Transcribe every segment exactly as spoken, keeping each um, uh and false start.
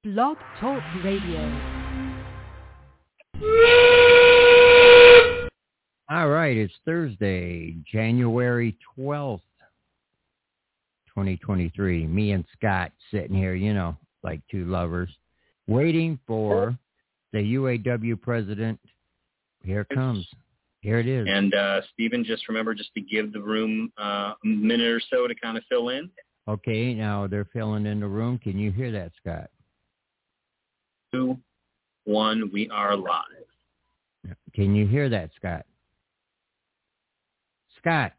Blog Talk Radio. All right, it's Thursday, January twelfth, twenty twenty-three. Me and Scott sitting here, you know, like two lovers, waiting for the U A W president. Here it comes. Here it is. And uh, Stephen, just remember just to give the room uh, a minute or so to kind of fill in. Okay, now they're filling in the room. Can you hear that, Scott? Two, one, we are live. Can you hear that, Scott? Scott.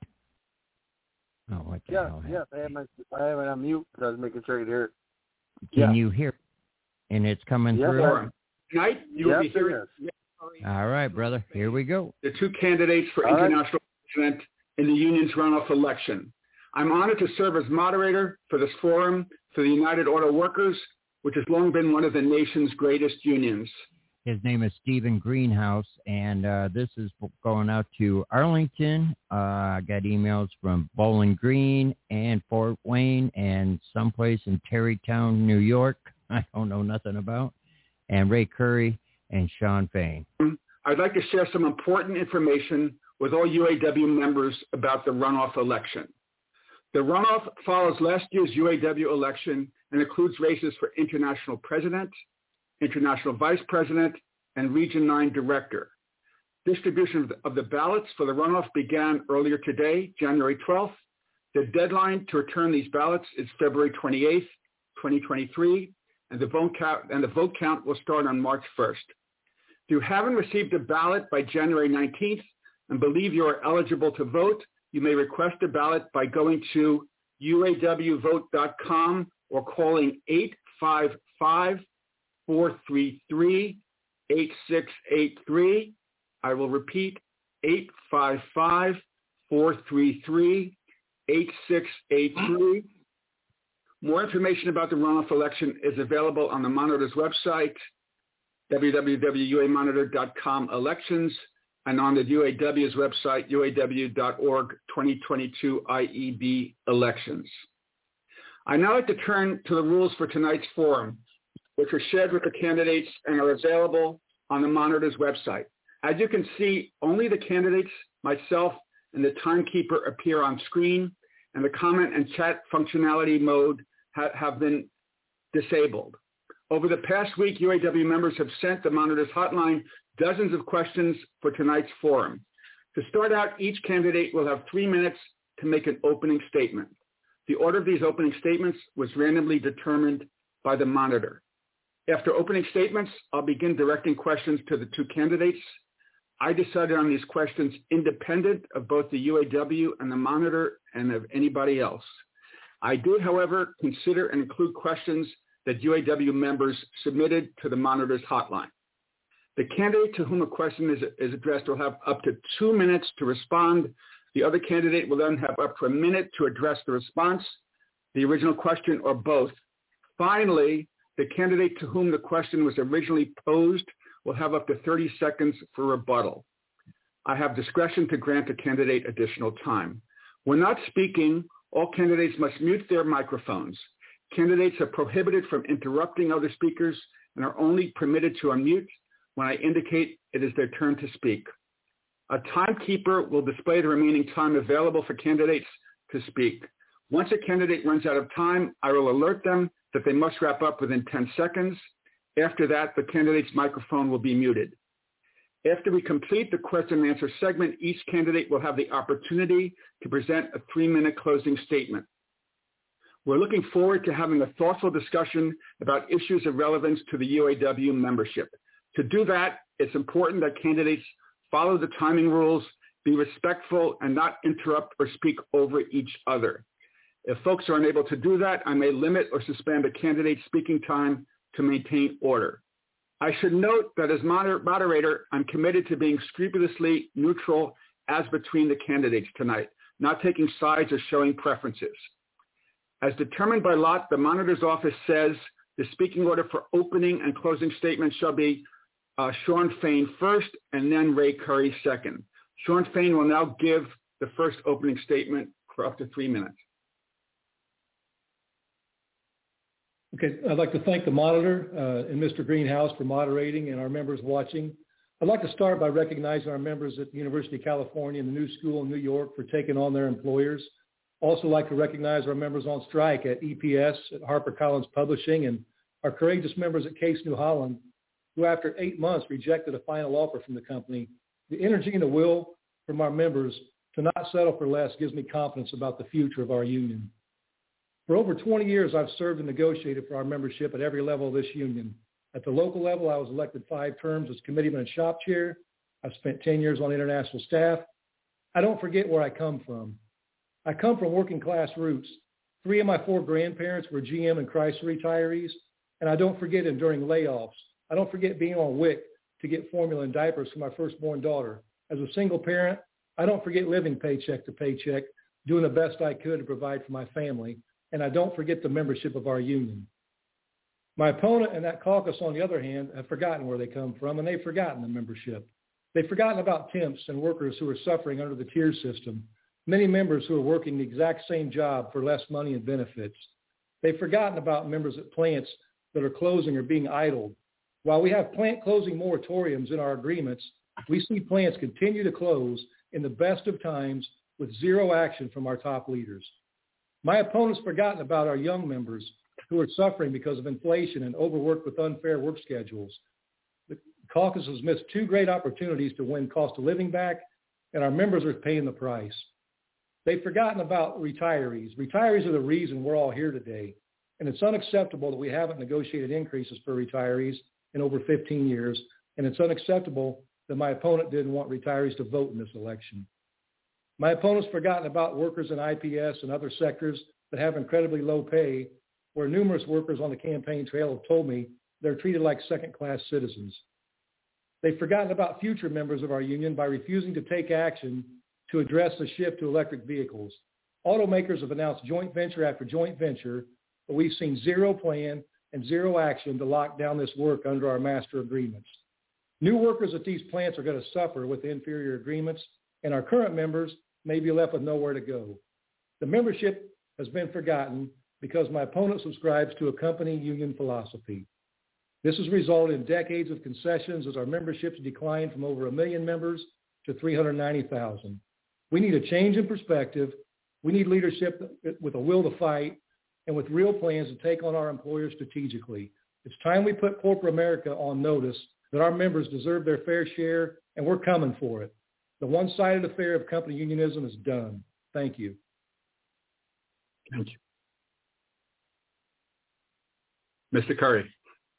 Oh, what the yeah, hell? Yes, I have my I have it on mute because I was making sure you could hear it. Can yeah. you hear? And it's coming yes, through. Sir. Tonight you will yes, be hearing. All right, brother. Here we go. The two candidates for All international right. president in the union's runoff election. I'm honored to serve as moderator for this forum for the United Auto Workers, which has long been one of the nation's greatest unions. His name is Stephen Greenhouse, and uh, this is going out to Arlington. Uh, I got emails from Bowling Green and Fort Wayne and someplace in Tarrytown, New York. I don't know nothing about. And Ray Curry and Sean Fain. I'd like to share some important information with all U A W members about the runoff election. The runoff follows last year's U A W election and includes races for international president, international vice president, and Region nine director. Distribution of the ballots for the runoff began earlier today, January twelfth. The deadline to return these ballots is February twenty-eighth, twenty twenty-three, and the vote count, and the vote count will start on March first. If you haven't received a ballot by January nineteenth and believe you are eligible to vote, you may request a ballot by going to U A W vote dot com or calling eight five five, four three three, eight six eight three. I will repeat, eight five five, four three three, eight six eight three. More information about the runoff election is available on the Monitor's website, w w w dot u a monitor dot com elections, and on the U A W's website, u a w dot org twenty twenty-two I E B elections. I now like to turn to the rules for tonight's forum, which are shared with the candidates and are available on the Monitor's website. As you can see, only the candidates, myself, and the timekeeper appear on screen, and the comment and chat functionality mode ha- have been disabled. Over the past week, U A W members have sent the Monitor's hotline dozens of questions for tonight's forum. To start out, each candidate will have three minutes to make an opening statement. The order of these opening statements was randomly determined by the Monitor. After opening statements, I'll begin directing questions to the two candidates. I decided on these questions independent of both the U A W and the Monitor and of anybody else. I did, however, consider and include questions that U A W members submitted to the Monitor's hotline. The candidate to whom a question is, is addressed will have up to two minutes to respond. The other candidate will then have up to a minute to address the response, the original question, or both. Finally, the candidate to whom the question was originally posed will have up to thirty seconds for rebuttal. I have discretion to grant a candidate additional time. When not speaking, all candidates must mute their microphones. Candidates are prohibited from interrupting other speakers and are only permitted to unmute when I indicate it is their turn to speak. A timekeeper will display the remaining time available for candidates to speak. Once a candidate runs out of time, I will alert them that they must wrap up within ten seconds. After that, the candidate's microphone will be muted. After we complete the question and answer segment, each candidate will have the opportunity to present a three-minute closing statement. We're looking forward to having a thoughtful discussion about issues of relevance to the U A W membership. To do that, it's important that candidates follow the timing rules, be respectful, and not interrupt or speak over each other. If folks are unable to do that, I may limit or suspend a candidate's speaking time to maintain order. I should note that as moder- moderator, I'm committed to being scrupulously neutral as between the candidates tonight, not taking sides or showing preferences. As determined by lot, the Monitor's office says the speaking order for opening and closing statements shall be uh, Sean Fain first and then Ray Curry second. Sean Fain will now give the first opening statement for up to three minutes. Okay, I'd like to thank the monitor uh, and Mister Greenhouse for moderating and our members watching. I'd like to start by recognizing our members at the University of California and the New School in New York for taking on their employers. Also like to recognize our members on strike at E P S, at HarperCollins Publishing, and our courageous members at Case New Holland, who after eight months rejected a final offer from the company. The energy and the will from our members to not settle for less gives me confidence about the future of our union. For over twenty years, I've served and negotiated for our membership at every level of this union. At the local level, I was elected five terms as committeeman and shop chair. I've spent ten years on international staff. I don't forget where I come from. I come from working class roots. Three of my four grandparents were G M and Chrysler retirees, and I don't forget enduring layoffs. I don't forget being on W I C to get formula and diapers for my firstborn daughter. As a single parent, I don't forget living paycheck to paycheck, doing the best I could to provide for my family, and I don't forget the membership of our union. My opponent and that caucus, on the other hand, have forgotten where they come from, and they've forgotten the membership. They've forgotten about temps and workers who are suffering under the tier system, many members who are working the exact same job for less money and benefits. They've forgotten about members at plants that are closing or being idled. While we have plant closing moratoriums in our agreements, we see plants continue to close in the best of times with zero action from our top leaders. My opponent's forgotten about our young members who are suffering because of inflation and overworked with unfair work schedules. The caucus has missed two great opportunities to win cost of living back, and our members are paying the price. They've forgotten about retirees. Retirees are the reason we're all here today, and it's unacceptable that we haven't negotiated increases for retirees in over fifteen years, and it's unacceptable that my opponent didn't want retirees to vote in this election. My opponent's forgotten about workers in I P S and other sectors that have incredibly low pay, where numerous workers on the campaign trail have told me they're treated like second-class citizens. They've forgotten about future members of our union by refusing to take action to address the shift to electric vehicles. Automakers have announced joint venture after joint venture, but we've seen zero plan and zero action to lock down this work under our master agreements. New workers at these plants are going to suffer with the inferior agreements, and our current members may be left with nowhere to go. The membership has been forgotten because my opponent subscribes to a company union philosophy. This has resulted in decades of concessions as our memberships declined from over a million members to three hundred ninety thousand. We need a change in perspective. We need leadership with a will to fight and with real plans to take on our employers strategically. It's time we put corporate America on notice that our members deserve their fair share, and we're coming for it. The one-sided affair of company unionism is done. Thank you. Thank you. Mister Curry.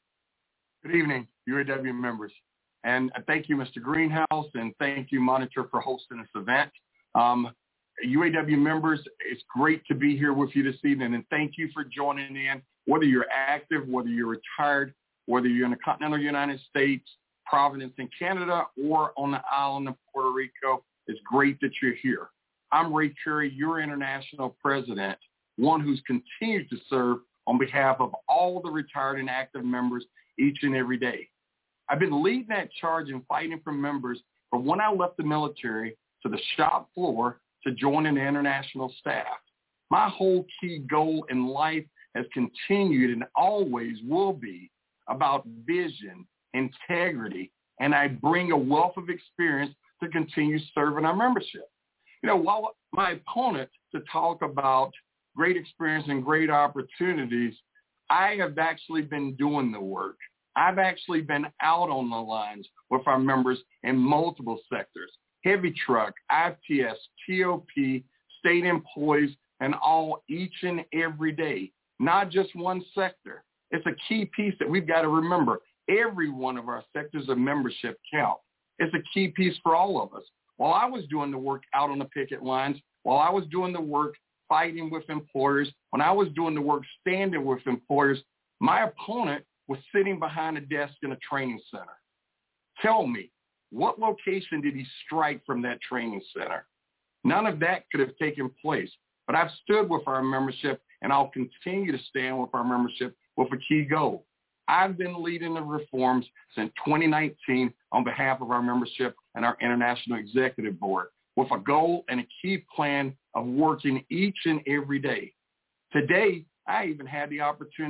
Good evening, U A W members. And thank you, Mister Greenhouse, and thank you, Monitor, for hosting this event. Um, U A W members, it's great to be here with you this evening, and thank you for joining in. Whether you're active, whether you're retired, whether you're in the continental United States, Providence in Canada, or on the island of Puerto Rico, it's great that you're here. I'm Ray Curry, your international president, one who's continued to serve on behalf of all the retired and active members each and every day. I've been leading that charge and fighting for members from when I left the military to the shop floor to joining the international staff. My whole key goal in life has continued and always will be about vision, integrity, and I bring a wealth of experience to continue serving our membership. You know, while my opponent to talk about great experience and great opportunities, I have actually been doing the work. I've actually been out on the lines with our members in multiple sectors, heavy truck, I P S, T O P, state employees, and all each and every day, not just one sector. It's a key piece that we've got to remember. Every one of our sectors of membership count. It's a key piece for all of us. While I was doing the work out on the picket lines, while I was doing the work fighting with employers, when I was doing the work standing with employers, my opponent was sitting behind a desk in a training center. Tell me, what location did he strike from that training center? None of that could have taken place. But I've stood with our membership, and I'll continue to stand with our membership with a key goal. I've been leading the reforms since twenty nineteen on behalf of our membership and our International Executive Board with a goal and a key plan of working each and every day. Today, I even had the opportunity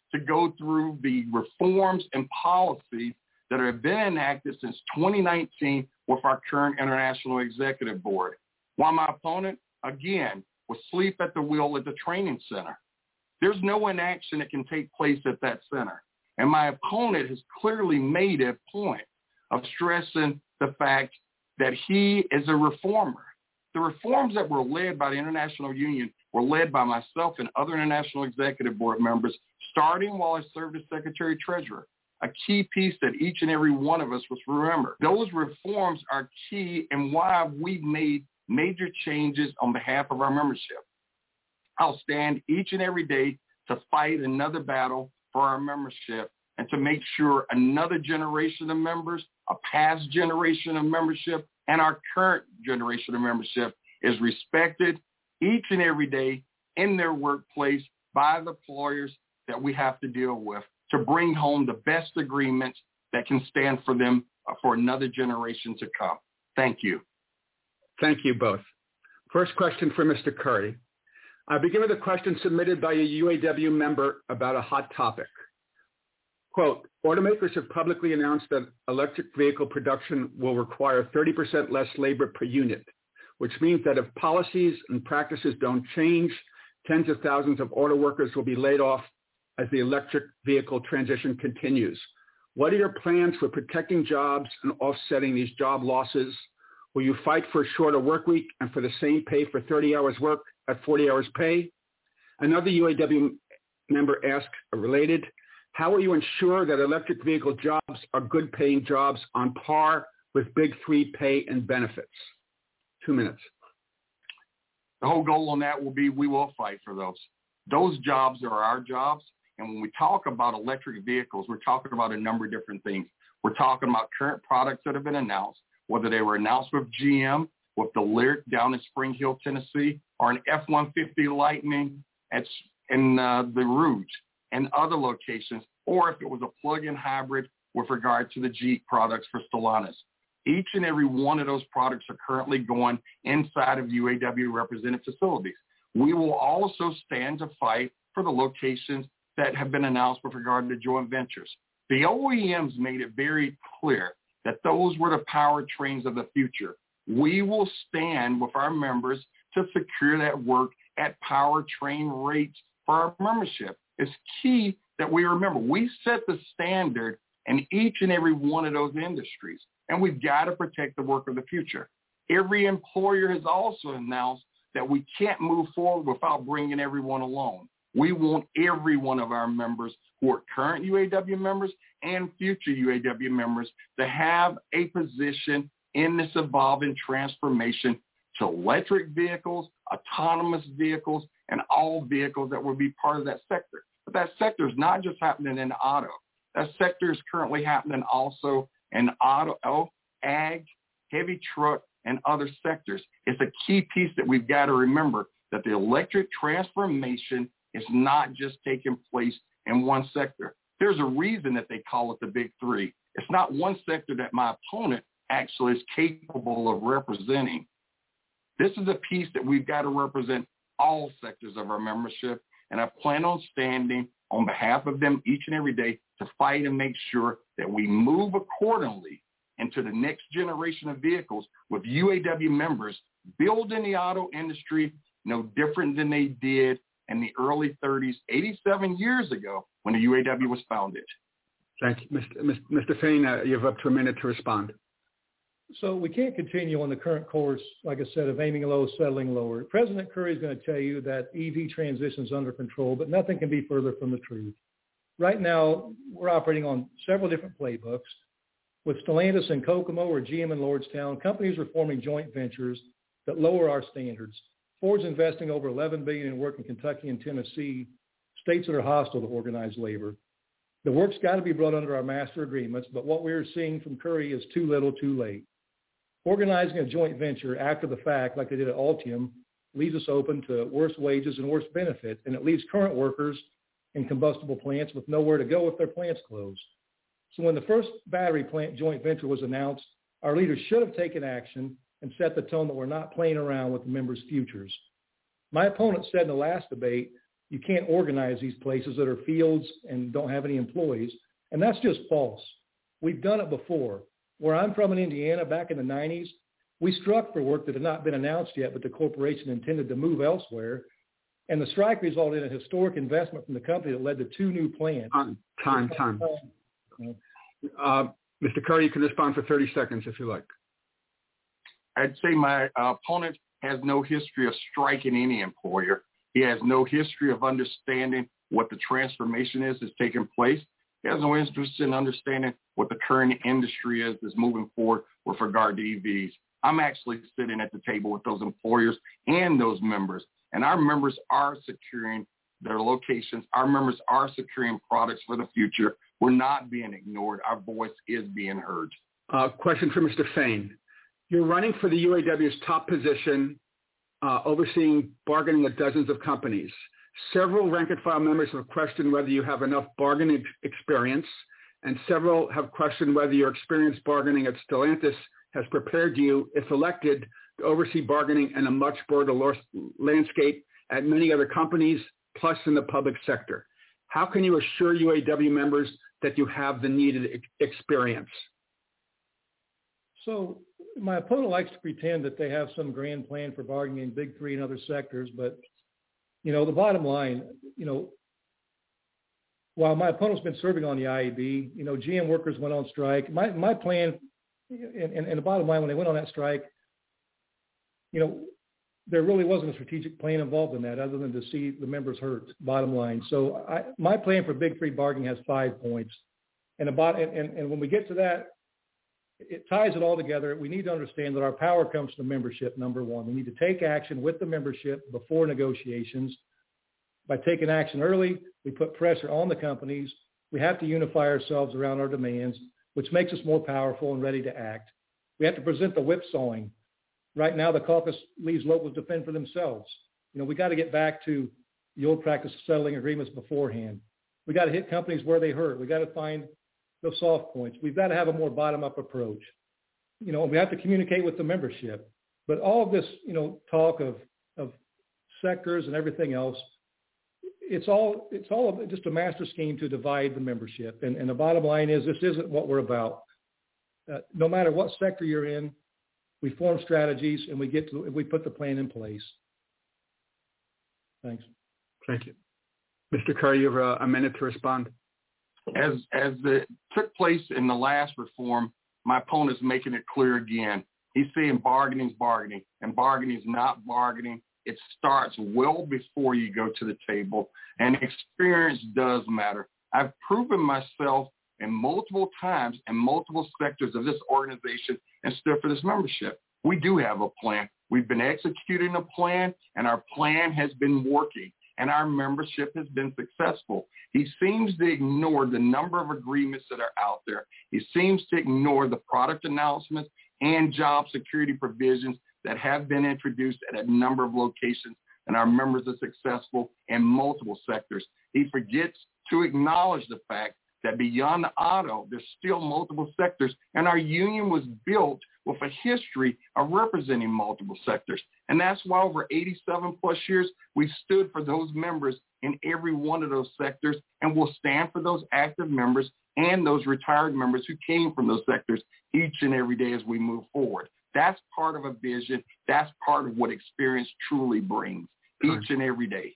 to go through the reforms and policies that have been enacted since twenty nineteen with our current International Executive Board. While my opponent, again, was asleep at the wheel at the training center. There's no inaction that can take place at that center. And my opponent has clearly made a point of stressing the fact that he is a reformer. The reforms that were led by the International Union were led by myself and other International Executive Board members, starting while I served as Secretary-Treasurer. A key piece that each and every one of us was remember. Those reforms are key and why we've made major changes on behalf of our membership. I'll stand each and every day to fight another battle for our membership and to make sure another generation of members, a past generation of membership, and our current generation of membership is respected each and every day in their workplace by the employers that we have to deal with to bring home the best agreements that can stand for them for another generation to come. Thank you. Thank you both. First question for Mister Curry. I begin with a question submitted by a U A W member about a hot topic. Quote, automakers have publicly announced that electric vehicle production will require thirty percent less labor per unit, which means that if policies and practices don't change, tens of thousands of auto workers will be laid off as the electric vehicle transition continues. What are your plans for protecting jobs and offsetting these job losses? Will you fight for a shorter work week and for the same pay for thirty hours work at forty hours pay? Another U A W member asked, related, how will you ensure that electric vehicle jobs are good paying jobs on par with big three pay and benefits? Two minutes. The whole goal on that will be we will fight for those. Those jobs are our jobs. And when we talk about electric vehicles, we're talking about a number of different things. We're talking about current products that have been announced, whether they were announced with G M, with the Lyriq down in Spring Hill, Tennessee, or an F one fifty Lightning at, in uh, the Rouge and other locations, or if it was a plug-in hybrid with regard to the Jeep products for Stellantis. Each and every one of those products are currently going inside of U A W represented facilities. We will also stand to fight for the locations that have been announced with regard to joint ventures. The O E Ms made it very clear that those were the powertrains of the future. We will stand with our members to secure that work at powertrain rates for our membership. It's key that we remember we set the standard in each and every one of those industries, and we've got to protect the work of the future. Every employer has also announced that we can't move forward without bringing everyone along. We want every one of our members who are current U A W members and future U A W members to have a position in this evolving transformation to electric vehicles, autonomous vehicles, and all vehicles that will be part of that sector. But that sector is not just happening in auto. That sector is currently happening also in auto, ag, heavy truck, and other sectors. It's a key piece that we've got to remember that the electric transformation is not just taking place in one sector. There's a reason that they call it the big three. It's not one sector that my opponent actually is capable of representing. This is a piece that we've got to represent all sectors of our membership, and I plan on standing on behalf of them each and every day to fight and make sure that we move accordingly into the next generation of vehicles with U A W members building the auto industry no different than they did in the early thirties, eighty-seven years ago when the U A W was founded. Thank you. Mister Mister Fain, uh, you have up to a minute to respond. So we can't continue on the current course, like I said, of aiming low, settling lower. President Curry is going to tell you that E V transition is under control, but nothing can be further from the truth. Right now, we're operating on several different playbooks. With Stellantis and Kokomo or G M in Lordstown, companies are forming joint ventures that lower our standards. Ford's investing over eleven billion dollars in work in Kentucky and Tennessee, states that are hostile to organized labor. The work's got to be brought under our master agreements, but what we're seeing from Curry is too little, too late. Organizing a joint venture after the fact, like they did at Altium, leaves us open to worse wages and worse benefits, and it leaves current workers in combustible plants with nowhere to go if their plants close. So when the first battery plant joint venture was announced, our leaders should have taken action and set the tone that we're not playing around with the members' futures. My opponent said in the last debate you can't organize these places that are fields and don't have any employees. And that's just false. We've done it before. Where I'm from in Indiana back in the nineties, we struck for work that had not been announced yet, but the corporation intended to move elsewhere. And the strike resulted in a historic investment from the company that led to two new plants. Time, time, time. Uh, Mister Curry, you can respond for thirty seconds if you like. I'd say my uh, opponent has no history of striking any employer. He has no history of understanding what the transformation is that's taking place. He has no interest in understanding what the current industry is that's moving forward with regard to E Vs. I'm actually sitting at the table with those employers and those members, and our members are securing their locations. Our members are securing products for the future. We're not being ignored. Our voice is being heard. Uh, question for Mister Fain. You're running for the U A W's top position, uh, overseeing bargaining at dozens of companies. Several rank-and-file members have questioned whether you have enough bargaining experience, and several have questioned whether your experience bargaining at Stellantis has prepared you, if elected, to oversee bargaining in a much broader landscape at many other companies, plus in the public sector. How can you assure U A W members that you have the needed ex- experience? So my opponent likes to pretend that they have some grand plan for bargaining in Big Three and other sectors, but, you know, the bottom line, you know, while my opponent's been serving on the I A B, you know, G M workers went on strike. My my plan, and, and, and the bottom line, when they went on that strike, you know, there really wasn't a strategic plan involved in that other than to see the members hurt, bottom line. So I, my plan for Big Three bargaining has five points. And, about, and, and, and when we get to that, it ties it all together. We need to understand that our power comes from membership, number one. We need to take action with the membership before negotiations. By taking action early, we put pressure on the companies. We have to unify ourselves around our demands, which makes us more powerful and ready to act. We have to present the whipsawing. Right now, the caucus leaves locals to fend for themselves. You know, we got to get back to the old practice of settling agreements beforehand. We got to hit companies where they hurt. We got to find those soft points. We've got to have a more bottom-up approach. You know, we have to communicate with the membership. But all of this, you know, talk of of sectors and everything else, it's all it's all just a master scheme to divide the membership. And, and the bottom line is this isn't what we're about. Uh, no matter what sector you're in, we form strategies and we get to we put the plan in place. Thanks. Thank you. Mister Curry, you have a, a minute to respond. As as it took place in the last reform, my opponent's making it clear again. He's saying bargaining's bargaining, and bargaining's not bargaining. It starts well before you go to the table, and experience does matter. I've proven myself in multiple times in multiple sectors of this organization and stood for this membership. We do have a plan. We've been executing a plan, and our plan has been working, and our membership has been successful. He seems to ignore the number of agreements that are out there. He seems to ignore the product announcements and job security provisions that have been introduced at a number of locations, and our members are successful in multiple sectors. He forgets to acknowledge the fact that beyond the auto, there's still multiple sectors, and our union was built with a history of representing multiple sectors. And that's why over eighty-seven plus years, we've stood for those members in every one of those sectors, and we'll stand for those active members and those retired members who came from those sectors each and every day as we move forward. That's part of a vision. That's part of what experience truly brings each and every day.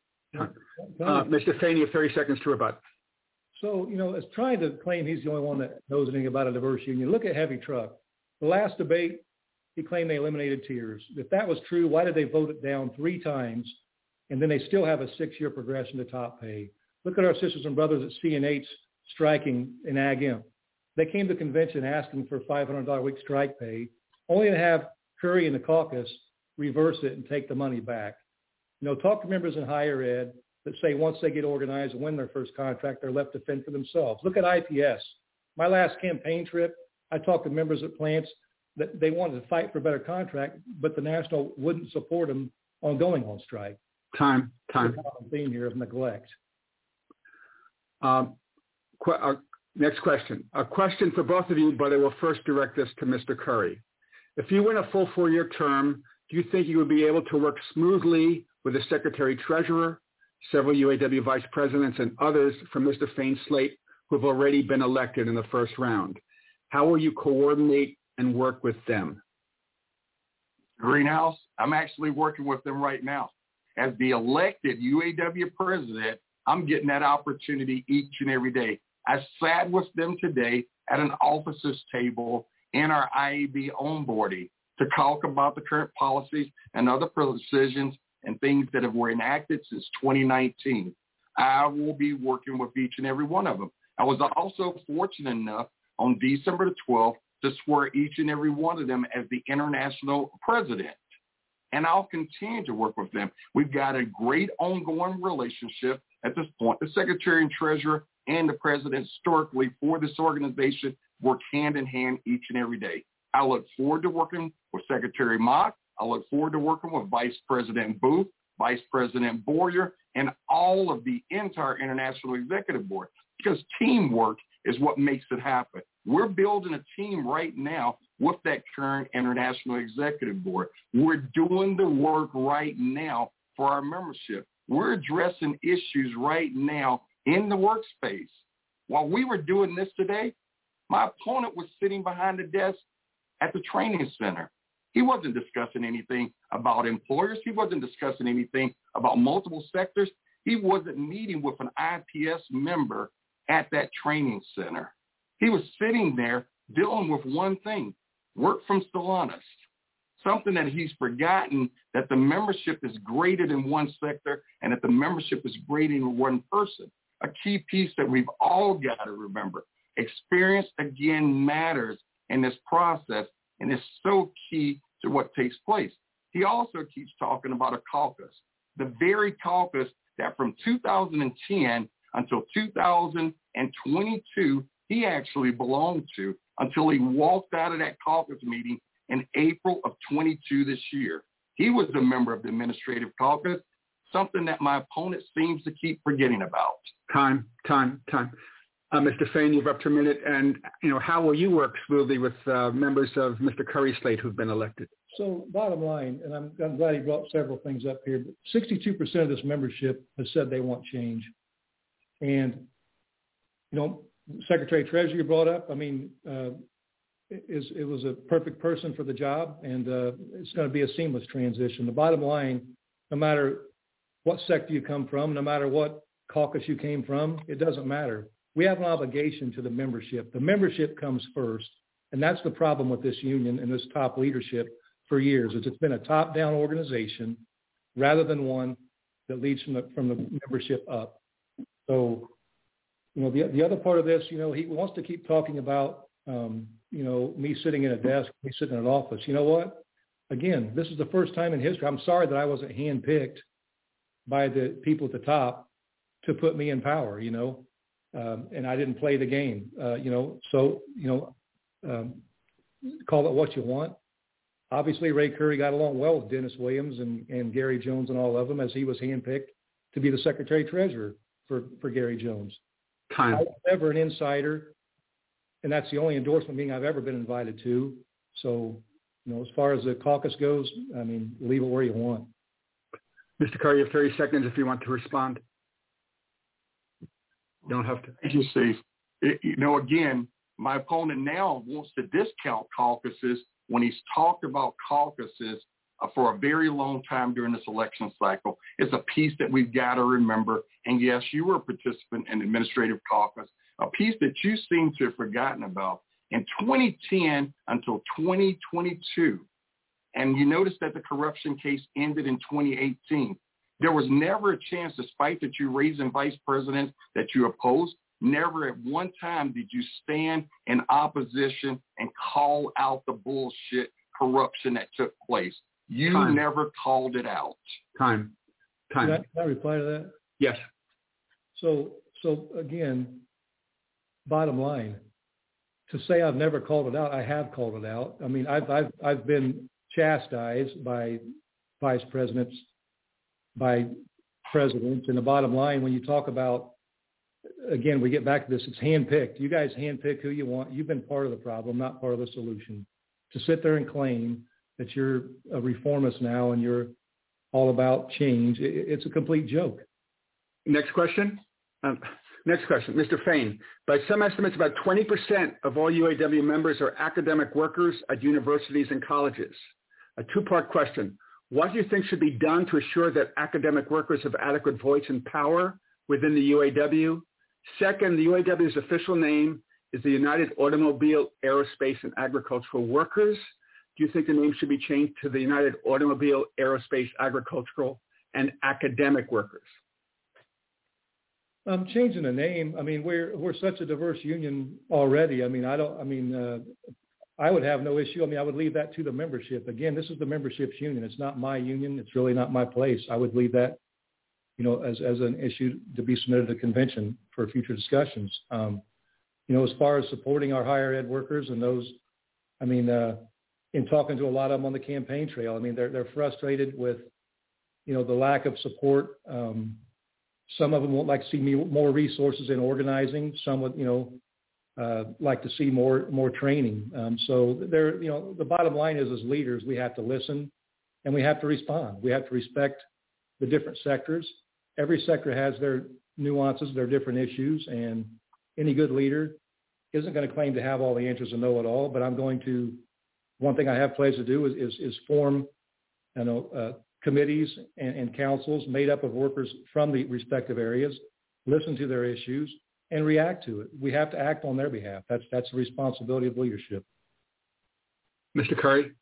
Uh, Mister Fain, you have thirty seconds to rebut. So, you know, as trying to claim he's the only one that knows anything about a diverse union, look at heavy truck. The last debate, he claimed they eliminated tiers. If that was true, why did they vote it down three times, and then they still have a six-year progression to top pay? Look at our sisters and brothers at C N H striking in Ag Imp. They came to convention asking for five hundred dollars a week strike pay, only to have Curry and the caucus reverse it and take the money back. You know, talk to members in higher ed that say once they get organized and win their first contract, they're left to fend for themselves. Look at I P S. My last campaign trip, I talked to members at plants that they wanted to fight for a better contract, but the national wouldn't support them on going on strike. Time, time. There's a common theme here of neglect. Um, qu- uh, next question. A question for both of you, but I will first direct this to Mister Curry. If you win a full four-year term, do you think you would be able to work smoothly with the Secretary-Treasurer, several U A W vice presidents, and others from Mister Fain's slate who have already been elected in the first round. How will you coordinate and work with them? Greenhouse, I'm actually working with them right now. As the elected U A W president, I'm getting that opportunity each and every day. I sat with them today at an officers table in our I A B onboarding to talk about the current policies and other decisions and things that have were enacted since twenty nineteen. I will be working with each and every one of them. I was also fortunate enough on December the twelfth to swear each and every one of them as the international president. And I'll continue to work with them. We've got a great ongoing relationship at this point. The Secretary and Treasurer and the President historically for this organization work hand in hand each and every day. I look forward to working with Secretary Mock. I look forward to working with Vice President Booth, Vice President Boyer, and all of the entire International Executive Board, because teamwork is what makes it happen. We're building a team right now with that current International Executive Board. We're doing the work right now for our membership. We're addressing issues right now in the workspace. While we were doing this today, my opponent was sitting behind the desk at the training center. He wasn't discussing anything about employers. He wasn't discussing anything about multiple sectors. He wasn't meeting with an I P S member at that training center. He was sitting there dealing with one thing, work from Stellantis, something that he's forgotten, that the membership is graded in one sector and that the membership is graded in one person. A key piece that we've all got to remember. Experience, again, matters in this process, and it's so key to what takes place. He also keeps talking about a caucus, the very caucus that from two thousand ten until two thousand twenty-two, he actually belonged to until he walked out of that caucus meeting in April of twenty-two this year. He was a member of the administrative caucus, something that my opponent seems to keep forgetting about. Time, time, time. Uh, Mister Fain, you've up to a minute. And, you know, how will you work smoothly with uh, members of Mister Curry's slate who've been elected? So bottom line, and I'm, I'm glad he brought several things up here, but sixty-two percent of this membership has said they want change. And, you know, Secretary Treasurer you brought up, I mean, uh, is it was a perfect person for the job, and uh, it's going to be a seamless transition. The bottom line, no matter what sector you come from, no matter what caucus you came from, it doesn't matter. We have an obligation to the membership. The membership comes first, and that's the problem with this union and this top leadership for years, is it's been a top-down organization rather than one that leads from the, from the membership up. So, you know, the, the other part of this, you know, he wants to keep talking about, um, you know, me sitting in a desk, me sitting in an office. You know what? Again, this is the first time in history. I'm sorry that I wasn't handpicked by the people at the top to put me in power, you know, um, and I didn't play the game, uh, you know. So, you know, um, call it what you want. Obviously, Ray Curry got along well with Dennis Williams and, and Gary Jones and all of them, as he was handpicked to be the Secretary-Treasurer for, for Gary Jones. Time. I was never an insider, and that's the only endorsement meeting I've ever been invited to. So, you know, as far as the caucus goes, I mean, leave it where you want. Mister Curry, you have thirty seconds if you want to respond. You don't have to. Thank you, Steve. It, you know, again, my opponent now wants to discount caucuses when he's talked about caucuses uh, for a very long time during this election cycle. It's a piece that we've got to remember. And yes, you were a participant in the administrative caucus, a piece that you seem to have forgotten about. In twenty ten until twenty twenty-two, and you notice that the corruption case ended in twenty eighteen. There was never a chance, despite that you raised in vice presidents that you opposed, never at one time did you stand in opposition and call out the bullshit corruption that took place. You Time. never called it out. Time. Time. Can I, can I reply to that? Yes. So, so again, bottom line, to say I've never called it out, I have called it out. I mean, I've I've I've been chastised by vice presidents, by presidents, and the bottom line, when you talk about, again, we get back to this, it's handpicked. You guys handpick who you want. You've been part of the problem, not part of the solution. To sit there and claim that you're a reformist now and you're all about change, it, it's a complete joke. Next question. Um, next question, Mister Fain. By some estimates, about twenty percent of all U A W members are academic workers at universities and colleges. A two-part question. What do you think should be done to assure that academic workers have adequate voice and power within the U A W? Second, the U A W's official name is the United Automobile, Aerospace, and Agricultural Workers. Do you think the name should be changed to the United Automobile, Aerospace, Agricultural, and Academic Workers? Um, changing the name. I mean, we're we're such a diverse union already. I mean, I don't. I mean, uh, I would have no issue. I mean, I would leave that to the membership. Again, this is the membership's union. It's not my union. It's really not my place. I would leave that, you know, as as an issue to be submitted to the convention for future discussions. Um, you know, as far as supporting our higher ed workers and those, I mean, uh, in talking to a lot of them on the campaign trail, I mean, they're they're frustrated with, you know, the lack of support. Um, some of them would like to see me, more resources in organizing. Some would, you know, uh, like to see more more training. Um, so there, you know, the bottom line is, as leaders, we have to listen and we have to respond. We have to respect the different sectors. Every sector has their nuances, their different issues, and any good leader isn't going to claim to have all the answers and know it all. But I'm going to, one thing I have pledged to do is is, is form, you know, uh, committees and, and councils made up of workers from the respective areas, listen to their issues, and react to it. We have to act on their behalf. That's that's the responsibility of leadership. Mister Curry?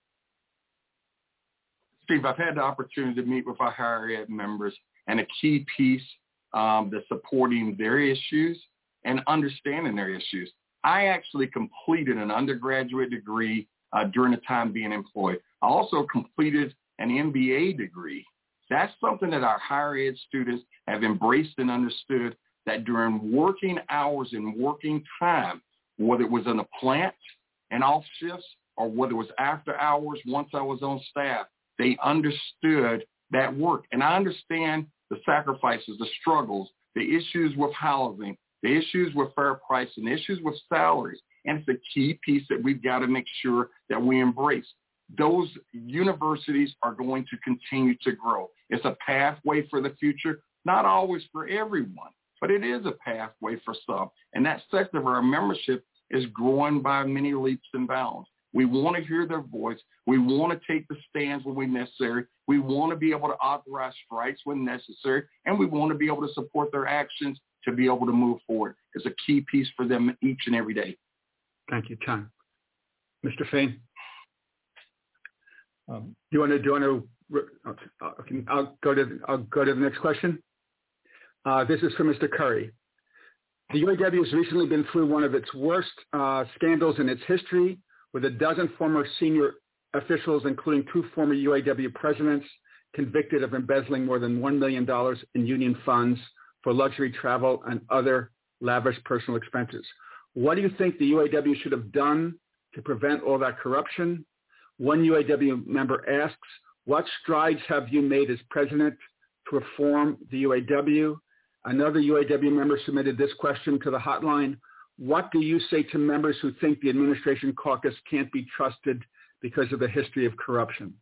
Steve, I've had the opportunity to meet with our higher ed members, and a key piece um, that's supporting their issues and understanding their issues. I actually completed an undergraduate degree uh, during the time being employed. I also completed an M B A degree. That's something that our higher ed students have embraced and understood, that during working hours and working time, whether it was in a plant and off shifts or whether it was after hours once I was on staff, they understood that work. And I understand the sacrifices, the struggles, the issues with housing, the issues with fair pricing, the issues with salaries. And it's a key piece that we've got to make sure that we embrace. Those universities are going to continue to grow. It's a pathway for the future, not always for everyone, but it is a pathway for some. And that sector of our membership is growing by many leaps and bounds. We want to hear their voice. We want to take the stands when necessary. We want to be able to authorize strikes when necessary, and we want to be able to support their actions to be able to move forward. It's a key piece for them each and every day. Thank you, Tom. Mister Fain? Um, do you want to do you want to? I'll go to I'll go to the next question. Uh, this is for Mister Curry. The U A W has recently been through one of its worst uh, scandals in its history, with a dozen former senior officials, including two former U A W presidents, convicted of embezzling more than one million dollars in union funds for luxury travel and other lavish personal expenses. What do you think the U A W should have done to prevent all that corruption? One U A W member asks, what strides have you made as president to reform the U A W? Another U A W member submitted this question to the hotline. What do you say to members who think the administration caucus can't be trusted because of the history of corruption?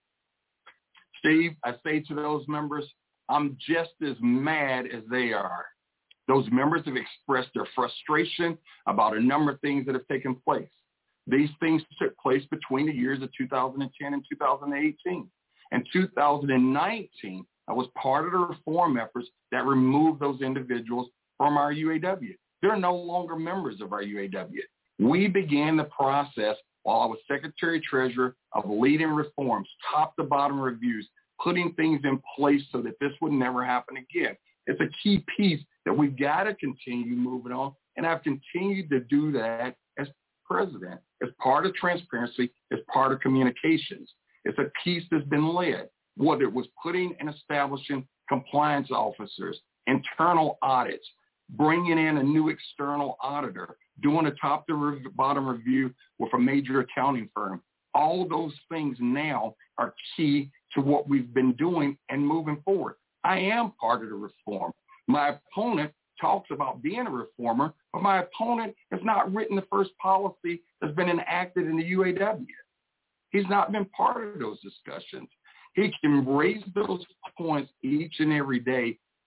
Steve, I say to those members, I'm just as mad as they are. Those members have expressed their frustration about a number of things that have taken place. These things took place between the years of two thousand ten and two thousand eighteen. In two thousand nineteen, I was part of the reform efforts that removed those individuals from our U A W. They're no longer members of our U A W. We began the process while I was Secretary-Treasurer of leading reforms, top-to-bottom reviews, putting things in place so that this would never happen again. It's a key piece that we've got to continue moving on, and I've continued to do that as president, as part of transparency, as part of communications. It's a piece that's been led, whether it was putting and establishing compliance officers, internal audits, bringing in a new external auditor, doing a top-to-bottom review with a major accounting firm. All of those things now are key to what we've been doing and moving forward. I am part of the reform. My opponent talks about being a reformer, but my opponent has not written the first policy that's been enacted in the U A W. He's not been part of those discussions. He can raise those points each and every day,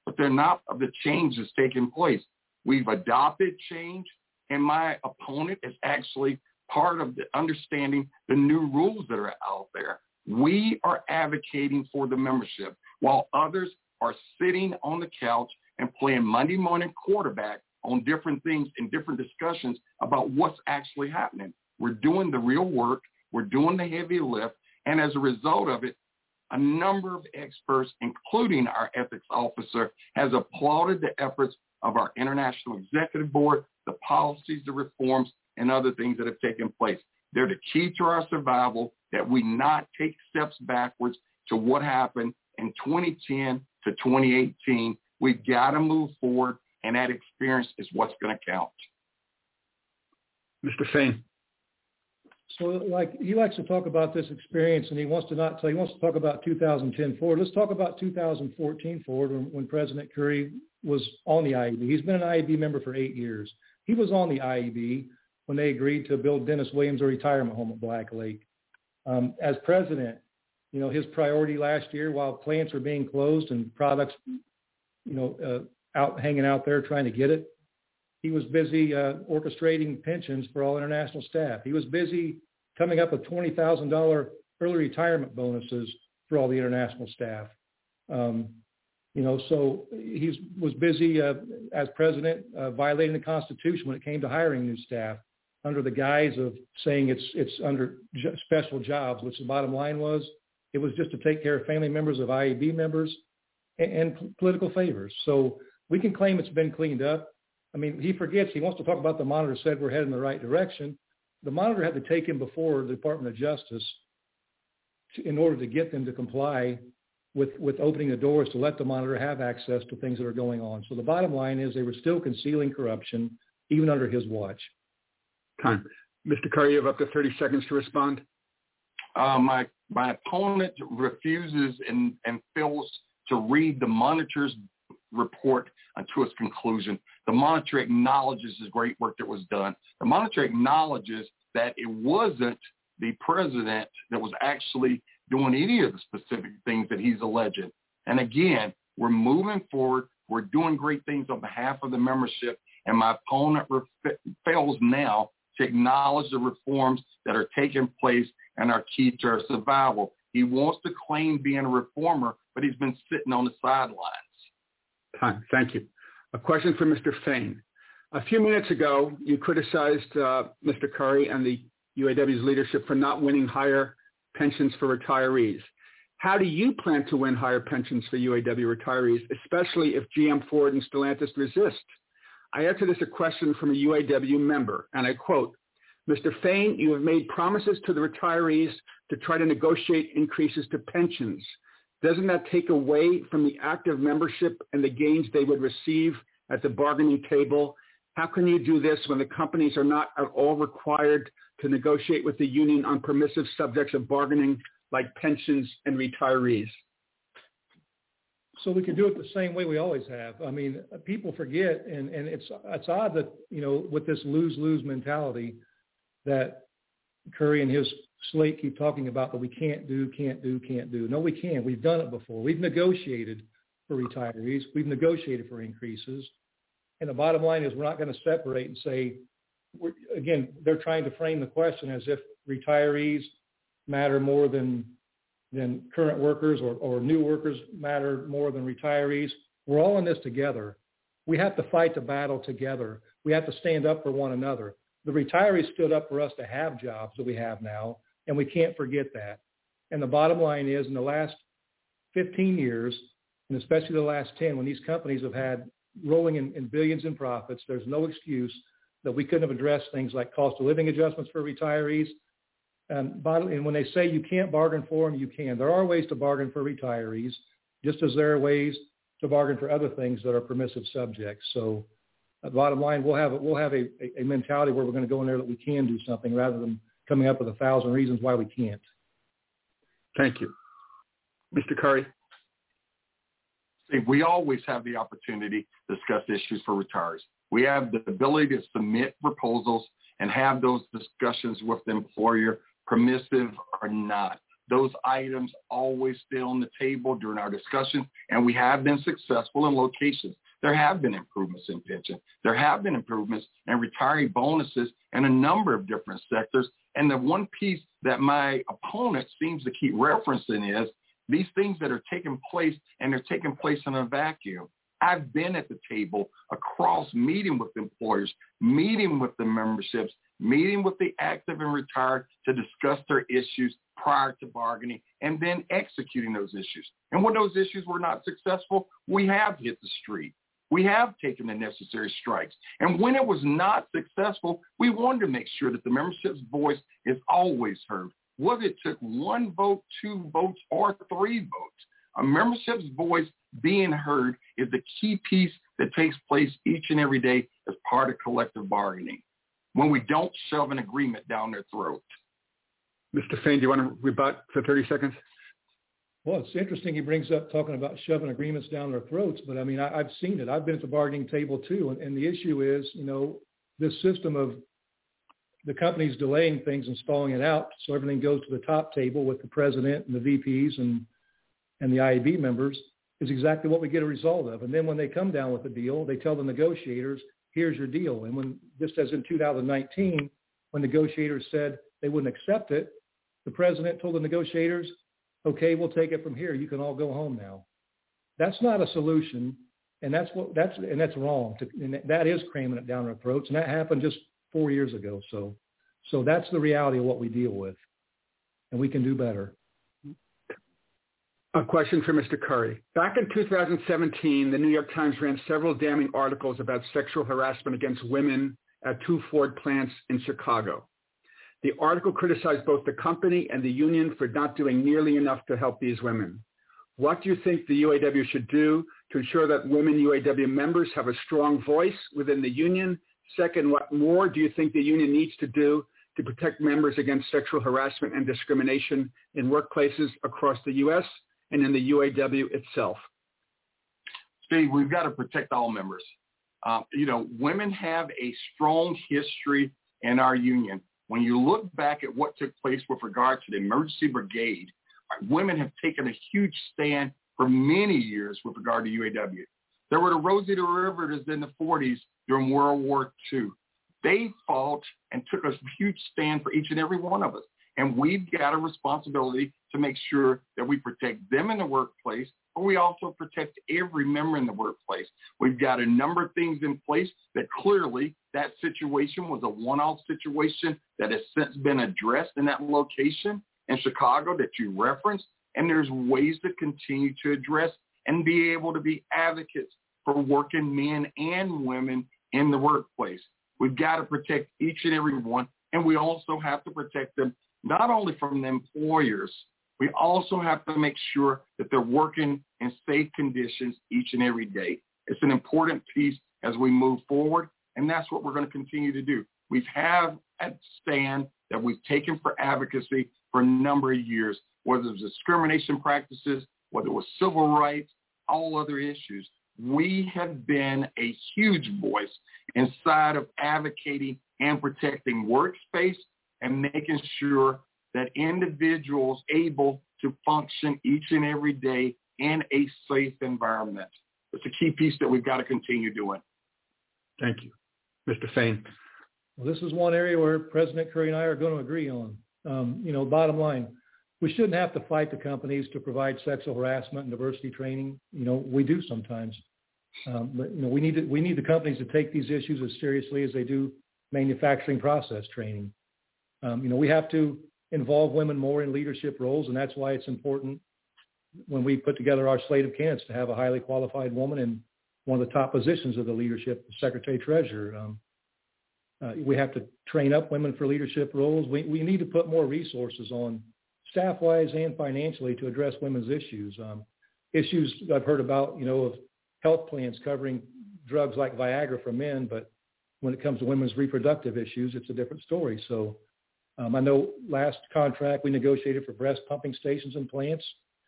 but they're not of the change that's taking place. We've adopted change, and my opponent is actually part of the understanding the new rules that are out there. We are advocating for the membership while others are sitting on the couch and playing Monday morning quarterback on different things and different discussions about what's actually happening. We're doing the real work. We're doing the heavy lift. And as a result of it, a number of experts, including our ethics officer, has applauded the efforts of our International Executive Board, the policies, the reforms, and other things that have taken place. They're the key to our survival, that we not take steps backwards to what happened in twenty ten to twenty eighteen. We've got to move forward, and that experience is what's going to count. Mister Fain. So, like, he likes to talk about this experience, and he wants to not tell. He wants to talk about two thousand ten forward. Let's talk about two thousand fourteen forward, when, when President Curry was on the I E B. He's been an I E B member for eight years. He was on the I E B when they agreed to build Dennis Williams a retirement home at Black Lake. Um, as president, you know, his priority last year, while plants were being closed and products, you know, uh, out hanging out there trying to get it, he was busy uh, orchestrating pensions for all international staff. He was busy coming up with twenty thousand dollars early retirement bonuses for all the international staff. Um, you know, so he was busy uh, as president uh, violating the Constitution when it came to hiring new staff under the guise of saying it's it's under j- special jobs, which the bottom line was it was just to take care of family members of I E B members and, and p- political favors. So we can claim it's been cleaned up. I mean, he forgets, he wants to talk about the monitor said we're heading in the right direction. The monitor had to take him before the Department of Justice to, in order to get them to comply with, with opening the doors to let the monitor have access to things that are going on. So the bottom line is they were still concealing corruption even under his watch. Time. Mister Curry, you have up to thirty seconds to respond. Uh, my my opponent refuses and, and fails to read the monitor's report unto its conclusion. The monitor acknowledges the great work that was done. The monitor acknowledges that it wasn't the president that was actually doing any of the specific things that he's alleging. And again, we're moving forward. We're doing great things on behalf of the membership, and my opponent ref- fails now to acknowledge the reforms that are taking place and are key to our survival. He wants to claim being a reformer, but he's been sitting on the sidelines. Time. Thank you. A question for Mister Fain. A few minutes ago, you criticized uh, Mister Curry and the U A W's leadership for not winning higher pensions for retirees. How do you plan to win higher pensions for U A W retirees, especially if G M, Ford, and Stellantis resist? I answer this a question from a U A W member, and I quote, Mister Fain, you have made promises to the retirees to try to negotiate increases to pensions. Doesn't that take away from the active membership and the gains they would receive at the bargaining table? How can you do this when the companies are not at all required to negotiate with the union on permissive subjects of bargaining like pensions and retirees? So we can do it the same way we always have. I mean, people forget, and, and it's it's odd that, you know, with this lose-lose mentality that Curry and his slate keep talking about that we can't do, can't do, can't do. No, we can. We've done it before. We've negotiated for retirees. We've negotiated for increases. And the bottom line is we're not going to separate and say, we're, again, they're trying to frame the question as if retirees matter more than than current workers or, or new workers matter more than retirees. We're all in this together. We have to fight the battle together. We have to stand up for one another. The retirees stood up for us to have jobs that we have now, and we can't forget that. And the bottom line is in the last fifteen years, and especially the last ten, when these companies have had rolling in, in billions in profits, there's no excuse that we couldn't have addressed things like cost of living adjustments for retirees. Um, and when they say you can't bargain for them, you can. There are ways to bargain for retirees, just as there are ways to bargain for other things that are permissive subjects. So uh, bottom line, we'll have, a, we'll have a, a mentality where we're going to go in there that we can do something rather than coming up with a thousand reasons why we can't. Thank you. Mister Curry. See, we always have the opportunity to discuss issues for retirees. We have the ability to submit proposals and have those discussions with the employer, permissive or not. those items always stay on the table during our discussions, and we have been successful in locations. There have been improvements in pension. There have been improvements in retiree bonuses in a number of different sectors. And the one piece that my opponent seems to keep referencing is these things that are taking place, and they're taking place in a vacuum. I've been at the table across, meeting with employers, meeting with the memberships, meeting with the active and retired to discuss their issues prior to bargaining, and then executing those issues. And when those issues were not successful, we have hit the street. We have taken the necessary strikes. And when it was not successful, we wanted to make sure that the membership's voice is always heard. Whether it took one vote, two votes, or three votes, a membership's voice being heard is the key piece that takes place each and every day as part of collective bargaining, when we don't shove an agreement down their throat. Mister Fain, do you want to rebut for thirty seconds? Well, it's interesting he brings up talking about shoving agreements down their throats, but I mean, I, I've seen it. I've been at the bargaining table too, and, and the issue is, you know, this system of the companies delaying things and stalling it out so everything goes to the top table with the president and the V Ps and, and the I A B members is exactly what we get a result of. And then when they come down with a deal, they tell the negotiators, here's your deal. And when, just as in two thousand nineteen, when negotiators said they wouldn't accept it, the president told the negotiators, okay, we'll take it from here. You can all go home now. That's not a solution, and that's what that's and that's wrong. To, and that is cramming it down our throats, and that happened just four years ago. So, so that's the reality of what we deal with, and we can do better. A question for Mister Curry. Back in two thousand seventeen, the New York Times ran several damning articles about sexual harassment against women at two Ford plants in Chicago. The article criticized both the company and the union for not doing nearly enough to help these women. What do you think the U A W should do to ensure that women U A W members have a strong voice within the union? Second, what more do you think the union needs to do to protect members against sexual harassment and discrimination in workplaces across the U S and in the U A W itself? Steve, we've got to protect all members. Um, you know, women have a strong history in our union. When you look back at what took place with regard to the emergency brigade, women have taken a huge stand for many years with regard to U A W. There were the Rosita Rivers in the forties during World War Two. They fought and took a huge stand for each and every one of us. And we've got a responsibility to make sure that we protect them in the workplace, but we also protect every member in the workplace. We've got a number of things in place that clearly that situation was a one-off situation that has since been addressed in that location in Chicago that you referenced. And there's ways to continue to address and be able to be advocates for working men and women in the workplace. We've got to protect each and every one, and we also have to protect them not only from the employers, we also have to make sure that they're working in safe conditions each and every day. It's an important piece as we move forward, and that's what we're going to continue to do. We have a stand that we've taken for advocacy for a number of years, whether it was discrimination practices, whether it was civil rights, all other issues. We have been a huge voice inside of advocating and protecting workspace and making sure that individuals able to function each and every day in a safe environment. It's a key piece that we've got to continue doing. Thank you. Mister Fain. Well, this is one area where President Curry and I are going to agree on. Um, you know, bottom line, we shouldn't have to fight the companies to provide sexual harassment and diversity training. You know, we do sometimes. Um, but, you know, we need to, we need the companies to take these issues as seriously as they do manufacturing process training. Um, you know, we have to involve women more in leadership roles, and that's why it's important when we put together our slate of candidates to have a highly qualified woman in one of the top positions of the leadership, the secretary-treasurer. Um, uh, we have to train up women for leadership roles. We, we need to put more resources on staff-wise and financially to address women's issues. Um, issues I've heard about, you know, of health plans covering drugs like Viagra for men, but when it comes to women's reproductive issues, it's a different story. So um, I know last contract we negotiated for breast pumping stations and plants,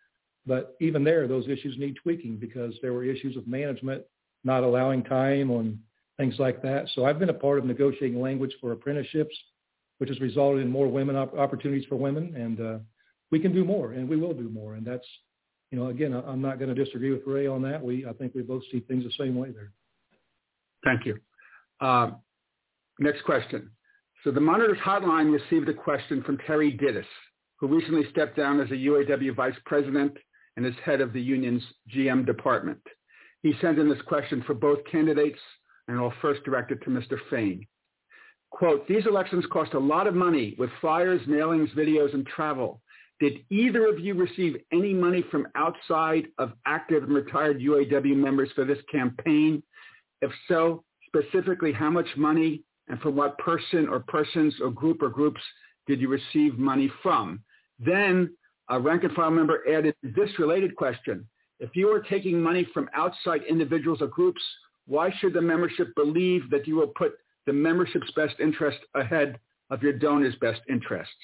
but even there, those issues need tweaking because there were issues of management not allowing time on things like that. So I've been a part of negotiating language for apprenticeships, which has resulted in more women op- opportunities for women. And uh, we can do more, and we will do more. And that's, you know, again, I'm not going to disagree with Ray on that. We, I think we both see things the same way there. Thank you. Uh, next question. So the Monitor's Hotline received a question from Terry Dittis, who recently stepped down as a U A W vice president and is head of the union's G M department. He sent in this question for both candidates, and I'll first direct it to Mister Fain. Quote, these elections cost a lot of money with flyers, mailings, videos, and travel. Did either of you receive any money from outside of active and retired U A W members for this campaign? If so, specifically how much money and from what person or persons or group or groups did you receive money from? Then a rank and file member added this related question. If you are taking money from outside individuals or groups, why should the membership believe that you will put the membership's best interest ahead of your donors' best interests?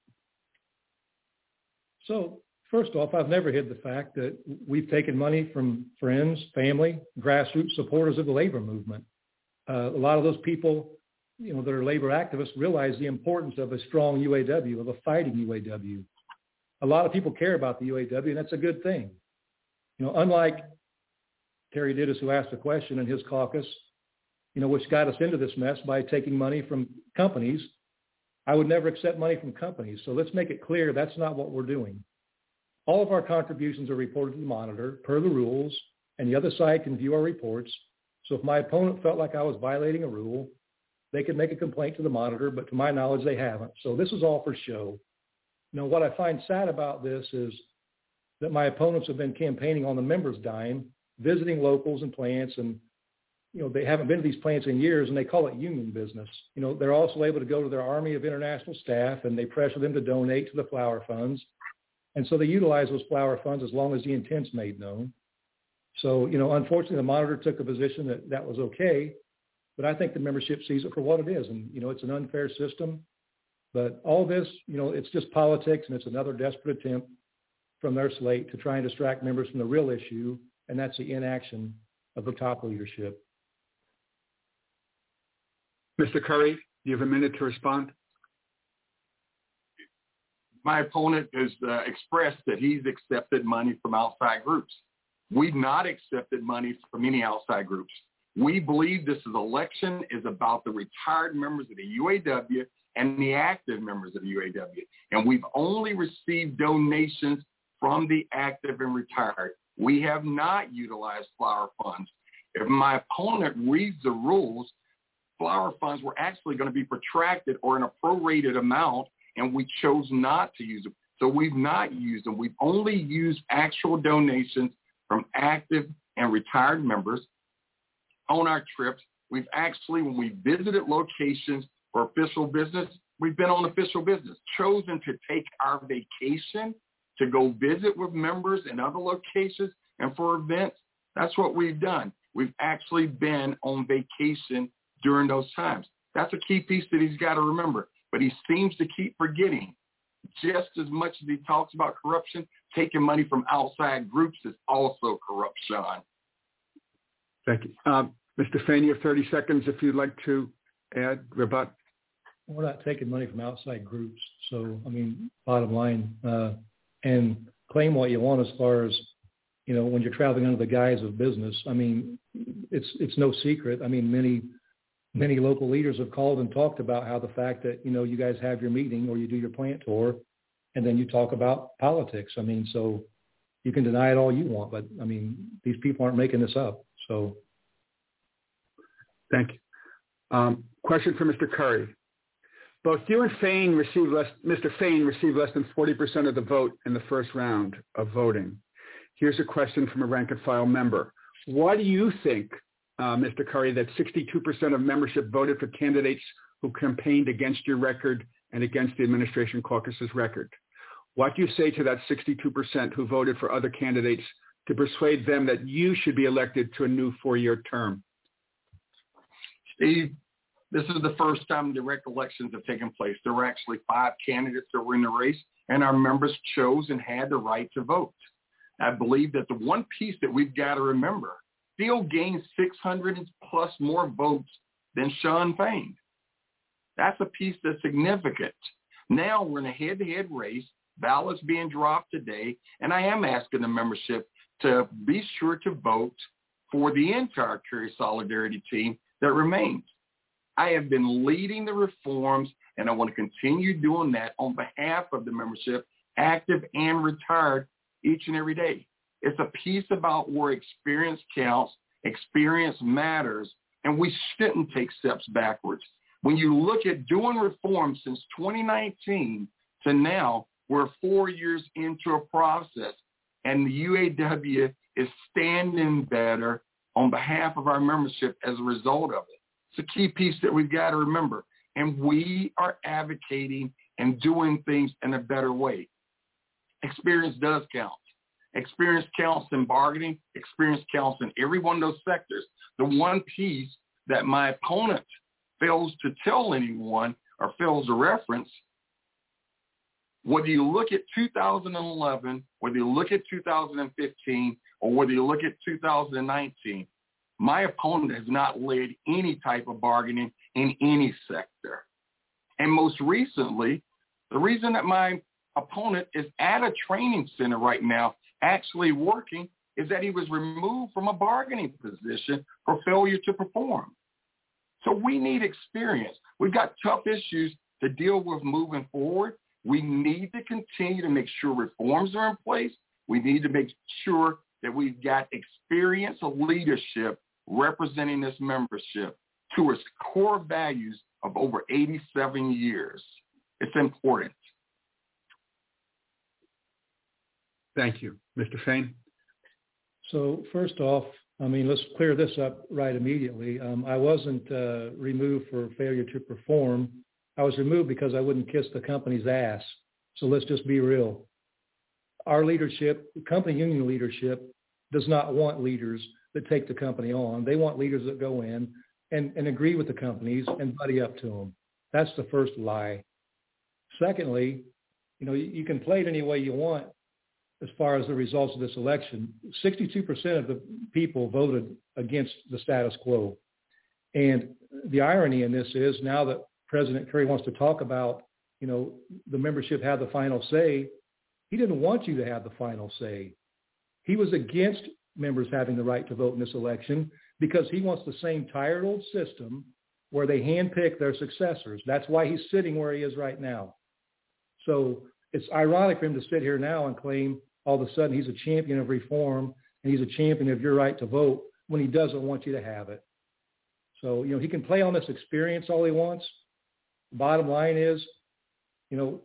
So first off, I've never hid the fact that we've taken money from friends, family, grassroots supporters of the labor movement. Uh, a lot of those people, you know, that are labor activists realize the importance of a strong U A W, of a fighting U A W. A lot of people care about the U A W, and that's a good thing. You know, unlike Terry Dittis, who asked the question in his caucus, you know, which got us into this mess by taking money from companies, I would never accept money from companies. So let's make it clear that's not what we're doing. All of our contributions are reported to the Monitor per the rules, and the other side can view our reports. So if my opponent felt like I was violating a rule, they could make a complaint to the Monitor, but to my knowledge, they haven't. So this is all for show. You know, what I find sad about this is that my opponents have been campaigning on the members' dime, visiting locals and plants, and you know, they haven't been to these plants in years, and they call it union business. You know, they're also able to go to their army of international staff, and they pressure them to donate to the flower funds. And so they utilize those flower funds as long as the intent's made known. So, you know, unfortunately, the Monitor took a position that that was okay, but I think the membership sees it for what it is. And, you know, it's an unfair system. But all this, you know, it's just politics, and it's another desperate attempt from their slate to try and distract members from the real issue, and that's the inaction of the top leadership. Mister Curry, do you have a minute to respond? My opponent has uh, expressed that he's accepted money from outside groups. We've not accepted money from any outside groups. We believe this is election is about the retired members of the U A W and the active members of the U A W. And we've only received donations from the active and retired. We have not utilized flower funds. If my opponent reads the rules, flower funds were actually going to be protracted or in a prorated amount, and we chose not to use them. So we've not used them. We've only used actual donations from active and retired members on our trips. We've actually, when we visited locations for official business, we've been on official business, chosen to take our vacation to go visit with members in other locations and for events. That's what we've done. We've actually been on vacation during those times. That's a key piece that he's got to remember. But he seems to keep forgetting. Just as much as he talks about corruption, taking money from outside groups is also corruption. Thank you. Um, Mister Fain, you have thirty seconds if you'd like to add, rebut. We're not taking money from outside groups. So, I mean, bottom line, uh, and claim what you want as far as, you know, when you're traveling under the guise of business. I mean, it's it's no secret. I mean, many Many local leaders have called and talked about how the fact that, you know, you guys have your meeting or you do your plant tour and then you talk about politics. I mean, so you can deny it all you want, but I mean, these people aren't making this up. So. Thank you. Um, question for Mister Curry. Both you and Fain received less, Mister Fain received less than forty percent of the vote in the first round of voting. Here's a question from a rank and file member. Why do you think Uh, Mister Curry, that sixty-two percent of membership voted for candidates who campaigned against your record and against the administration caucus's record? What do you say to that sixty-two percent who voted for other candidates to persuade them that you should be elected to a new four-year term? Steve, this is the first time direct elections have taken place. There were actually five candidates that were in the race, and our members chose and had the right to vote. I believe that the one piece that we've got to remember, Steele gained six hundred plus more votes than Shawn Fain. That's a piece that's significant. Now we're in a head-to-head race. ballots being dropped today, and I am asking the membership to be sure to vote for the entire Cary Solidarity team that remains. I have been leading the reforms, and I want to continue doing that on behalf of the membership, active and retired, each and every day. It's a piece about where experience counts, experience matters, and we shouldn't take steps backwards. When you look at doing reforms since twenty nineteen to now, we're four years into a process, and the U A W is standing better on behalf of our membership as a result of it. It's a key piece that we've got to remember, and we are advocating and doing things in a better way. Experience does count. Experience counts in bargaining. Experience counts in every one of those sectors. The one piece that my opponent fails to tell anyone or fails to reference, whether you look at two thousand eleven, whether you look at two thousand fifteen, or whether you look at two thousand nineteen, my opponent has not led any type of bargaining in any sector. And most recently, the reason that my opponent is at a training center right now actually working is that he was removed from a bargaining position for failure to perform. So we need experience. We've got tough issues to deal with moving forward. We need to continue to make sure reforms are in place. We need to make sure that we've got experienced leadership representing this membership to its core values of over eighty-seven years. It's important. Thank you. Mister Fain? So first off, I mean, let's clear this up right immediately. Um, I wasn't uh, removed for failure to perform. I was removed because I wouldn't kiss the company's ass. So let's just be real. Our leadership, company union leadership, does not want leaders that take the company on. They want leaders that go in and, and agree with the companies and buddy up to them. That's the first lie. Secondly, you know, you, you can play it any way you want as far as the results of this election. sixty-two percent of the people voted against the status quo. And the irony in this is now that President Curry wants to talk about, you know, the membership had the final say, he didn't want you to have the final say. He was against members having the right to vote in this election because he wants the same tired old system where they handpick their successors. That's why he's sitting where he is right now. So it's ironic for him to sit here now and claim all of a sudden he's a champion of reform and he's a champion of your right to vote when he doesn't want you to have it. So, you know, he can play on this experience all he wants. Bottom line is, you know,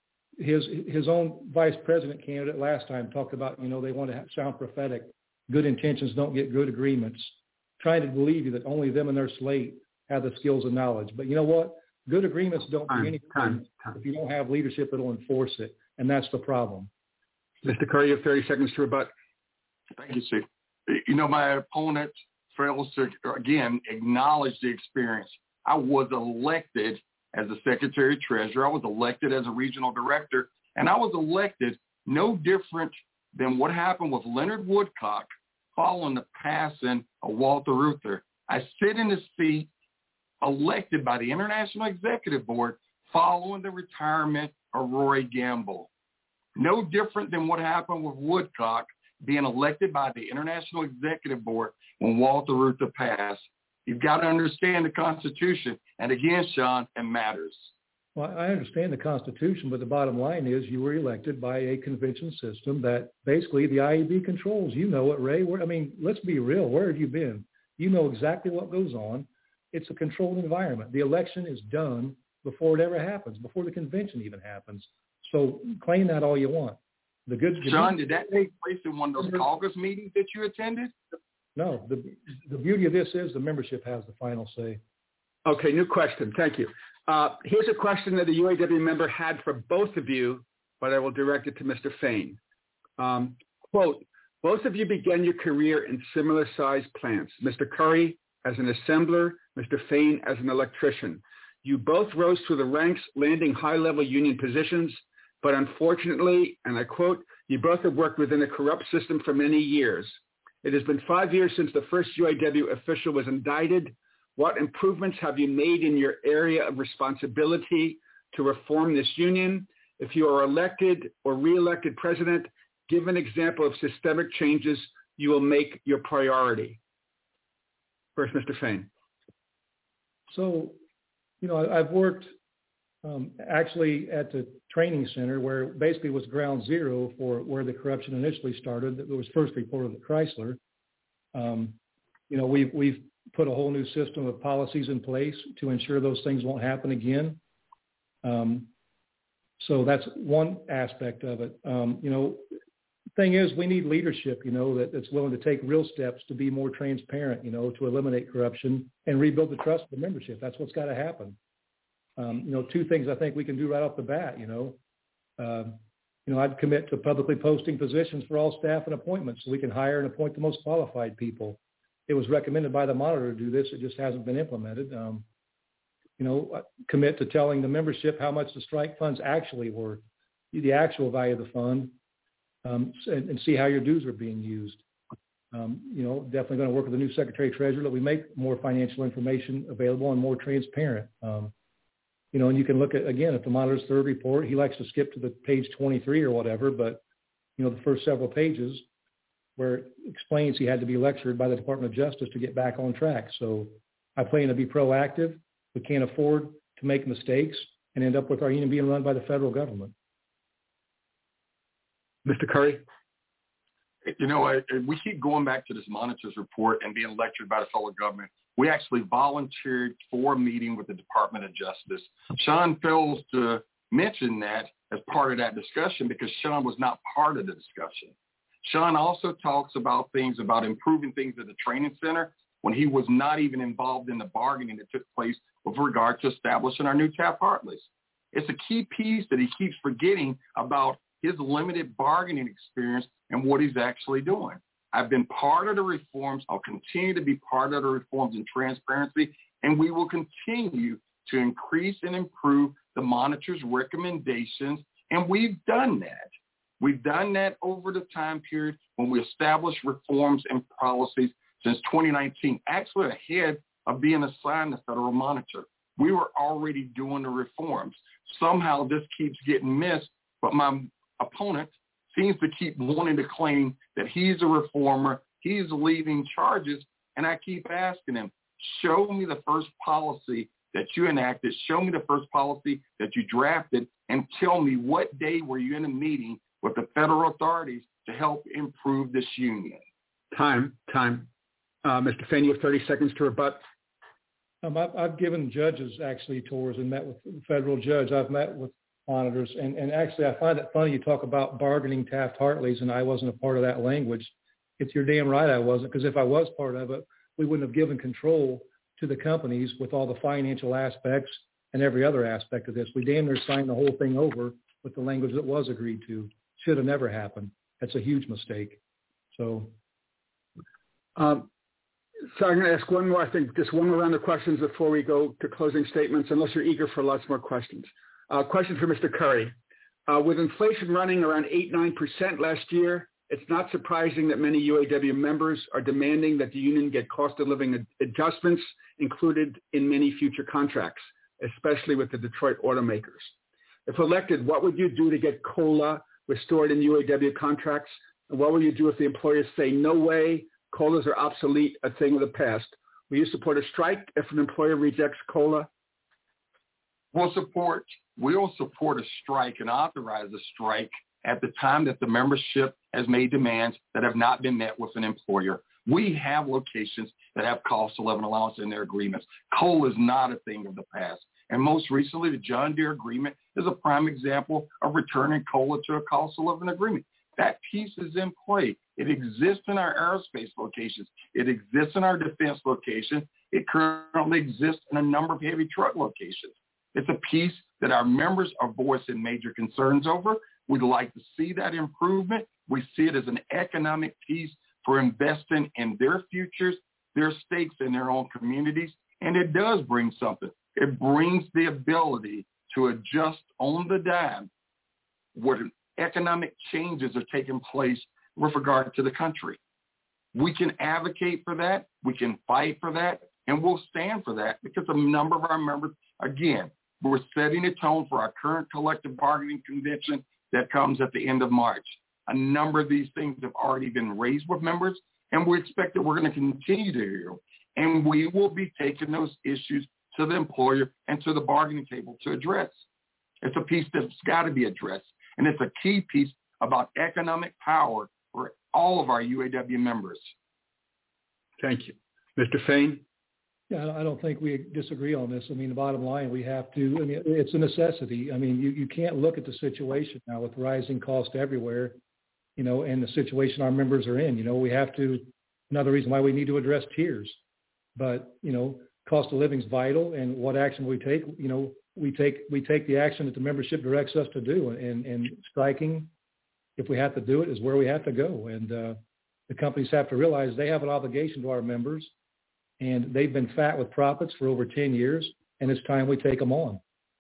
his his own vice president candidate last time talked about, you know, they want to sound prophetic. Good intentions don't get good agreements. Trying to believe you that only them and their slate have the skills and knowledge. But you know what? Good agreements don't do anything time, time. if you don't have leadership that will enforce it. And that's the problem. Mister Curry, you have thirty seconds to rebut. Thank you, Steve. You know, my opponent fails to, again, acknowledge the experience. I was elected as a secretary treasurer. I was elected as a regional director, and I was elected no different than what happened with Leonard Woodcock following the passing of Walter Reuther. I sit in the seat elected by the International Executive Board following the retirement of Roy Gamble. No different than what happened with Woodcock being elected by the International Executive Board when Walter Reuther passed. You've got to understand the Constitution. And again, Sean, it matters. Well, I understand the Constitution, but the bottom line is you were elected by a convention system that basically the I A B controls. You know it, Ray. Where, I mean, let's be real. Where have you been? You know exactly what goes on. It's a controlled environment. The election is done before it ever happens, before the convention even happens. So claim that all you want. The good. Sean, did that take place in one of those caucus meetings that you attended? No. The the beauty of this is the membership has the final say. Okay, new question. Thank you. Uh, here's a question that the U A W member had for both of you, but I will direct it to Mister Fain. Um, quote, both of you began your career in similar-sized plants. Mister Curry as an assembler, Mister Fain as an electrician. You both rose through the ranks, landing high-level union positions, but unfortunately, and I quote, you both have worked within a corrupt system for many years. It has been five years since the first U A W official was indicted. What improvements have you made in your area of responsibility to reform this union? If you are elected or re-elected president, give an example of systemic changes you will make your priority. First, Mister Fain. So, you know, I, I've worked um, actually at the training center where basically was ground zero for where the corruption initially started. It was first reported at Chrysler. Um, you know, we've, we've put a whole new system of policies in place to ensure those things won't happen again. Um, so that's one aspect of it. Um, you know, thing is, we need leadership, you know, that, that's willing to take real steps to be more transparent, you know, to eliminate corruption and rebuild the trust of the membership. That's what's got to happen. Um, you know, two things I think we can do right off the bat, you know. Uh, you know, I'd commit to publicly posting positions for all staff and appointments so we can hire and appoint the most qualified people. It was recommended by the monitor to do this. It just hasn't been implemented. Um, you know, commit to telling the membership how much the strike funds actually were, the actual value of the fund, um, and, and see how your dues are being used. Um, you know, definitely going to work with the new Secretary Treasurer that we make more financial information available and more transparent. Um, you know, and you can look at, again, at the monitor's third report, he likes to skip to the page twenty-three or whatever, but, you know, the first several pages where it explains he had to be lectured by the Department of Justice to get back on track. So I plan to be proactive. We can't afford to make mistakes and end up with our union being run by the federal government. Mister Curry? You know, I, we keep going back to this monitor's report and being lectured by the federal government. We actually volunteered for a meeting with the Department of Justice. Sean fails to mention that as part of that discussion because Sean was not part of the discussion. Sean also talks about things about improving things at the training center when he was not even involved in the bargaining that took place with regard to establishing our new Taft-Hartleys. It's a key piece that he keeps forgetting about his limited bargaining experience and what he's actually doing. I've been part of the reforms. I'll continue to be part of the reforms and transparency, and we will continue to increase and improve the monitor's recommendations, and we've done that. We've done that over the time period when we established reforms and policies since twenty nineteen, actually ahead of being assigned the federal monitor. We were already doing the reforms. Somehow this keeps getting missed, but my opponent seems to keep wanting to claim that he's a reformer, he's leading charges, and I keep asking him, show me the first policy that you enacted, show me the first policy that you drafted, and tell me what day were you in a meeting with the federal authorities to help improve this union. Time, time. Uh, Mister Fain, you have thirty seconds to rebut. Um, I've, I've given judges actually tours and met with the federal judge. I've met with monitors. And, and actually, I find it funny you talk about bargaining Taft-Hartleys, and I wasn't a part of that language. It's you're damn right I wasn't, because if I was part of it, we wouldn't have given control to the companies with all the financial aspects and every other aspect of this. We damn near signed the whole thing over with the language that was agreed to. Should have never happened. That's a huge mistake. So, um, so I'm going to ask one more, I think, just one more round of questions before we go to closing statements, unless you're eager for lots more questions. Uh, question for Mister Curry. Uh, with inflation running around eight, nine percent last year, it's not surprising that many U A W members are demanding that the union get cost of living ad- adjustments included in many future contracts, especially with the Detroit automakers. If elected, what would you do to get COLA restored in U A W contracts? And what will you do if the employers say, no way, COLAs are obsolete, a thing of the past? Will you support a strike if an employer rejects COLA? We'll support, we'll support a strike and authorize a strike at the time that the membership has made demands that have not been met with an employer. We have locations that have cost of living allowance in their agreements. COLA is not a thing of the past. And most recently, the John Deere agreement is a prime example of returning COLA to a cost of living agreement. That piece is in play. It exists in our aerospace locations. It exists in our defense location. It currently exists in a number of heavy truck locations. It's a piece that our members are voicing major concerns over. We'd like to see that improvement. We see it as an economic piece for investing in their futures, their stakes in their own communities, and it does bring something. It brings the ability to adjust on the dime what economic changes are taking place with regard to the country. We can advocate for that. We can fight for that, and we'll stand for that because a number of our members, again, We're setting a tone for our current collective bargaining convention that comes at the end of March. A number of these things have already been raised with members, and we expect that we're going to continue to hear them. And we will be taking those issues to the employer and to the bargaining table to address. It's a piece that's got to be addressed, and it's a key piece about economic power for all of our U A W members. Thank you. Mister Fain? Yeah, I don't think we disagree on this. I mean, the bottom line, we have to, I mean, it's a necessity. I mean, you, you can't look at the situation now with rising costs everywhere, you know, and the situation our members are in. You know, we have to, another reason why we need to address tiers. But, you know, cost of living is vital, and what action we take, you know, we take we take the action that the membership directs us to do, and, and striking, if we have to do it, is where we have to go. And uh, the companies have to realize they have an obligation to our members, and they've been fat with profits for over ten years, and it's time we take them on.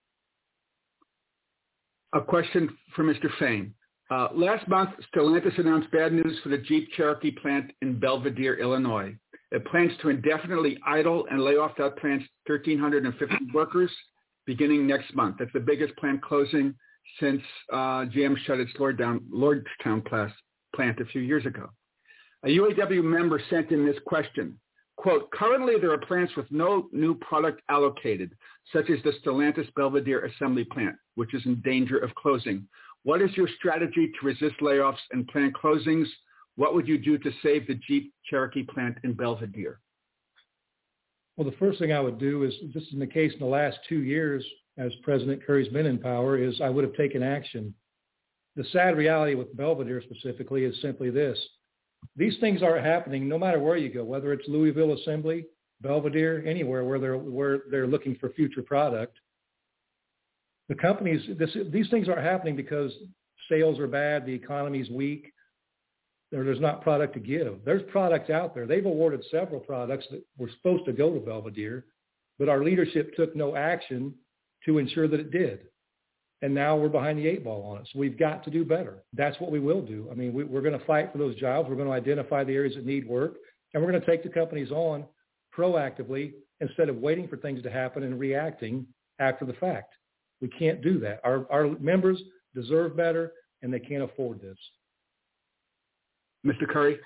A question for Mister Fain. Uh, last month, Stellantis announced bad news for the Jeep Cherokee plant in Belvidere, Illinois. It plans to indefinitely idle and lay off that plant's one thousand three hundred fifty workers beginning next month. That's the biggest plant closing since uh, G M shut its Lordstown, Lordstown plant a few years ago. A U A W member sent in this question. Quote, currently there are plants with no new product allocated, such as the Stellantis Belvidere assembly plant, which is in danger of closing. What is your strategy to resist layoffs and plant closings? What would you do to save the Jeep Cherokee plant in Belvidere? Well, the first thing I would do is, this is in the case in the last two years, as President Curry's been in power, is I would have taken action. The sad reality with Belvidere specifically is simply this. These things are happening no matter where you go, whether it's Louisville Assembly, Belvidere, anywhere where they're, where they're looking for future product. The companies, this, these things aren't happening because sales are bad, the economy's weak, or there's not product to give. There's product out there. They've awarded several products that were supposed to go to Belvidere, but our leadership took no action to ensure that it did. And now we're behind the eight ball on it. So we've got to do better. That's what we will do. I mean, we, we're going to fight for those jobs. We're going to identify the areas that need work, and we're going to take the companies on proactively instead of waiting for things to happen and reacting after the fact. We can't do that. Our, our members deserve better, and they can't afford this. Mister Curry?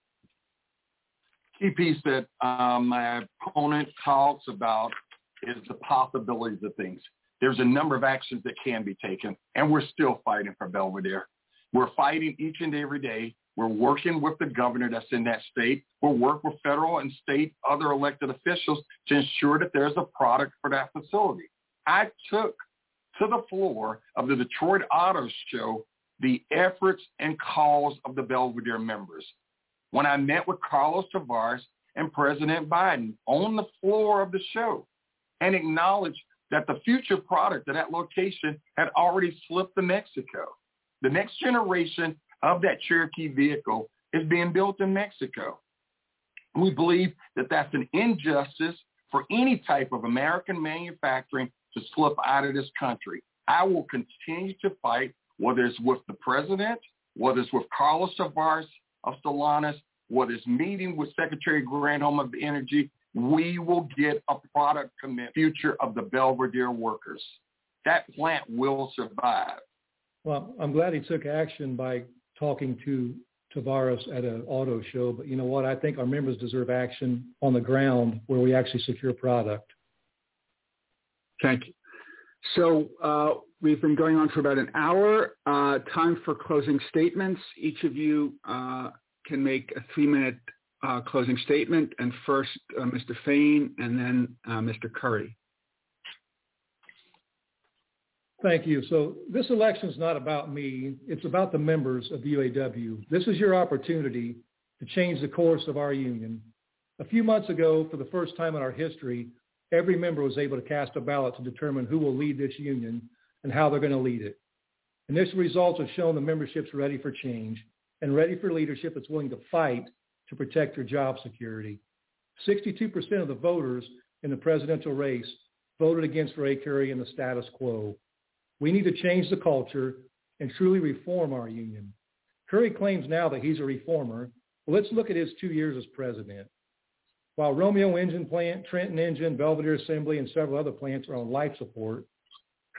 Key piece that um, my opponent talks about is the possibilities of things. There's a number of actions that can be taken, and we're still fighting for Belvidere. We're fighting each and every day. We're working with the governor that's in that state. We'll work with federal and state other elected officials to ensure that there's a product for that facility. I took to the floor of the Detroit Auto Show the efforts and calls of the Belvidere members. When I met with Carlos Tavares and President Biden on the floor of the show and acknowledged that the future product of that location had already slipped to Mexico. The next generation of that Cherokee vehicle is being built in Mexico. We believe that that's an injustice for any type of American manufacturing to slip out of this country. I will continue to fight, whether it's with the president, whether it's with Carlos Tavares of Stellantis, whether it's meeting with Secretary Granholm of Energy. We will get a product commit future of the Belvidere workers. That plant will survive. Well, I'm glad he took action by talking to Tavares at an auto show, but you know what? I think our members deserve action on the ground where we actually secure product. Thank you. So uh, we've been going on for about an hour. Uh, time for closing statements. Each of you uh, can make a three-minute Uh, closing statement, and first uh, Mister Fain, and then uh, Mister Curry. Thank you. So this election is not about me. It's about the members of the U A W. This is your opportunity to change the course of our union. A few months ago, for the first time in our history, every member was able to cast a ballot to determine who will lead this union and how they're going to lead it. Initial results have shown the membership's ready for change and ready for leadership that's willing to fight to protect your job security. sixty-two percent of the voters in the presidential race voted against Ray Curry and the status quo. We need to change the culture and truly reform our union. Curry claims now that he's a reformer. Well, let's look at his two years as president. While Romeo Engine Plant, Trenton Engine, Belvidere Assembly, and several other plants are on life support,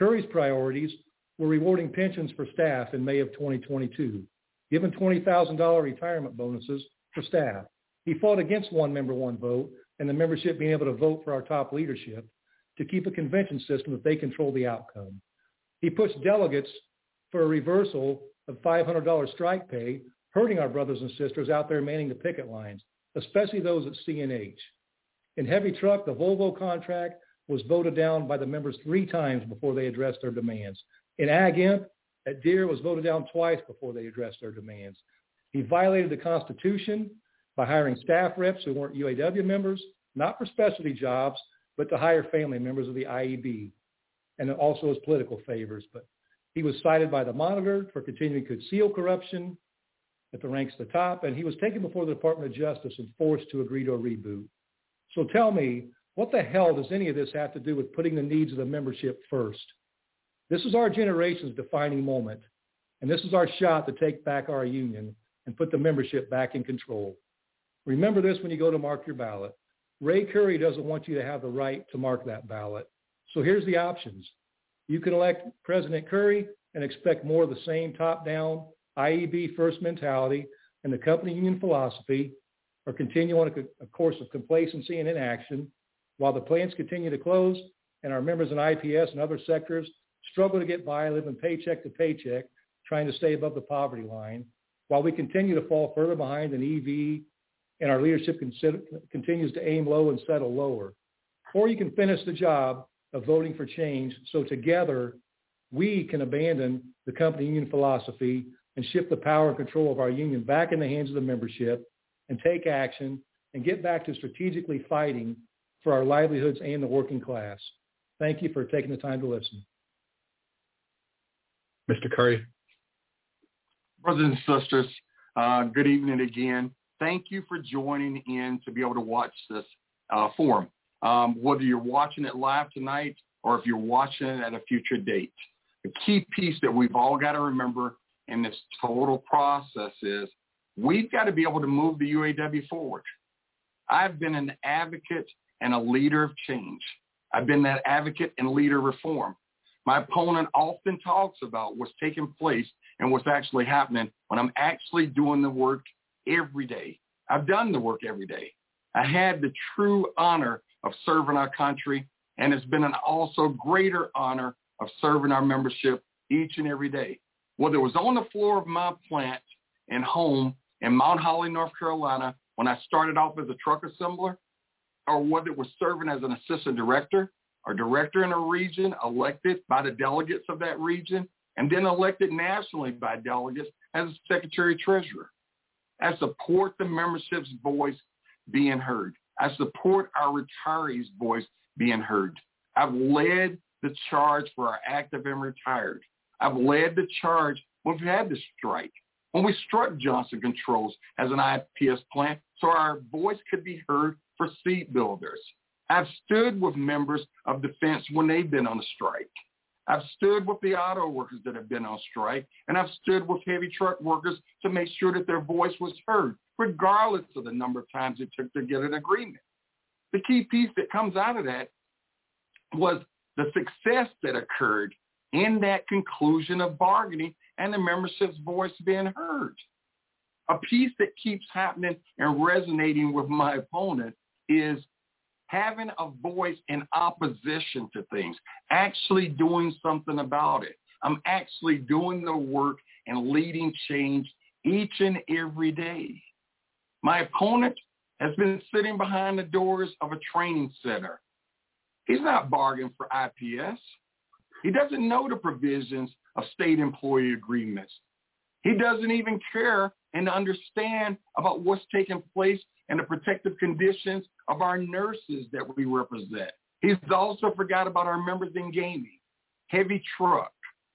Curry's priorities were rewarding pensions for staff in May of twenty twenty-two, giving twenty thousand dollars retirement bonuses for staff. He fought against one member, one vote, and the membership being able to vote for our top leadership to keep a convention system that they control the outcome. He pushed delegates for a reversal of five hundred dollars strike pay, hurting our brothers and sisters out there manning the picket lines, especially those at C N H. In heavy truck, the Volvo contract was voted down by the members three times before they addressed their demands. In Ag Imp, at Deere was voted down twice before they addressed their demands. He violated the Constitution by hiring staff reps who weren't U A W members, not for specialty jobs, but to hire family members of the I E B, and also as political favors. But he was cited by the Monitor for continuing to conceal corruption at the ranks at the top, and he was taken before the Department of Justice and forced to agree to a reboot. So tell me, what the hell does any of this have to do with putting the needs of the membership first? This is our generation's defining moment, and this is our shot to take back our union and put the membership back in control. Remember this when you go to mark your ballot. Ray Curry doesn't want you to have the right to mark that ballot. So here's the options. You can elect President Curry and expect more of the same top-down I E B first mentality and the company union philosophy, or continue on a, a course of complacency and inaction while the plants continue to close and our members in I P S and other sectors struggle to get by, living paycheck to paycheck, trying to stay above the poverty line, while we continue to fall further behind in E V and our leadership consider, continues to aim low and settle lower. Or you can finish the job of voting for change so together we can abandon the company union philosophy and shift the power and control of our union back in the hands of the membership and take action and get back to strategically fighting for our livelihoods and the working class. Thank you for taking the time to listen. Mister Curry. Brothers and sisters, uh, good evening again. Thank you for joining in to be able to watch this uh, forum. Um, whether you're watching it live tonight or if you're watching it at a future date. The key piece that we've all got to remember in this total process is we've got to be able to move the U A W forward. I've been an advocate and a leader of change. I've been that advocate and leader of reform. My opponent often talks about what's taking place and what's actually happening when I'm actually doing the work every day. I've done the work every day. I had the true honor of serving our country, and it's been an also greater honor of serving our membership each and every day. Whether it was on the floor of my plant and home in Mount Holly, North Carolina, when I started off as a truck assembler, or whether it was serving as an assistant director or director in a region elected by the delegates of that region, and then elected nationally by delegates as a secretary treasurer. I support the membership's voice being heard. I support our retirees' voice being heard. I've led the charge for our active and retired. I've led the charge when we've had the strike, when we struck Johnson Controls as an I P S plant so our voice could be heard for seat builders. I've stood with members of defense when they've been on a strike. I've stood with the auto workers that have been on strike, and I've stood with heavy truck workers to make sure that their voice was heard, regardless of the number of times it took to get an agreement. The key piece that comes out of that was the success that occurred in that conclusion of bargaining and the membership's voice being heard. A piece that keeps happening and resonating with my opponent is having a voice in opposition to things, actually doing something about it. I'm actually doing the work and leading change each and every day. My opponent has been sitting behind the doors of a training center. He's not bargaining for I P S. He doesn't know the provisions of state employee agreements. He doesn't even care and understand about what's taking place and the protective conditions of our nurses that we represent. He's also forgot about our members in gaming, heavy truck,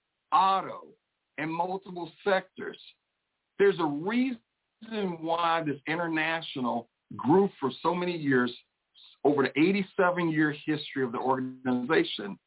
auto, and multiple sectors. There's a reason why this international grew for so many years, over the eighty-seven year history of the organization.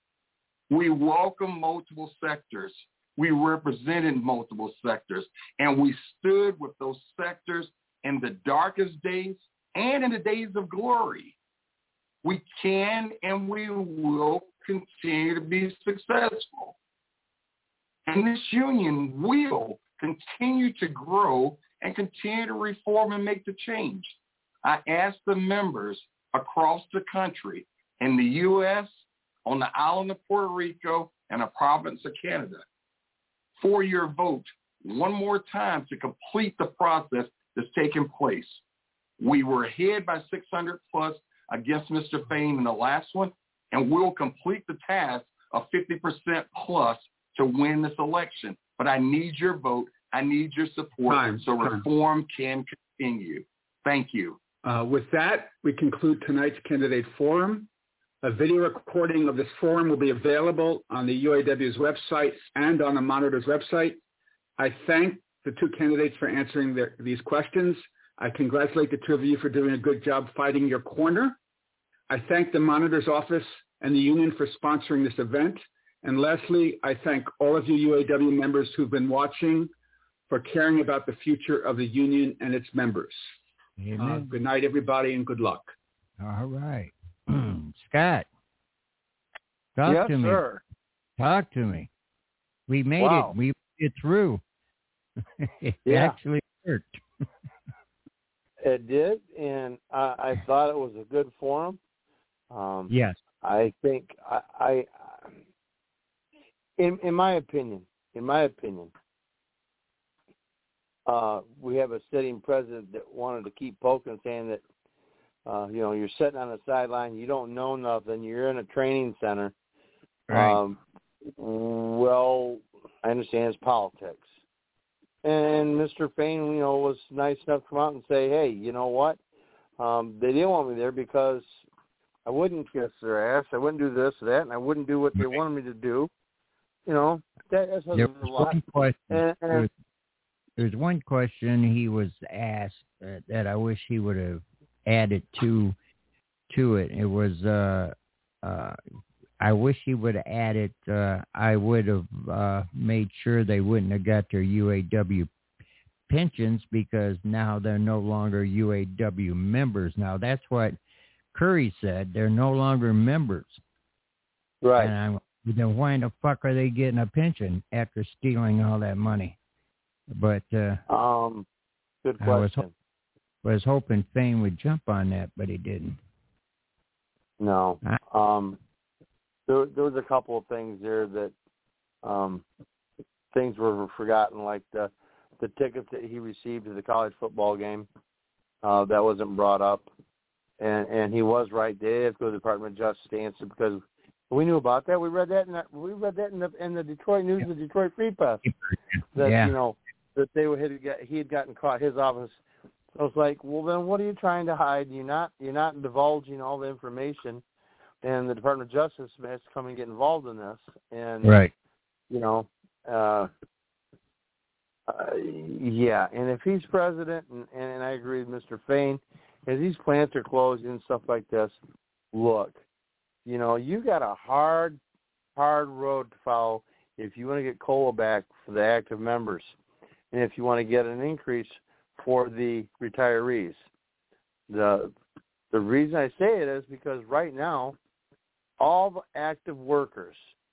We welcome multiple sectors. We represented multiple sectors, and we stood with those sectors in the darkest days and in the days of glory. We can and we will continue to be successful. And this union will continue to grow and continue to reform and make the change. I asked the members across the country, in the U S, on the island of Puerto Rico, and the province of Canada, for your vote one more time to complete the process that's taking place. We were ahead by six hundred plus against Mister Fain in the last one, and we'll complete the task of fifty percent plus to win this election. But I need your vote. I need your support Time, so time. reform can continue. Thank you. Uh, with that, we conclude tonight's candidate forum. A video recording of this forum will be available on the U A W's website and on the Monitor's website. I thank the two candidates for answering their, these questions. I congratulate the two of you for doing a good job fighting your corner. I thank the Monitor's office and the union for sponsoring this event. And lastly, I thank all of you U A W members who've been watching for caring about the future of the union and its members. Amen. Uh, good night, everybody, and good luck. All right. Scott, talk yes, to me. sir. Talk to me. We made Wow. it. We made it through. It Yeah. actually worked. It did, and I, I thought it was a good forum. Um, Yes. I think I, I, in in my opinion, in my opinion, uh, we have a sitting president that wanted to keep poking, saying that, uh, you know, you're sitting on the sideline, you don't know nothing, you're in a training center. Right. Um, well, I understand it's politics. And Mister Fain, you know, was nice enough to come out and say, hey, you know what? Um, they didn't want me there because I wouldn't kiss their ass. I wouldn't do this or that, and I wouldn't do what they wanted me to do. You know, that, that's There a was lot. one question. And, and, There was, there's one question he was asked that, that I wish he would have added to to it. It was, uh, uh, I wish he would have added, uh, I would have uh, made sure they wouldn't have got their U A W pensions because now they're no longer U A W members. Now, that's what Curry said. They're no longer members. right. And I'm, then why in the fuck are they getting a pension after stealing all that money? But uh, Um, good I was, question. was hoping Fain would jump on that, but he didn't. No. Huh? Um, there, there was a couple of things there that um, things were forgotten, like the the tickets that he received to the college football game. Uh, that wasn't brought up, and and he was right. They have to go to the Department of Justice to answer because we knew about that. We read that in the, we read that in the in the Detroit News, the Detroit Free Press. That Yeah. you know that they were had got, he had gotten caught. His office. I was like, well, then what are you trying to hide? You're not you're not divulging all the information, and the Department of Justice has to come and get involved in this. And Right. you know, uh, uh, yeah. And if he's president, and, and I agree with Mister Fain, as these plants are closing and stuff like this, look, you know, you got a hard, hard road to follow if you want to get COLA back for the active members, and if you want to get an increase for the retirees. The the reason I say it is because right now, all the active workers,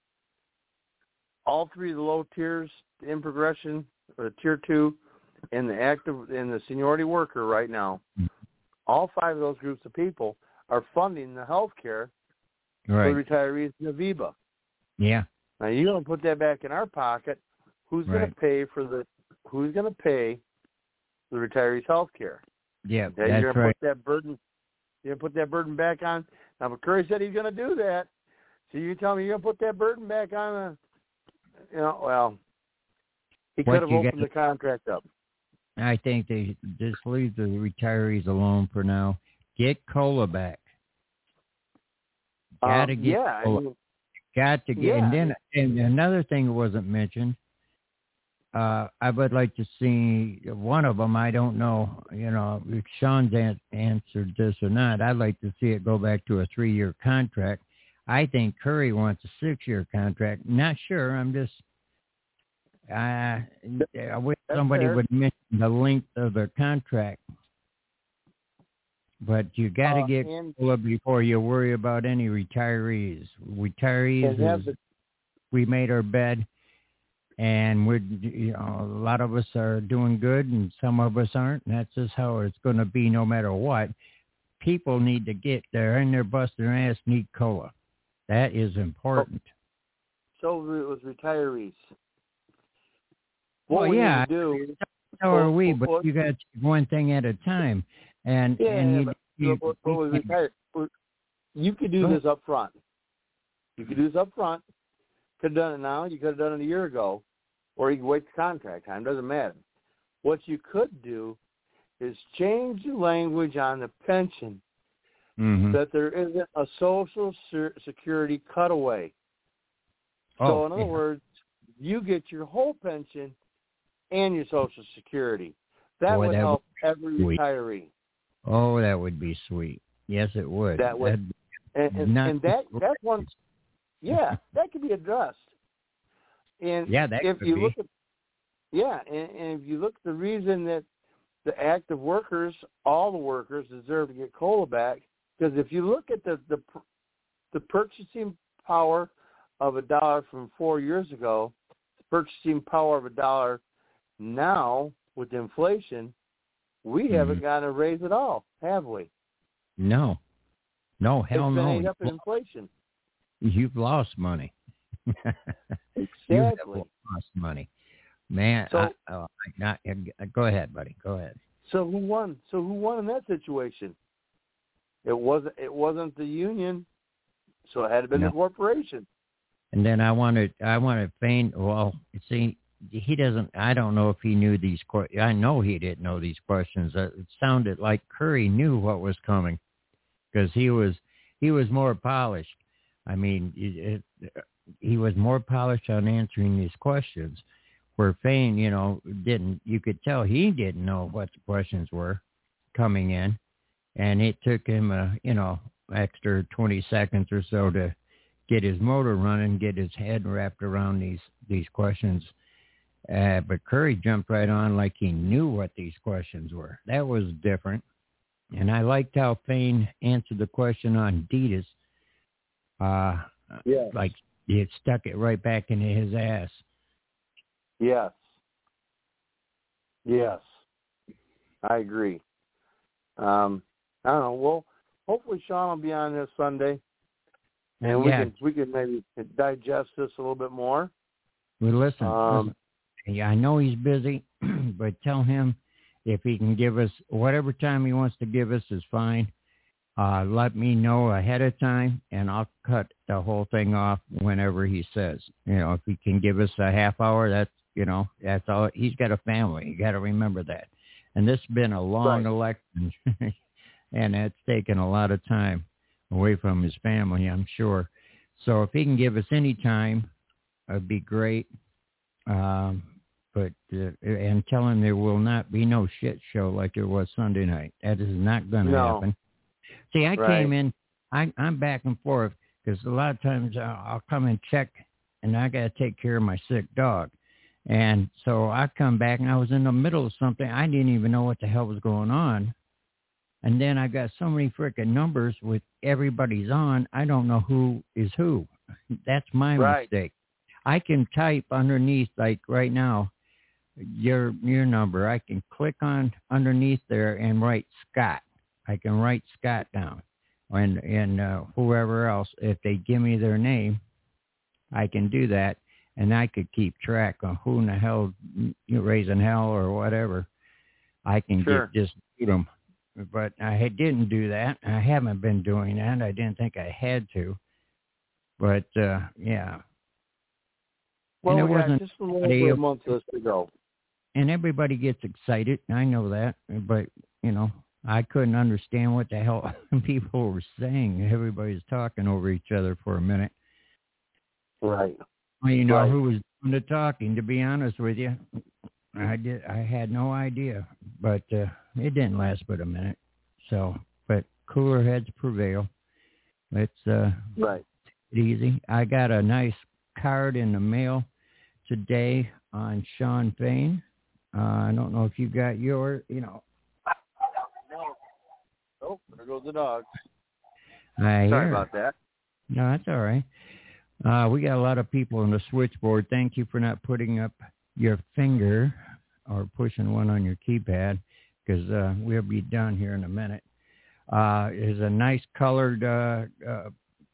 all three of the low tiers in progression, or tier two, and the active and the seniority worker right now, all five of those groups of people are funding the health care Right. for the retirees in Aviva. Yeah. Now you don't put that back in our pocket. Who's going Right. to pay for the? Who's going to pay the retirees' health care? Yeah. Okay, That's you're gonna right. put that burden. You're gonna put that burden back on. Now, but Curry said he's gonna do that. So you tell me you're gonna put that burden back on? A, you know, well, he What could have you opened got- the contract up. I think they just leave the retirees alone for now. Get COLA back. Got to Um, get yeah, I COLA. mean, Got to get, Yeah. and then and another thing that wasn't mentioned. Uh, I would like to see one of them. I don't know, you know, if Sean's an- answered this or not. I'd like to see it go back to a three-year contract. I think Curry wants a six-year contract. Not sure. I'm just. Uh, I wish That's somebody fair. would mention the length of the contract. But you got to uh, get and, COLA before you worry about any retirees. Retirees, and is, the, we made our bed, and we're, you know, a lot of us are doing good, and some of us aren't. And that's just how it's going to be, no matter what. People need to get there, and they're busting their ass, need COLA. That is important. So it was retirees. What Well, we yeah, need to do, so are we, well, but well, you got to take one thing at a time. And yeah, and you, but, you, but, but with you, retired, you could do Go this up front. You could do this up front. Could have done it now. You could have done it a year ago, or you could wait the contract time. Doesn't matter. What you could do is change the language on the pension mm-hmm. that there isn't a Social Security cutaway. Oh, so in other yeah. words, you get your whole pension and your Social Security. That Boy, would that help would every sweet. retiree. Oh, that would be sweet. Yes, it would. That would, and, and, and that that's one. Yeah, that could be addressed. And yeah, that if could you be. look at, yeah, and, and if you look at the reason that the active workers, all the workers deserve to get COLA back, because if you look at the the the purchasing power of a dollar from four years ago, the purchasing power of a dollar now with inflation, we mm-hmm. haven't gotten a raise at all, have we? No. No, hell it's no. It's been up in inflation. You've lost money. Exactly. You have lost money. Man, so, I, oh, not, go ahead, buddy. Go ahead. So who won? So who won in that situation? It wasn't. It wasn't the union. So it had to be no. the corporation. And then I wanted. I wanted Fain. Well, see, he doesn't. I don't know if he knew these. I know he didn't know these questions. It sounded like Curry knew what was coming, because he was. He was more polished. I mean, it, it, he was more polished on answering these questions. Where Fain, you know, didn't, you could tell he didn't know what the questions were coming in. And it took him, a, you know, extra twenty seconds or so to get his motor running, get his head wrapped around these, these questions. Uh, but Curry jumped right on like he knew what these questions were. That was different. And I liked how Fain answered the question on Adidas. Uh, yeah. Like it stuck it right back into his ass. Yes. Yes. I agree. Um, I don't know. Well, hopefully Sean will be on this Sunday, and we yeah. can we can maybe digest this a little bit more. Well, listen, um, listen. Yeah, I know he's busy, but tell him if he can give us whatever time he wants to give us is fine. Uh, let me know ahead of time, and I'll cut the whole thing off whenever he says. You know, if he can give us a half hour, that's, you know, that's all. He's got a family. You got to remember that. And this has been a long right. election, and it's taken a lot of time away from his family, I'm sure. So if he can give us any time, it'd be great. Um, but uh, and tell him there will not be no shit show like there was Sunday night. That is not going to no. happen. See, I right. came in, I, I'm back and forth because a lot of times I'll, I'll come and check, and I got to take care of my sick dog. And so I come back, and I was in the middle of something. I didn't even know what the hell was going on. And then I got so many freaking numbers with everybody's on, I don't know who is who. That's my right. mistake. I can type underneath, like right now, your your number. I can click on underneath there and write Scott. I can write Scott down, and and uh, whoever else, if they give me their name, I can do that, and I could keep track of who in the hell you raising hell or whatever. I can sure. get just do them, but I didn't do that. I haven't been doing that. I didn't think I had to, but uh, yeah. Well, and we it got wasn't just a little over a month left to go. And everybody gets excited. I know that, but you know, I couldn't understand what the hell people were saying. Everybody's talking over each other for a minute. Right. Well, you know right. who was doing the talking, to be honest with you. I did. I had no idea, but uh, it didn't last but a minute. So, but cooler heads prevail. Let's uh, right. take it easy. I got a nice card in the mail today on Sean Fain. Uh, I don't know if you got your, you know. No. Oh, there goes the dog. I Sorry hear. about that. No, that's all right. Uh, we got a lot of people on the switchboard. Thank you for not putting up your finger or pushing one on your keypad, because uh, we'll be done here in a minute. Uh, is a nice colored, uh, uh,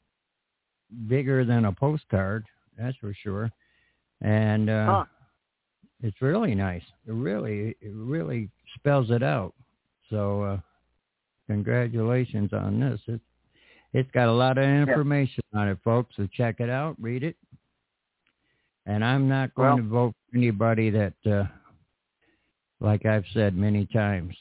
bigger than a postcard, that's for sure. And uh, huh. It's really nice. It really, it really spells it out. So uh, congratulations on this. It's, it's got a lot of information yeah. on it, folks. So check it out, read it. And I'm not going well, to vote for anybody that, uh, like I've said many times,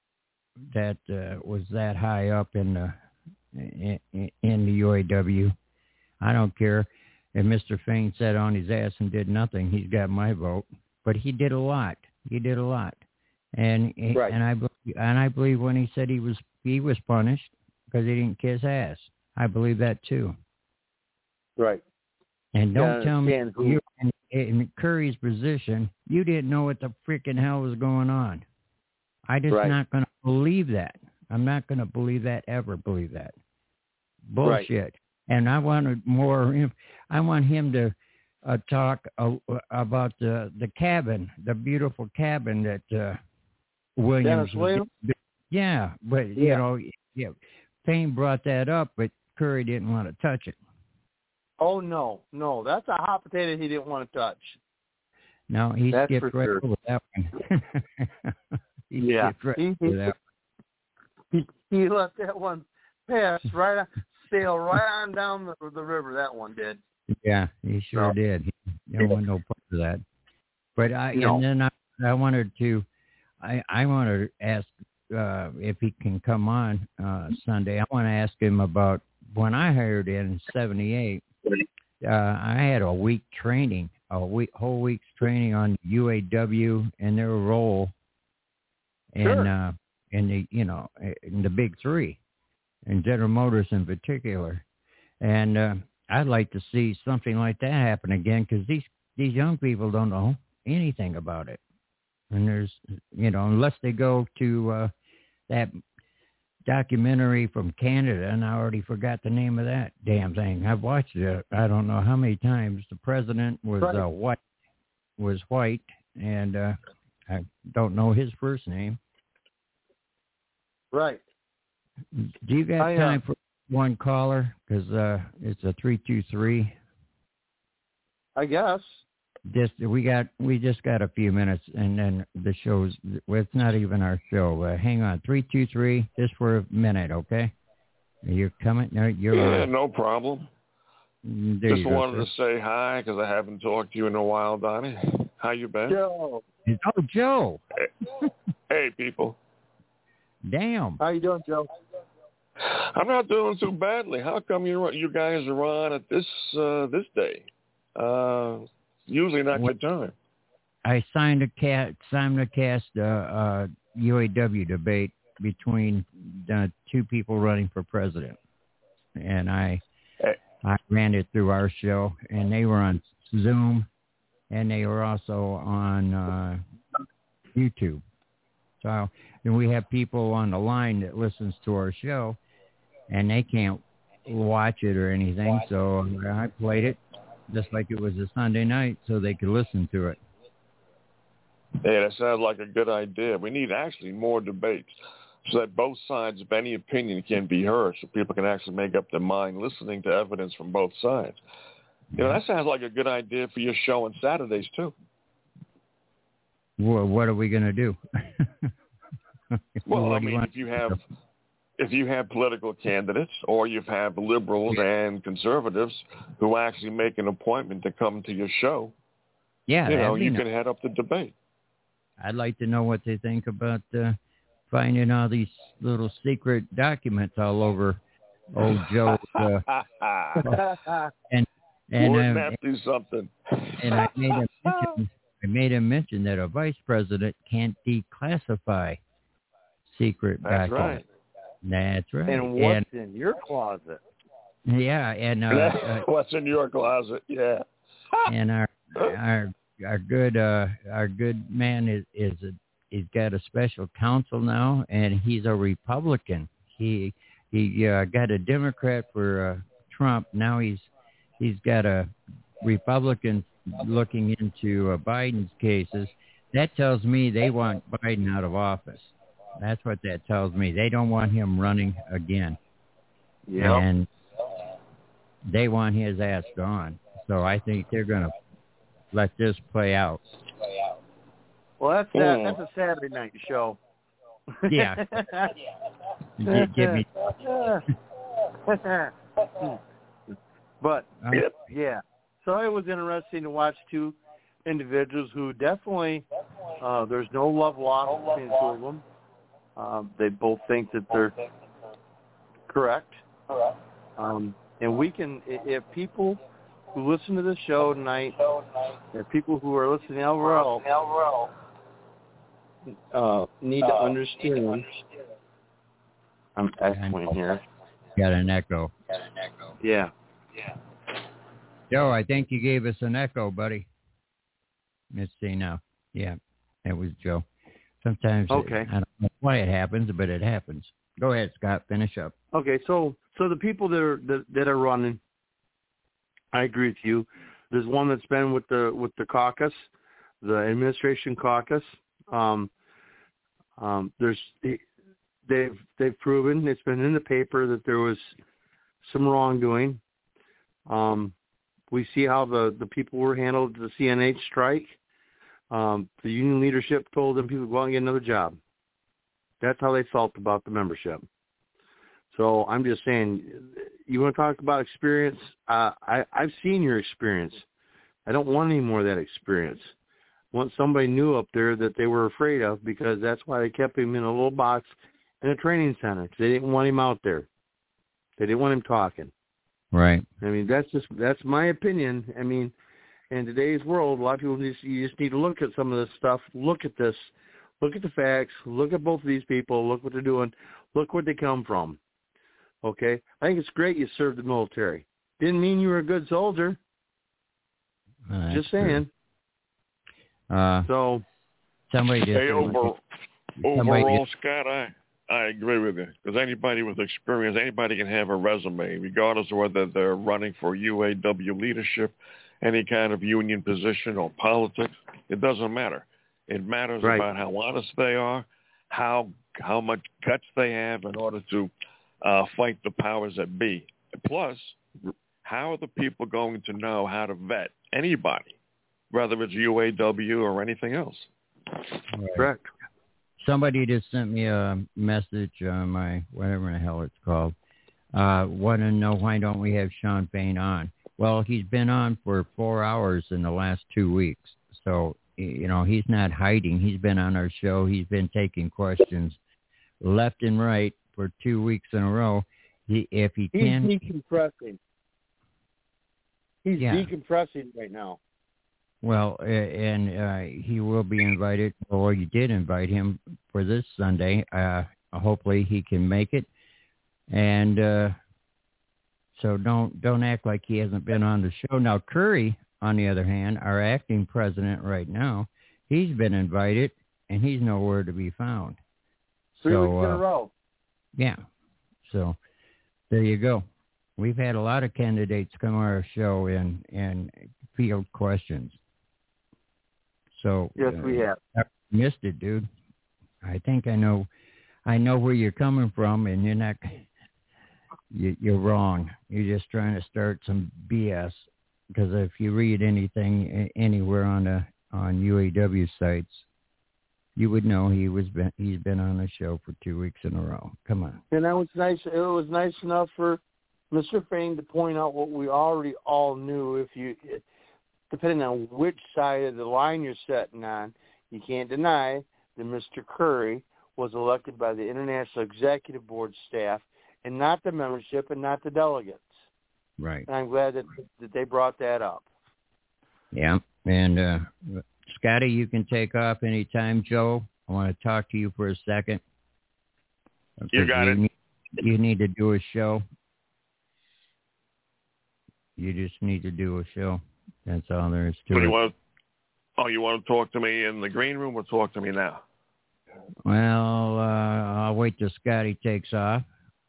that uh, was that high up in the in, in the U A W. I don't care if Mister Fain sat on his ass and did nothing. He's got my vote, but he did a lot. He did a lot, and right. and I and I believe when he said he was he was punished because he didn't kiss ass. I believe that too. Right. And don't yeah, tell me you in, in Curry's position, you didn't know what the freaking hell was going on. I just right. not going to believe that. I'm not going to believe that, ever believe that. Bullshit. Right. And I wanted more, I want him to uh, talk uh, about the, the cabin, the beautiful cabin that uh, Williams. Dennis Williams? Yeah, but, yeah. you know, yeah, Payne brought that up, but Curry didn't want to touch it. Oh, no, no. That's a hot potato he didn't want to touch. No, he That's skipped right sure. over that one. he yeah. Right he, over that he, he let that one pass right on, sail right on down the, the river, that one did. Yeah, he sure no. did. He didn't want no part of that. But I, no. and then I, I wanted to, I, I wanted to ask uh, if he can come on uh, Sunday. I want to ask him about when I hired in seventy-eight. Uh, I had a week training, a week, whole week's training on U A W and their role in, sure. uh, in the, you know, in the big three, and General Motors in particular. And uh, I'd like to see something like that happen again, because these, these young people don't know anything about it. And there's, you know, unless they go to uh, that documentary from Canada, and I already forgot the name of that damn thing. I've watched it I don't know how many times. The president was right. uh, white, was white, and uh, I don't know his first name. Right. Do you got I, time uh, for one caller? Because uh, it's a three two three. I guess. Just we got we just got a few minutes, and then the show's well, it's not even our show. Uh, hang on, three two three, just for a minute, okay? You're coming? No, you're yeah, on. No problem. There just you go, wanted sir. to say hi because I haven't talked to you in a while, Donnie. How you been? Joe. Oh, Joe. Hey, hey people. Damn. How you doing, Joe? I'm not doing too badly. How come you you guys are on at this uh, this day? Uh. Usually not your time. I signed a cat, simulcast uh, uh, U A W debate between uh, two people running for president, and I hey. I ran it through our show, and they were on Zoom, and they were also on uh, YouTube. So, and we have people on the line that listens to our show, and they can't watch it or anything. So I played it just like it was a Sunday night, so they could listen to it. Yeah, that sounds like a good idea. We need actually more debates so that both sides of any opinion can be heard, so people can actually make up their mind listening to evidence from both sides. You know, that sounds like a good idea for your show on Saturdays, too. Well, what are we going to do? Well, I mean, if you have... If you have political candidates or you have liberals and conservatives who actually make an appointment to come to your show, yeah, you know, you nice. can head up the debate. I'd like to know what they think about uh, finding all these little secret documents all over old Joe. Uh, and and Wouldn't uh, that do something? And I made him mention, I made him mention that a vice president can't declassify secret That's documents. right. That's right. And what's and, in your closet? Yeah, and uh, uh, what's in your closet? Yeah. And our our our good uh, our good man is is a, he's got a special counsel now, and he's a Republican. He he uh, got a Democrat for uh, Trump. Now he's he's got a Republican looking into uh, Biden's cases. That tells me they want Biden out of office. That's what that tells me. They don't want him running again. Yeah. And they want his ass gone. So I think they're going to let this play out. Well, that's that, that's a Saturday night show. Yeah. Give, give me. But Uh, yeah, so it was interesting to watch two individuals who definitely uh, there's no love lost between the two of them. Um, they both think that they're correct. Um, and we can, if people who listen to the show tonight, if people who are listening elsewhere else, uh, need to understand. I'm echoing here. Got an echo. Yeah. Joe, I think you gave us an echo, buddy. Let's see now. Yeah, that was Joe. Sometimes Okay. It, I don't know why it happens, but it happens. Go ahead, Scott. Finish up. Okay, so so the people that are that, that are running, I agree with you. There's one that's been with the with the caucus, the administration caucus. Um, um, there's they've they've proven, it's been in the paper, that there was some wrongdoing. Um, we see how the, the people were handled at the C N H strike. Um, the union leadership told them people to go out and get another job. That's how they felt about the membership. So I'm just saying, you want to talk about experience? Uh, I, I've seen your experience. I don't want any more of that experience. I want somebody new up there that they were afraid of, because that's why they kept him in a little box in a training center. They didn't want him out there. They didn't want him talking. Right. I mean, that's just that's my opinion. I mean, in today's world, a lot of people just you just need to look at some of this stuff. Look at this. Look at the facts. Look at both of these people. Look what they're doing. Look where they come from. Okay? I think it's great you served the military. Didn't mean you were a good soldier. Uh, just saying. Uh, so, somebody just... Hey, over, somebody overall, just, Scott, I, I agree with you. Because anybody with experience, anybody can have a resume, regardless of whether they're running for U A W leadership, any kind of union position or politics. It doesn't matter. It matters right. about how honest they are, how how much guts they have in order to uh, fight the powers that be. Plus, how are the people going to know how to vet anybody, whether it's U A W or anything else? right. Correct. Somebody just sent me a message on my, whatever the hell it's called. Uh, want to know, why don't we have Shawn Fain on? Well, he's been on for four hours in the last two weeks. So, you know, he's not hiding. He's been on our show. He's been taking questions left and right for two weeks in a row. He, if he He's can... decompressing. He's yeah. decompressing right now. Well, uh, and uh, he will be invited, or you did invite him for this Sunday. Uh, hopefully he can make it. And uh, so don't don't act like he hasn't been on the show. Now, Curry, on the other hand, our acting president right now, he's been invited, and he's nowhere to be found. Three so, weeks in uh, a row. Yeah. So there you go. We've had a lot of candidates come on our show and, and field questions. So yes, uh, we have. I missed it, dude. I think I know, I know where you're coming from, and you're not. You, you're wrong. You're just trying to start some B S. Because if you read anything anywhere on the on U A W sites, you would know he was been, he's been on the show for two weeks in a row. Come on. And that was nice. It was nice enough for Mister Fain to point out what we already all knew. If you, depending on which side of the line you're sitting on, you can't deny that Mister Curry was elected by the International Executive Board staff, and not the membership, and not the delegates. Right. And I'm glad that, that they brought that up. Yeah. And uh, Scotty, you can take off anytime, Joe. I want to talk to you for a second. You got you it. Need, you need to do a show. You just need to do a show. That's all there is to So it. you want to, oh, you want to talk to me in the green room or talk to me now? Well, uh, I'll wait till Scotty takes off.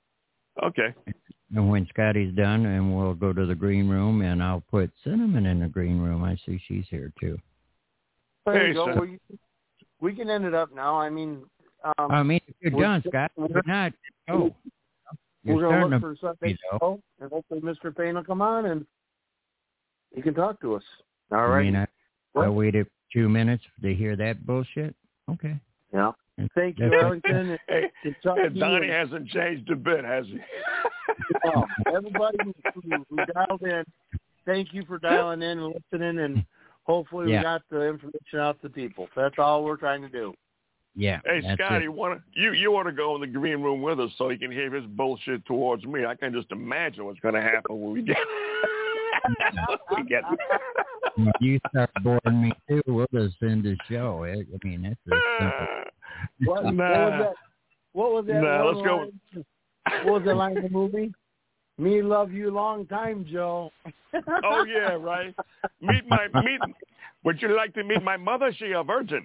Okay. And when Scotty's done, and we'll go to the green room, and I'll put Cinnamon in the green room. I see she's here, too. There Hey, you go. Sam. We, we can end it up now. I mean, um, I mean, if you're we're- done, Scott, we're- you're not. Oh, you're we're going to starting look to, for Sunday you know. show, and hopefully Mister Payne will come on, and he can talk to us. All I right. mean, I, I Well- waited two minutes to hear that bullshit. Okay. Yeah. Thank you, That's- Arlington. Hey, Kentucky, hey, Donnie and- hasn't changed a bit, has he? Oh, everybody who, who dialed in, thank you for dialing in and listening, and hopefully Yeah. we got the information out to people. That's all we're trying to do. Yeah. Hey, that's Scotty, it. wanna, you you want to go in the green room with us so you can hear his bullshit towards me. I can just imagine what's going to happen when we get when we get. When you start boring me, too, we'll just end the show. I I mean, that's a simple. What, what Nah. was that? What was that? Nah, one let's go. line? What was the line in the movie? Me love you long time, Joe. Oh yeah, right. Meet my meet. Would you like to meet my mother? She a virgin.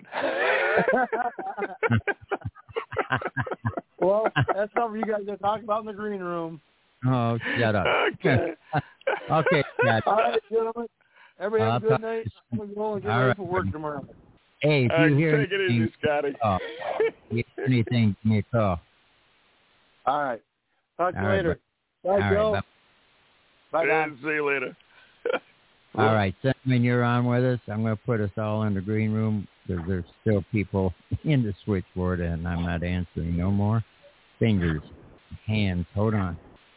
Well, that's something you guys are talking about in the green room. Oh, shut up. Okay. Okay, Scott. All right, gentlemen. Everybody have a Uh, good night. I'm going to go and get all ready right. for work tomorrow. Hey, if All you right, hear take it anything, easy, Scotty. uh, if anything, give me a call. All right. Talk to you All right, later. Bye, All right, Joe. bye. Bye, Yeah, Don. see you later. All right, Cinnamon, you're on with us. I'm going to put us all in the green room because there's still people in the switchboard, and I'm not answering no more. Fingers, hands, hold on.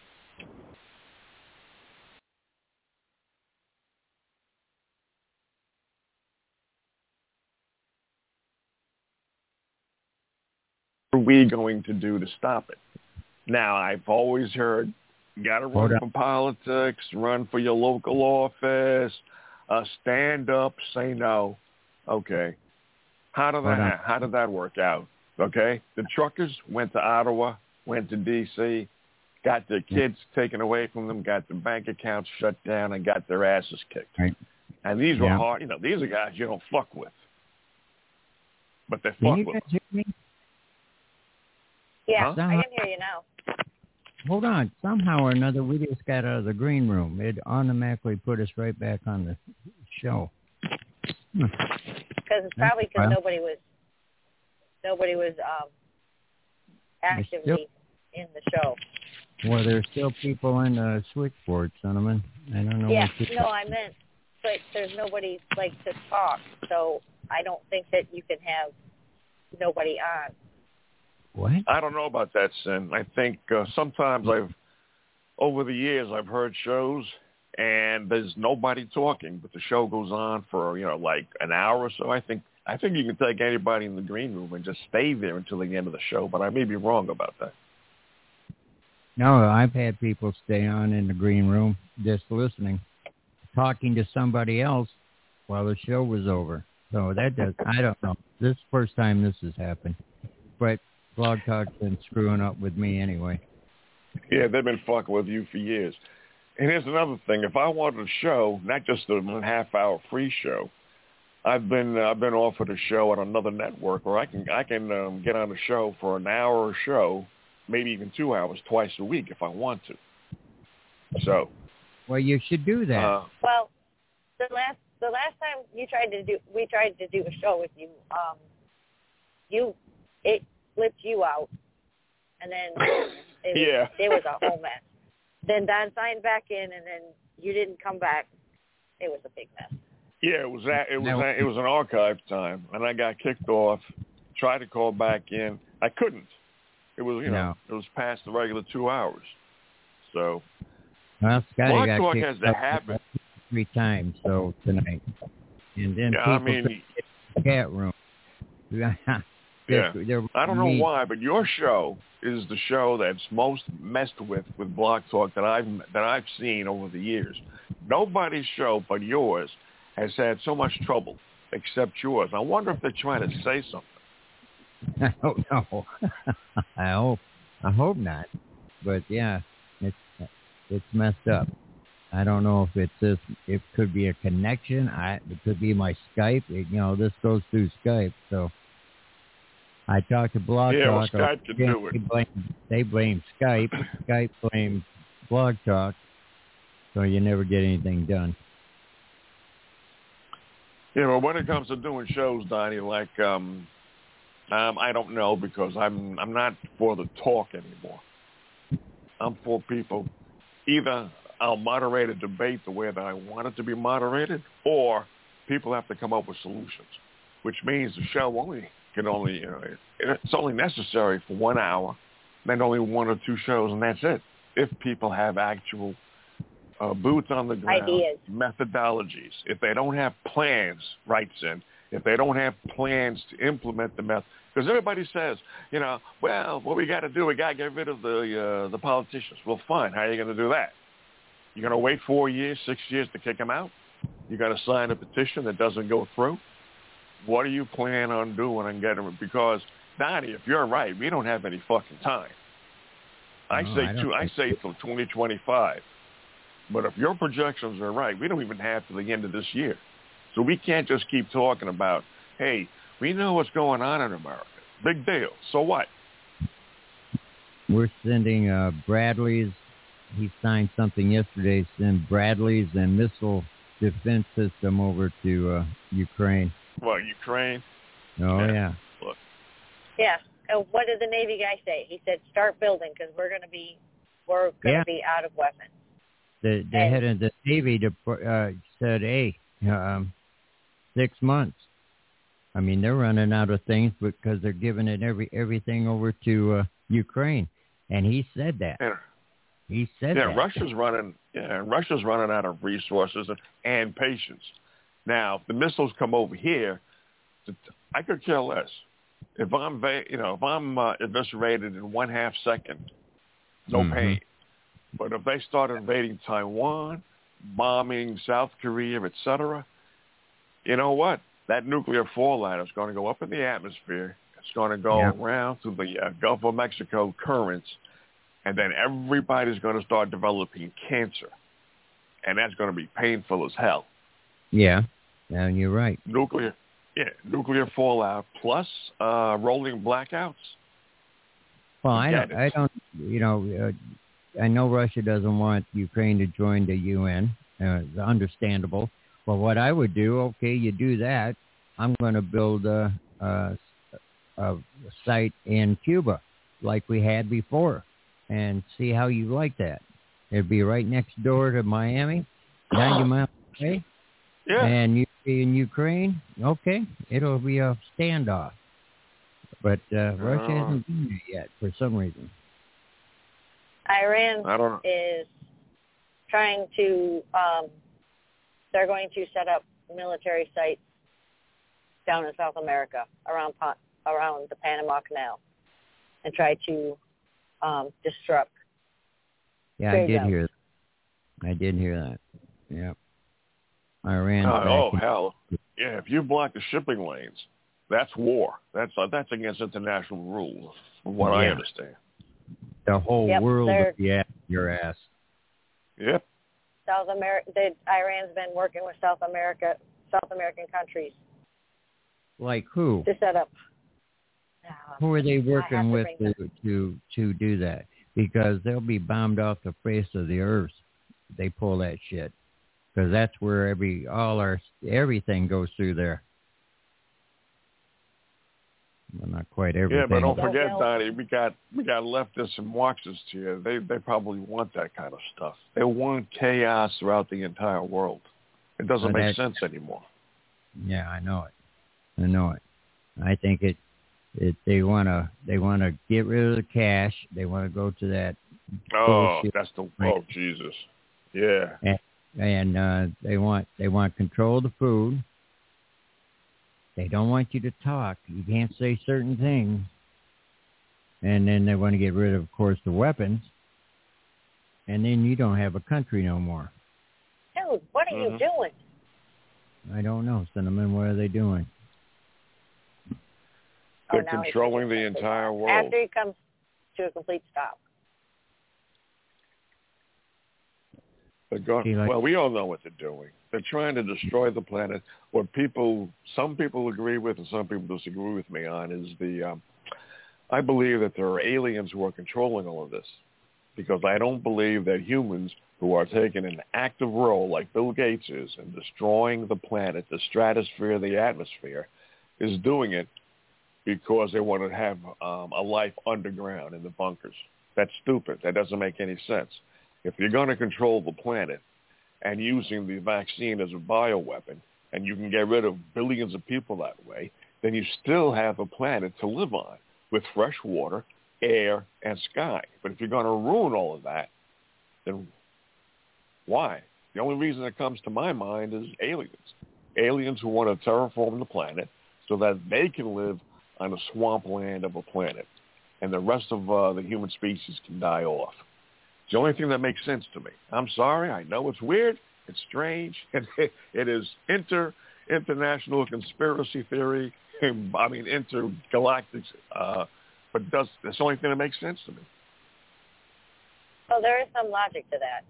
What are we going to do to stop it? Now, I've always heard, you got to Hold run on. for politics, run for your local office, uh, stand up, say no. Okay. How did Hold on. that, how did that work out? Okay. The truckers went to Ottawa, went to D C, got their kids taken away from them, got their bank accounts shut down, and got their asses kicked. Right. And these were Yeah. hard, you know, these are guys you don't fuck with. But they Can fuck you with guys them. hear me? Yeah, Huh? I can hear you now. Hold on. Somehow or another, we just got out of the green room. It automatically put us right back on the show. Hmm. Because it's probably because Well. nobody was nobody was um, actively in the show. Well, there's still people in the switchboard, Cinnamon. I don't know Yeah, what you no, I meant, but there's nobody like to talk, so I don't think that you can have nobody on. What? I don't know about that, Sin. I think uh, sometimes I've, over the years, I've heard shows and there's nobody talking, but the show goes on for, you know, like an hour or so. I think I think you can take anybody in the green room and just stay there until the end of the show, but I may be wrong about that. No, I've had people stay on in the green room just listening, talking to somebody else while the show was over. So that does, I don't know. This is the first time this has happened. But Blog Talk's been screwing up with me anyway. Yeah, they've been fucking with you for years. And here's another thing. If I wanted a show, not just a half-hour free show, I've been uh, I've been offered a show on another network where I can I can um, get on a show for an hour show, maybe even two hours twice a week if I want to. So, Well, you should do that. uh, Well, the last the last time you tried to do we tried to do a show with you, um, you it flipped you out, and then it was, Yeah. it was a whole mess. Then Don signed back in, and then you didn't come back. It was a big mess. yeah, it was a, it was a, it was an archive time, and I got kicked off. Tried to call back in, I couldn't. It was you know No. it was past the regular two hours. So Well, Scotty Blog got Talk kicked has the out habit. three times so tonight, and then Yeah, I people mean, took the chat room. Yeah. They're- they're I don't know mean. why, but your show is the show that's most messed with with Blog Talk that I've that I've seen over the years. Nobody's show but yours has had so much trouble except yours. I wonder if they're trying to say something. I don't know. I hope. I hope not. But yeah, it's it's messed up. I don't know if it's this. It could be a connection. I it could be my Skype. It, you know, this goes through Skype. So I talked to Blog Yeah, well, Talk. Skype can do it. They blame, they blame Skype. Skype blames Blog Talk. So you never get anything done. Yeah, well, when it comes to doing shows, Donnie, like um, um, I don't know because I'm I'm not for the talk anymore. I'm for people. Either I'll moderate a debate the way that I want it to be moderated, or people have to come up with solutions, which means the show only can only you know it, it's only necessary for one hour, then only one or two shows, and that's it. If people have actual Uh, boots on the ground, Ideas. methodologies. If they don't have plans, writes in, if they don't have plans to implement the method, because everybody says, you know, well, what we got to do, we got to get rid of the uh, the politicians. Well, fine. How are you going to do that? You're going to wait four years, six years to kick them out? You're going to sign a petition that doesn't go through? What do you plan on doing and getting them? Because, Donnie, if you're right, we don't have any fucking time. I No, say I don't two, I think say till twenty twenty-five. But if your projections are right, we don't even have to the end of this year. So we can't just keep talking about, hey, we know what's going on in America. Big deal. So what? We're sending uh, Bradley's. He signed something yesterday. Send Bradley's and missile defense system over to uh, Ukraine. What, Ukraine? Oh yeah. yeah. Look. Yeah. And what did the Navy guy say? He said, "Start building because we're going to be we're going to Yeah. be out of weapons." The, the And- head of the Navy uh, said, hey, um, six months. I mean, they're running out of things because they're giving it every everything over to uh, Ukraine. And he said that. Yeah. He said yeah, that. Russia's running. Yeah, Russia's running out of resources and, and patience. Now, if the missiles come over here, I could care less. If I'm, you know, if I'm uh, eviscerated in one half second, no Mm-hmm. pain. But if they start invading Taiwan, bombing South Korea, et cetera, you know what? That nuclear fallout is going to go up in the atmosphere. It's going to go Yeah. around through the uh, Gulf of Mexico currents, and then everybody's going to start developing cancer. And that's going to be painful as hell. Yeah, yeah, you're right. Nuclear, yeah, nuclear fallout plus uh, rolling blackouts. Well, I Forget don't, it. I don't, you know, uh, I know Russia doesn't want Ukraine to join the U N. Uh, it's understandable. But what I would do, okay, you do that. I'm going to build a, a, a site in Cuba like we had before and see how you like that. It'd be right next door to Miami, ninety miles away. Yeah. And you be in Ukraine, okay, it'll be a standoff. But uh, Russia Uh. hasn't done it yet for some reason. Iran I don't know. is trying to, um, they're going to set up military sites down in South America around Pa- around the Panama Canal and try to um, disrupt. Yeah, I trade did zones. hear that. I did hear that. Yeah. Iran. Oh, oh back hell, yeah! If you block the shipping lanes, that's war. That's uh, that's against international rules, from what I Yeah. understand. in the whole Yep, world they're- will be at your ass. Yep. South America, Iran's been working with South America, South American countries Like who? to set up. Who are they I have working to with bring to, to to do that? Because they'll be bombed off the face of the earth if they pull that shit. Because that's where every all our everything goes through there. Well, not quite everything. Yeah, but don't Don't forget, know. Donnie, we got we got leftists and Marxists here. They they probably want that kind of stuff. They want chaos throughout the entire world. It doesn't Well, make that- sense anymore. Yeah, I know it. I know it. I think it. It they wanna they wanna get rid of the cash. They wanna go to that Oh, bullshit. that's the oh Jesus, yeah. and, and uh, they want they want control of the food. They don't want you to talk. You can't say certain things. And then they want to get rid of, of course, the weapons. And then you don't have a country no more. Dude, what are Mhm. you doing? I don't know, Cinnamon. What are they doing? They're Oh, now he's controlling the making sense. entire world. After he comes to a complete stop. They're going, See, like- well, we all know what they're doing. they're trying to destroy the planet. What people, some people agree with and some people disagree with me on is the, um, I believe that there are aliens who are controlling all of this, because I don't believe that humans who are taking an active role like Bill Gates is in destroying the planet, the stratosphere, the atmosphere, is doing it because they want to have um, a life underground in the bunkers. That's stupid. That doesn't make any sense. If you're going to control the planet and using the vaccine as a bioweapon, and you can get rid of billions of people that way, then you still have a planet to live on with fresh water, air, and sky. But if you're going to ruin all of that, then why? The only reason that comes to my mind is aliens. Aliens who want to terraform the planet so that they can live on the swampland of a planet, and the rest of uh, the human species can die off. It's the only thing that makes sense to me. I'm sorry. I know it's weird. It's strange. It, it is inter international conspiracy theory. I mean, intergalactic. Uh, but does that's the only thing that makes sense to me. Well, there is some logic to that.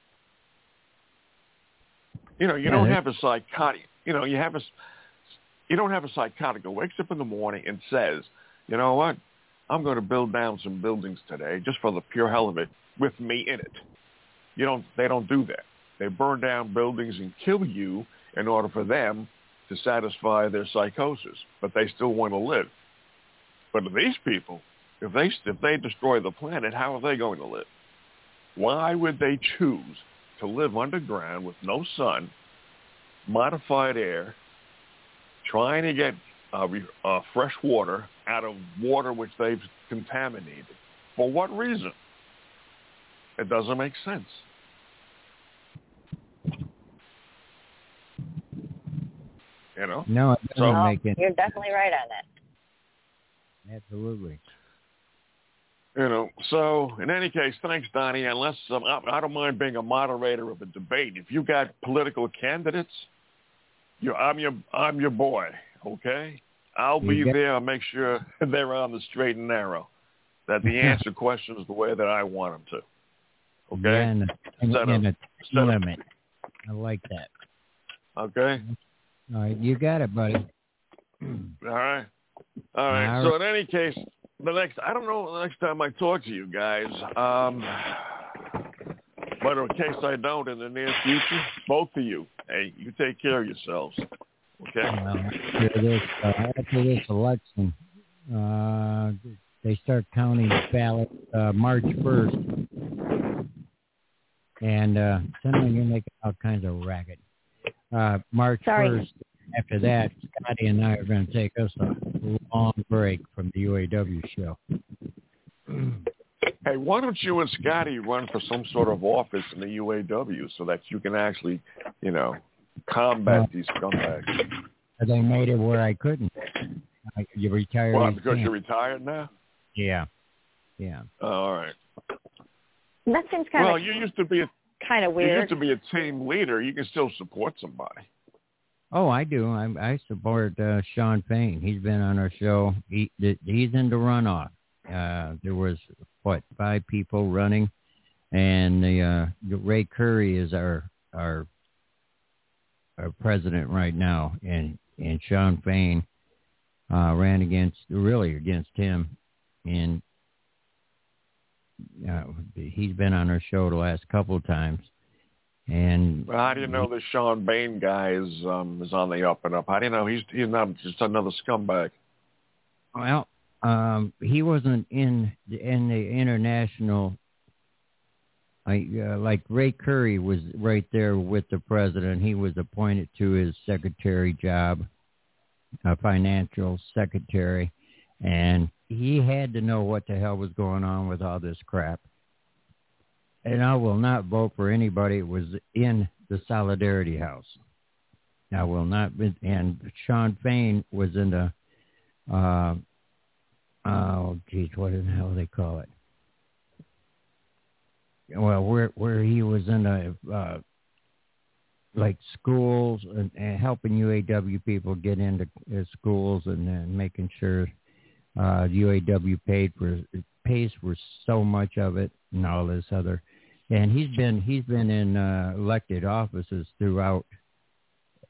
You know, you Yeah, don't there- have a psychotic. You know, you have a. You don't have a psychotic who wakes up in the morning and says, "You know what? I'm going to build down some buildings today, just for the pure hell of it, with me in it." You don't. They don't do that. They burn down buildings and kill you in order for them to satisfy their psychosis, but they still want to live. But these people, if they if they destroy the planet, how are they going to live? Why would they choose to live underground with no sun, modified air, trying to get uh, uh, fresh water out of water which they've contaminated? For what reason? It doesn't make sense. You know? No, it doesn't So- make it. You're definitely right on that. Absolutely. You know, so in any case, thanks, Donnie. Unless um, I, I don't mind being a moderator of a debate. If you got political candidates, you, I'm your I'm your boy. Okay, I'll be You got- there. I'll make sure they're on the straight and narrow. That the answer questions the way that I want them to. Okay. Yeah, and, a, and, Set and a up- time set up- limit. I like that. Okay. All right, you got it, buddy. All right. All right. All So in any case, the next I don't know the next time I talk to you guys. Um, but in case I don't in the near future, both of you, hey, you take care of yourselves. Okay. Well, after this, uh, after this election, uh, they start counting ballots uh, March first, and uh, suddenly you're making all kinds of racket. Uh, March Sorry. first. After that, Scotty and I are going to take us a long break from the U A W show. Hey, why don't you and Scotty run for some sort of office in the U A W so that you can actually, you know, combat these scumbags? They made it where I couldn't. I, you retired. Why? Because you're retired now? Yeah. Yeah. Oh, all right. That seems kind Well, of you used to be a kind of you weird. used to be a team leader. You can still support somebody. Oh, I do. I, I support uh, Sean Payne. He's been on our show. He he's in the runoff. Uh, there was what five people running, and the uh, Ray Curry is our our our president right now, and and Sean Payne uh, ran against really against him, and uh, he's been on our show the last couple of times. And Well, how do you know this Sean Bain guy is um, is on the up and up? How do you know he's he's not just another scumbag? Well, um, he wasn't in the, in the international. I, uh, like Ray Curry was right there with the president. He was appointed to his secretary job, a financial secretary, and he had to know what the hell was going on with all this crap. And I will not vote for anybody that was in the Solidarity House. I will not be, and Sean Payne was in the, uh, oh, geez, what in the hell do they call it? Well, where where he was in the, uh, like schools and, and helping U A W people get into uh, schools and then making sure uh, U A W paid for pays for so much of it and all this other. And he's been he's been in uh, elected offices throughout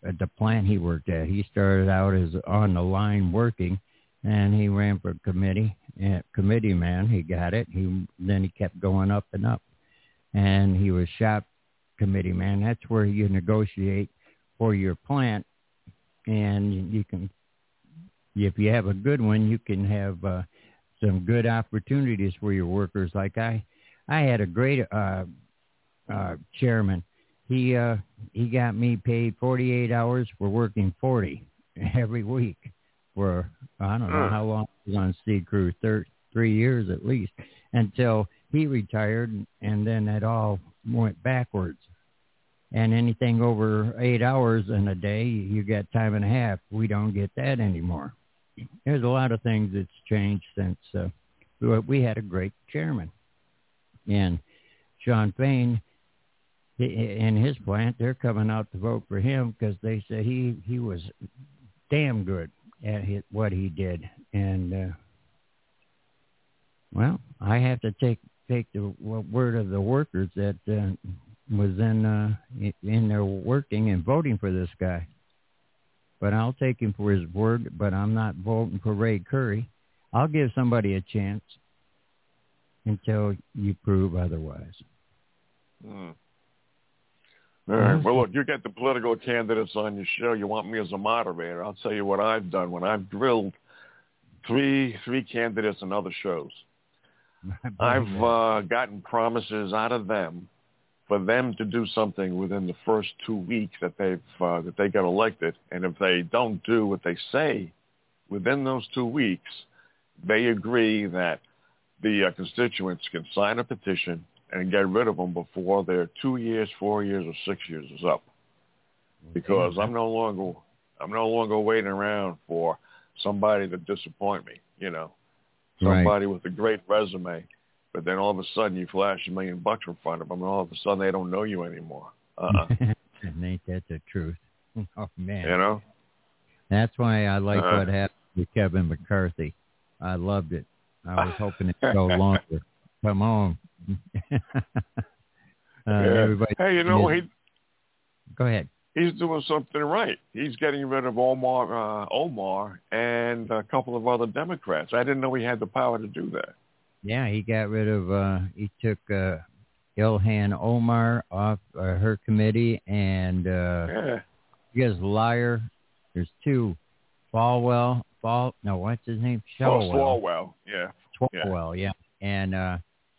at the plant he worked at. He started out as on the line working, and he ran for committee, uh, committee man. He got it. He then he kept going up and up, and he was shop committee man. That's where you negotiate for your plant, and you can, if you have a good one, you can have uh, some good opportunities for your workers. Like I, I had a great uh, uh, chairman. He uh, he got me paid forty-eight hours for working forty every week for, I don't know how long I was on Sea Crew, thir- three years at least, until he retired, and then it all went backwards. And anything over eight hours in a day, you get time and a half. We don't get that anymore. There's a lot of things that's changed since uh, we had a great chairman. And Sean Fain, in his plant, they're coming out to vote for him because they said he, he was damn good at his, what he did. And, uh, well, I have to take take the word of the workers that uh, was in, uh, in there working and voting for this guy. But I'll take him for his word, but I'm not voting for Ray Curry. I'll give somebody a chance until you prove otherwise. Hmm. All right. Well, look, you get the political candidates on your show. You want me as a moderator. I'll tell you what I've done when I've drilled three three candidates in other shows. I've uh, gotten promises out of them for them to do something within the first two weeks that they've uh, that they got elected, and if they don't do what they say within those two weeks, they agree that the uh, constituents can sign a petition and get rid of them before their two years, four years, or six years is up. Because I'm no longer I'm no longer waiting around for somebody to disappoint me. You know, somebody right. with a great resume, but then all of a sudden you flash a million bucks in front of them, and all of a sudden they don't know you anymore. Uh-uh. Ain't that the truth? Oh man, you know. That's why I like uh-huh. what happened with Kevin McCarthy. I loved it. I was hoping it would go longer. Come on. uh, yeah. everybody hey, you know, he go ahead. He's doing something right. He's getting rid of Omar, uh, Omar, and a couple of other Democrats. I didn't know he had the power to do that. Yeah, he got rid of. Uh, he took uh, Ilhan Omar off uh, her committee, and uh, yeah. he has liar. There's two, Falwell. Fall. No, what's his name? Swalwell. Oh, Swalwell. Yeah. Swalwell. Yeah. yeah, and. Uh,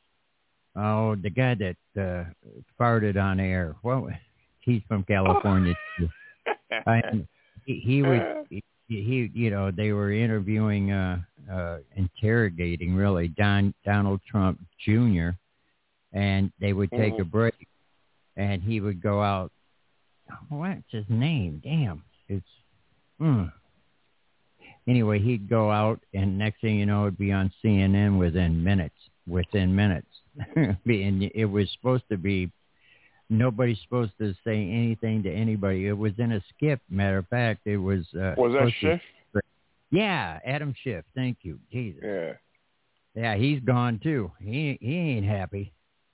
Oh, the guy that uh, farted on air. Well, he's from California too. I, he, he would, he, he, you know, they were interviewing, uh, uh, interrogating really Don Donald Trump Junior, and they would take mm-hmm. a break, and he would go out. What's his name? Damn, it's. Mm. Anyway, he'd go out, and next thing you know, it'd be on C N N within minutes. Within minutes. And it was supposed to be, nobody's supposed to say anything to anybody. It was in a skip. Matter of fact, it was. Uh, was that Schiff? To, yeah, Adam Schiff. Thank you, Jesus. Yeah. Yeah, he's gone too. He he ain't happy.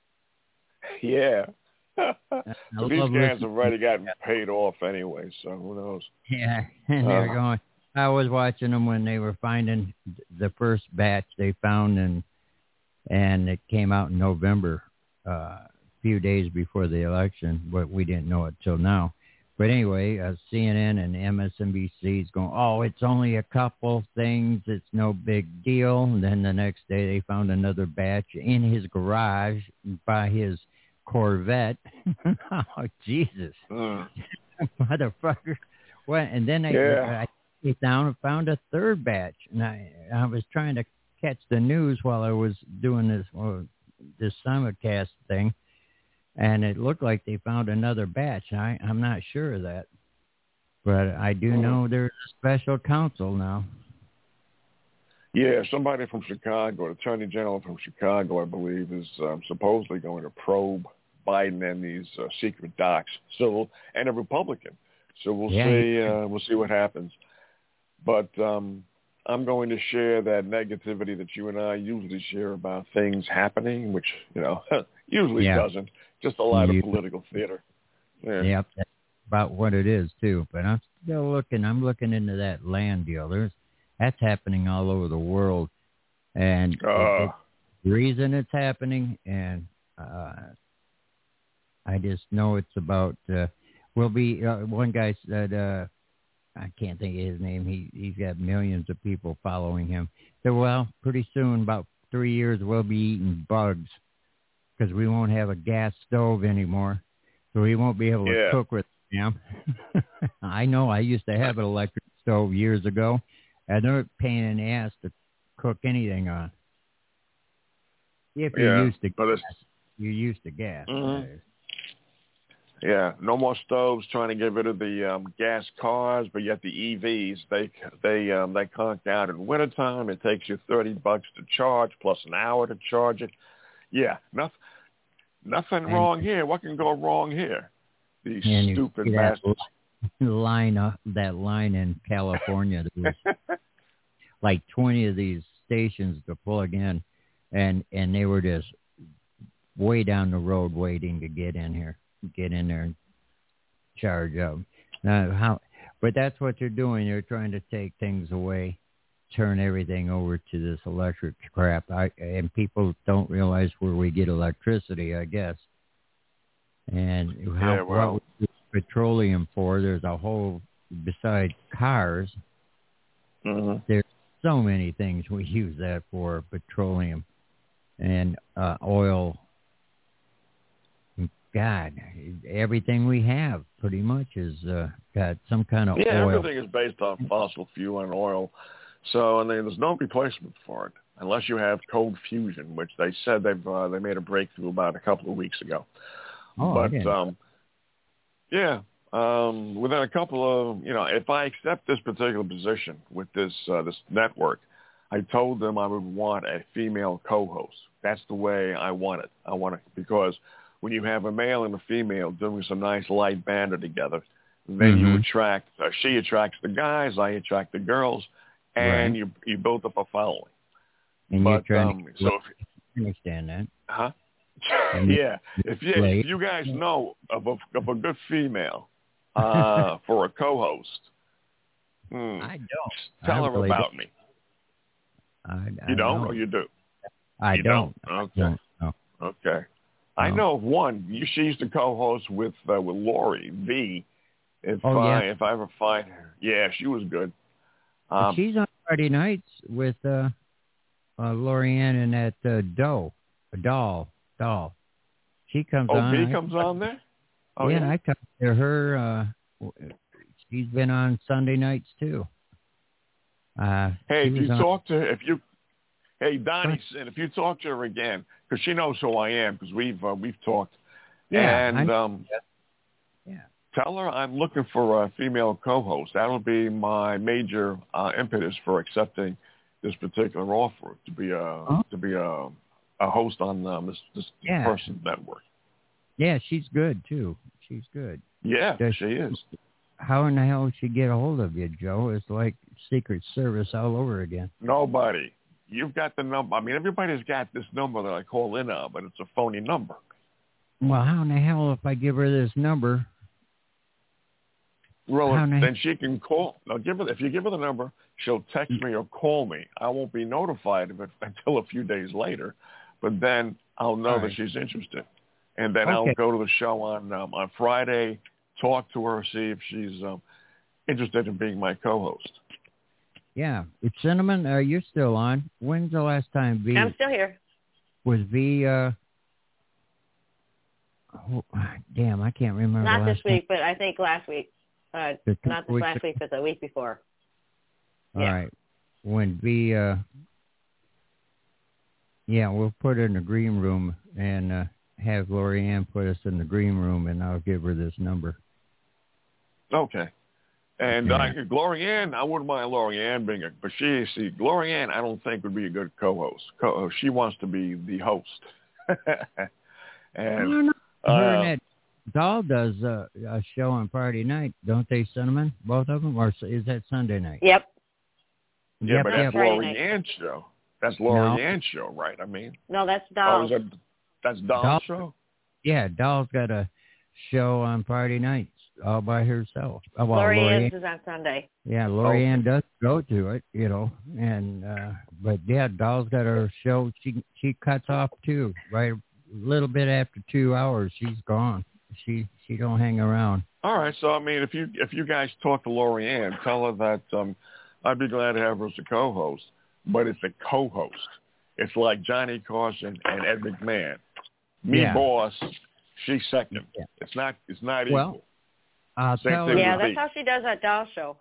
Yeah. But these guys have already gotten paid off anyway, so who knows? Yeah, and they're uh, going. I was watching them when they were finding the first batch they found, and and it came out in November, uh, a few days before the election, but we didn't know it till now. But anyway, uh, C N N and M S N B C is going, oh, it's only a couple things. It's no big deal. And then the next day they found another batch in his garage by his Corvette. Oh, Jesus. Mm. Motherfucker. Well, and then they, yeah. I, I down and found a third batch. And I, I was trying to catch the news while I was doing this well, this simulcast thing, and it looked like they found another batch. I, I'm not sure of that, but I do know there's a special counsel now. Yeah, somebody from Chicago, an attorney general from Chicago, I believe, is um, supposedly going to probe Biden and these uh, secret docs. So, and a Republican. So we'll yeah, see. Yeah. Uh, we'll see what happens. But um, I'm going to share that negativity that you and I usually share about things happening, which, you know, usually yeah. doesn't. Just a lot you, of political theater. Yeah. Yep. about what it is too. But I'm still looking. I'm looking into that land deal. There's that's happening all over the world, and Uh. it, the reason it's happening, and uh, I just know it's about. Uh, will be uh, one guy said. Uh, I can't think of his name. He he's got millions of people following him. So well, pretty soon, about three years, we'll be eating bugs because we won't have a gas stove anymore, so we won't be able to Yeah. cook with them. I know. I used to have an electric stove years ago, and they're a pain in the ass to cook anything on. If you're Yeah, used to but gas, it's- you're used to gas. Mhm. that is. Yeah, no more stoves. Trying to get rid of the um, gas cars, but yet the E Vs they they um, they conk out in wintertime. It takes you thirty bucks to charge plus an hour to charge it. Yeah, nothing nothing And- wrong here. What can go wrong here? These And you stupid see that bastards. line uh, that line in California. There was like twenty of these stations to plug in, and and they were just way down the road waiting to get in here, get in there and charge up. Now, how? But that's what they're doing. They're trying to take things away, turn everything over to this electric crap. I, and people don't realize where we get electricity, I guess. And how, Yeah, well- what we use petroleum for, there's a whole, besides cars, hmm there's so many things we use that for, petroleum and uh, oil. God, everything we have pretty much is uh, got some kind of Yeah, oil. everything is based on fossil fuel and oil. So, and then there's no replacement for it unless you have cold fusion, which they said they've uh, they made a breakthrough about a couple of weeks ago. Oh, I but didn't. um, yeah, um, within a couple of you know, if I accept this particular position with this uh, this network, I told them I would want a female co-host. That's the way I want it. I want it because when you have a male and a female doing some nice light banter together, then you Mhm. attract, uh, she attracts the guys, I attract the girls, and Right. you you build up a following. And but you're trying um, to so if, understand that. huh? And yeah, if you, if you guys know of a, of a good female uh, for a co-host, hmm, I don't. tell I her really about don't. me. I, I You don't, or you do? I you don't. Okay. I don't. No. Okay. I No. know of one. You, she used to co-host with uh, with Lori V. If Oh, I yeah. if I ever find her, yeah, she was good. But Um, she's on Friday nights with uh, uh, Lorianne and that uh, Doe, doll, doll. She comes oh, on. V I- comes on there. Oh yeah, yeah. I talked to her. Uh, w- she's been on Sunday nights too. Uh, Hey, she if was you on- talk to if you, hey Donnie, and if you talk to her again, because she knows who I am, because we've uh, we've talked, Yeah, and I- um, yeah. tell her I'm looking for a female co-host. That'll be my major uh, impetus for accepting this particular offer to be a Huh? to be a a host on um, this this Yeah. person's network. Yeah, she's good too. She's good. Yeah, Does she is. How in the hell did she get a hold of you, Joe? It's like Secret Service all over again. Nobody. You've got the number. I mean, everybody's got this number that I call in on, but it's a phony number. Well, how in the hell if I give her this number? Well, How nice. then she can call. Now, give her if you give her the number, she'll text me or call me. I won't be notified of it until a few days later, but then I'll know All that right. she's interested, and then I'll Okay. go to the show on um, on Friday, talk to her, see if she's um, interested in being my co-host. Yeah. It's Cinnamon. Uh, you're still on. When's the last time V I'm still here. was V? Uh, oh, damn, I can't remember. Not the this last time. week, but I think last week. Uh, The two not this weeks last ago. week, but the week before. All yeah. right. When V, uh, yeah, we'll put her in the green room and uh, have Lorianne put us in the green room, and I'll give her this number. Okay. And Yeah. I, Glorianne, I wouldn't mind Glorianne being a, but she, see, Glorianne, I don't think would be a good co-host. Co- she wants to be the host. I and don't know. Her uh, and that doll does uh, a show on Friday night, don't they, Cinnamon? Both of them, or is that Sunday night? Yep. yeah, Yep, but yep. that's Friday night. Glorianne's show. That's Glorianne's show, right? I mean, No, that's oh, Dolls. is that that's Don's Doll- show? Yeah, Doll's got a show on Friday nights. all by herself. Oh, well, Lori Lori Ann's is on Sunday. Yeah, Lori Oh. Ann does go to it, you know, and uh, but yeah, Doll's got her show. She she cuts off too, right? A little bit after two hours, she's gone. She she don't hang around. All right, so I mean, if you if you guys talk to Lori Ann, tell her that um, I'd be glad to have her as a co-host, but it's a co-host. It's like Johnny Carson and Ed McMahon. Me Yeah. boss, she second. Yeah. It's not it's not Well, equal. I'll Same tell thing her. Yeah, with that's me. how she does that doll show.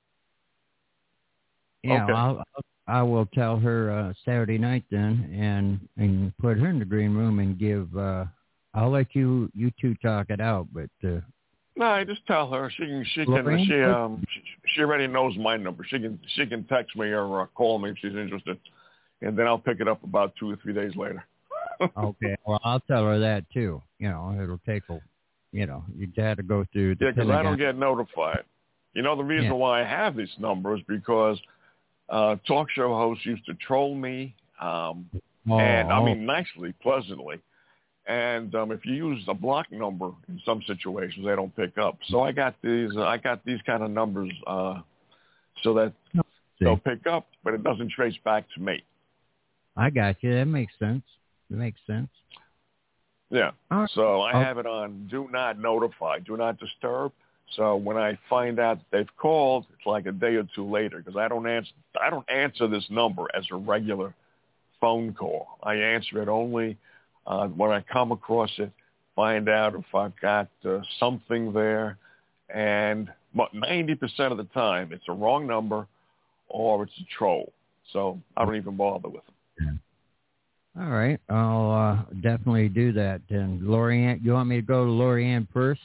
Yeah, Okay. I'll, I will tell her uh, Saturday night then, and and put her in the green room and give. Uh, I'll let you you two talk it out, but uh, No, I just tell her she can she can Lorraine? she um she, she already knows my number. She can she can text me or uh, call me if she's interested, and then I'll pick it up about two or three days later. okay. Well, I'll tell her that too. You know, it'll take a, you know, you had to go through the. Yeah, because I don't Pentagon. get notified. You know, the reason Yeah. why I have this number is because uh, talk show hosts used to troll me, um, Oh, and I oh. mean nicely, pleasantly. And um, if you use a block number in some situations, they don't pick up. So I got these. Uh, I got these kind of numbers uh, so that See. they'll pick up, but it doesn't trace back to me. I got you. That makes sense. It makes sense. Yeah. All right. So I Oh. have it on do not notify, do not disturb. So when I find out that they've called, it's like a day or two later because I don't answer. I don't answer this number as a regular phone call. I answer it only uh, when I come across it, find out if I've got uh, something there, and ninety percent of the time it's a wrong number or it's a troll. So I don't even bother with them. All right. I'll uh, definitely do that. And Lori Ann, you want me to go to Lori Ann first?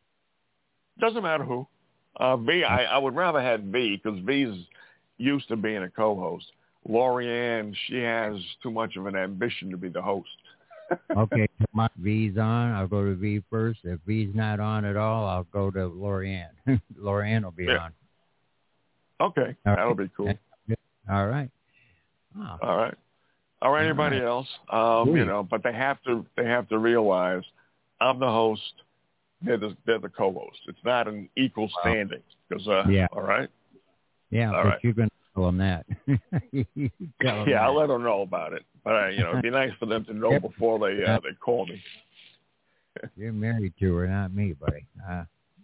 Doesn't matter who. Uh, V, I, I would rather have V because V's used to being a co-host. Lori Ann, she has too much of an ambition to be the host. Okay. My V's on. I'll go to V first. If V's not on at all, I'll go to Lori Ann. Lori Ann will be Yeah. on. Okay, All that'll right. be cool. All right. Oh, All right. Or anybody right. else, um, you Sweet. know, but they have to they have to realize I'm the host. They're the they're the co-host. It's not an equal standing because uh, Yeah. all right. yeah, All but right. you're going to tell them that. You tell them Yeah, I'll that. let them know about it. But uh, you know, it'd be nice for them to know before they uh, they call me. You're married to her, not me, buddy. Uh,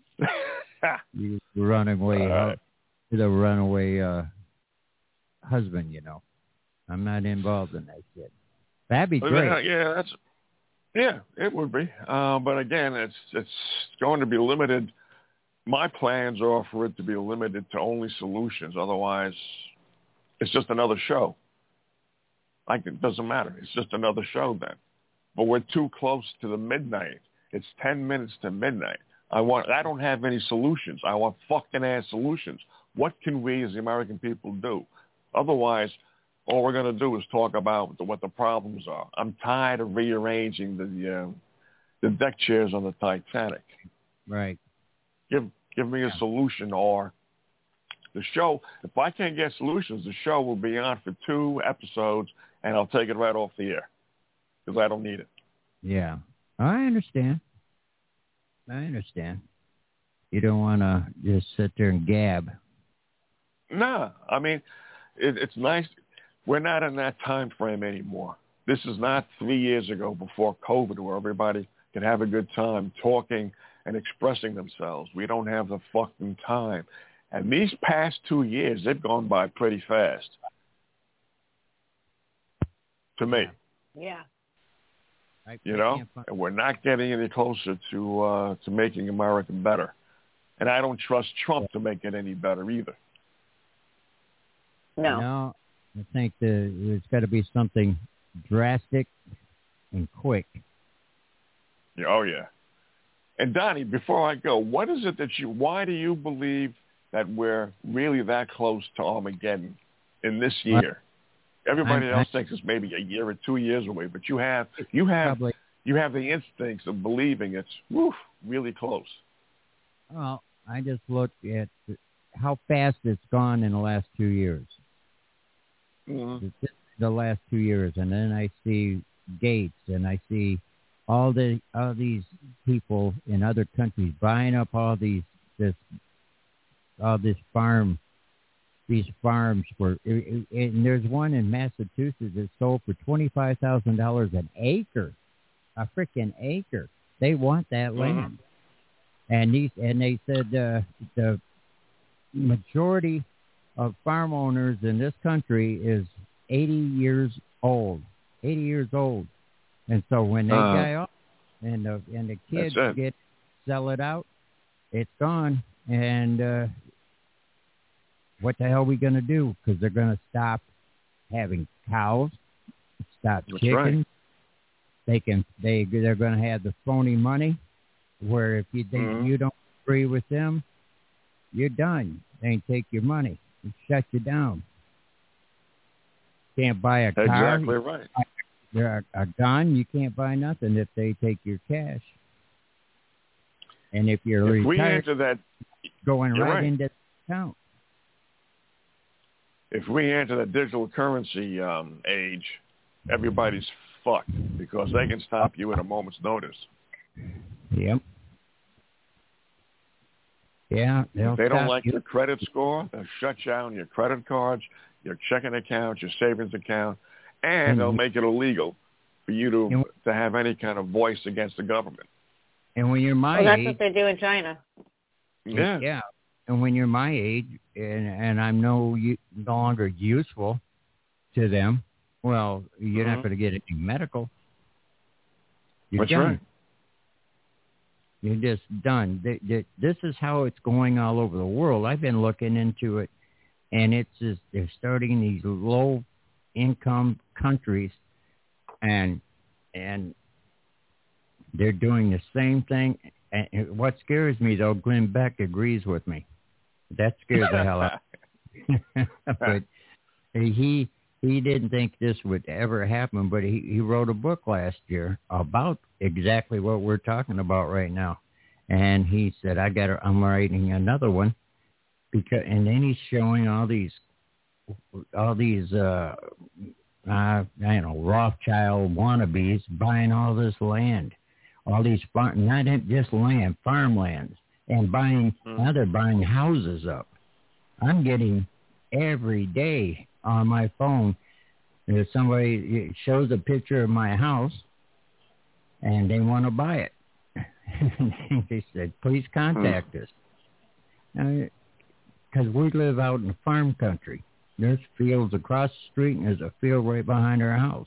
you runaway, All right. you're the runaway uh, husband, you know. I'm not involved in that shit. That'd be Well, great. Yeah, yeah, that's yeah, it would be. Uh, but again, it's it's going to be limited. My plans are for it to be limited to only solutions. Otherwise, it's just another show. Like it doesn't matter. It's just another show then. But we're too close to the midnight. It's ten minutes to midnight. I want. I don't have any solutions. I want fucking ass solutions. What can we as the American people do? Otherwise, all we're going to do is talk about what the problems are. I'm tired of rearranging the uh, the deck chairs on the Titanic. Right. Give give me a Yeah. solution, or the show. If I can't get solutions, the show will be on for two episodes, and I'll take it right off the air because I don't need it. Yeah. I understand. I understand. You don't want to just sit there and gab. Nah, I mean, it, it's nice. We're not in that time frame anymore. This is not three years ago before COVID where everybody could have a good time talking and expressing themselves. We don't have the fucking time. And these past two years, they've gone by pretty fast. To me, Yeah. I, you I know, can't find- and we're not getting any closer to uh, to making America better. And I don't trust Trump to make it any better either. No. No, I think the, there's got to be something drastic and quick. Yeah, oh, yeah. And Donnie, before I go, what is it that you, why do you believe that we're really that close to Armageddon in this year? Everybody I'm- else thinks it's maybe a year or two years away, but you have, you have, Probably. you have the instincts of believing it's woof, really close. Well, I just looked at how fast it's gone in the last two years. Mm-hmm. Just the last two years, and then I see Gates, and I see all the all these people in other countries buying up all these this all this farm, these farms were, and there's one in Massachusetts that sold for twenty-five thousand dollars an acre, a freaking acre. They want that land, mm-hmm. and these and they said uh, the majority of farm owners in this country is eighty years old, eighty years old, and so when they uh, die off, and the and the kids get sell it out, it's gone, and uh, what the hell are we going to do? Because they're going to stop having cows, stop That's chickens. Right. They can they they're going to have the phony money, where if you think mm-hmm. you don't agree with them, you're done. They take your money and shut you down. Can't buy a car. Exactly right. They're a, a gun. You can't buy nothing if they take your cash. And if you're if retired, we enter that, going right, right into the account. If we enter the digital currency um, age, everybody's fucked because they can stop you at a moment's notice. Yep. Yeah. If they don't like you. your credit score, they'll shut down your credit cards, your checking account, your savings account, and mm-hmm. they'll make it illegal for you to and, to have any kind of voice against the government. And when you're my well, that's age, what they do in China. Yeah. Yeah. And when you're my age, and and I'm no no longer useful to them, well, you're mm-hmm. not going to get any medical. You're That's done. right. You're just done. This is how it's going all over the world. I've been looking into it, and it's just they're starting these low-income countries, and and they're doing the same thing. And what scares me, though, Glenn Beck agrees with me. That scares the hell out of me. But he he didn't think this would ever happen, but he, he wrote a book last year about exactly what we're talking about right now. And he said, I got I'm writing another one because and then he's showing all these all these uh, uh I don't know, Rothschild wannabes buying all this land. All these farm, not just land, farmlands, and buying, mm-hmm. now they're buying houses up. I'm getting every day on my phone, if somebody shows a picture of my house, and they want to buy it. They said, please contact mm-hmm. us. Because we live out in the farm country. There's fields across the street, and there's a field right behind our house.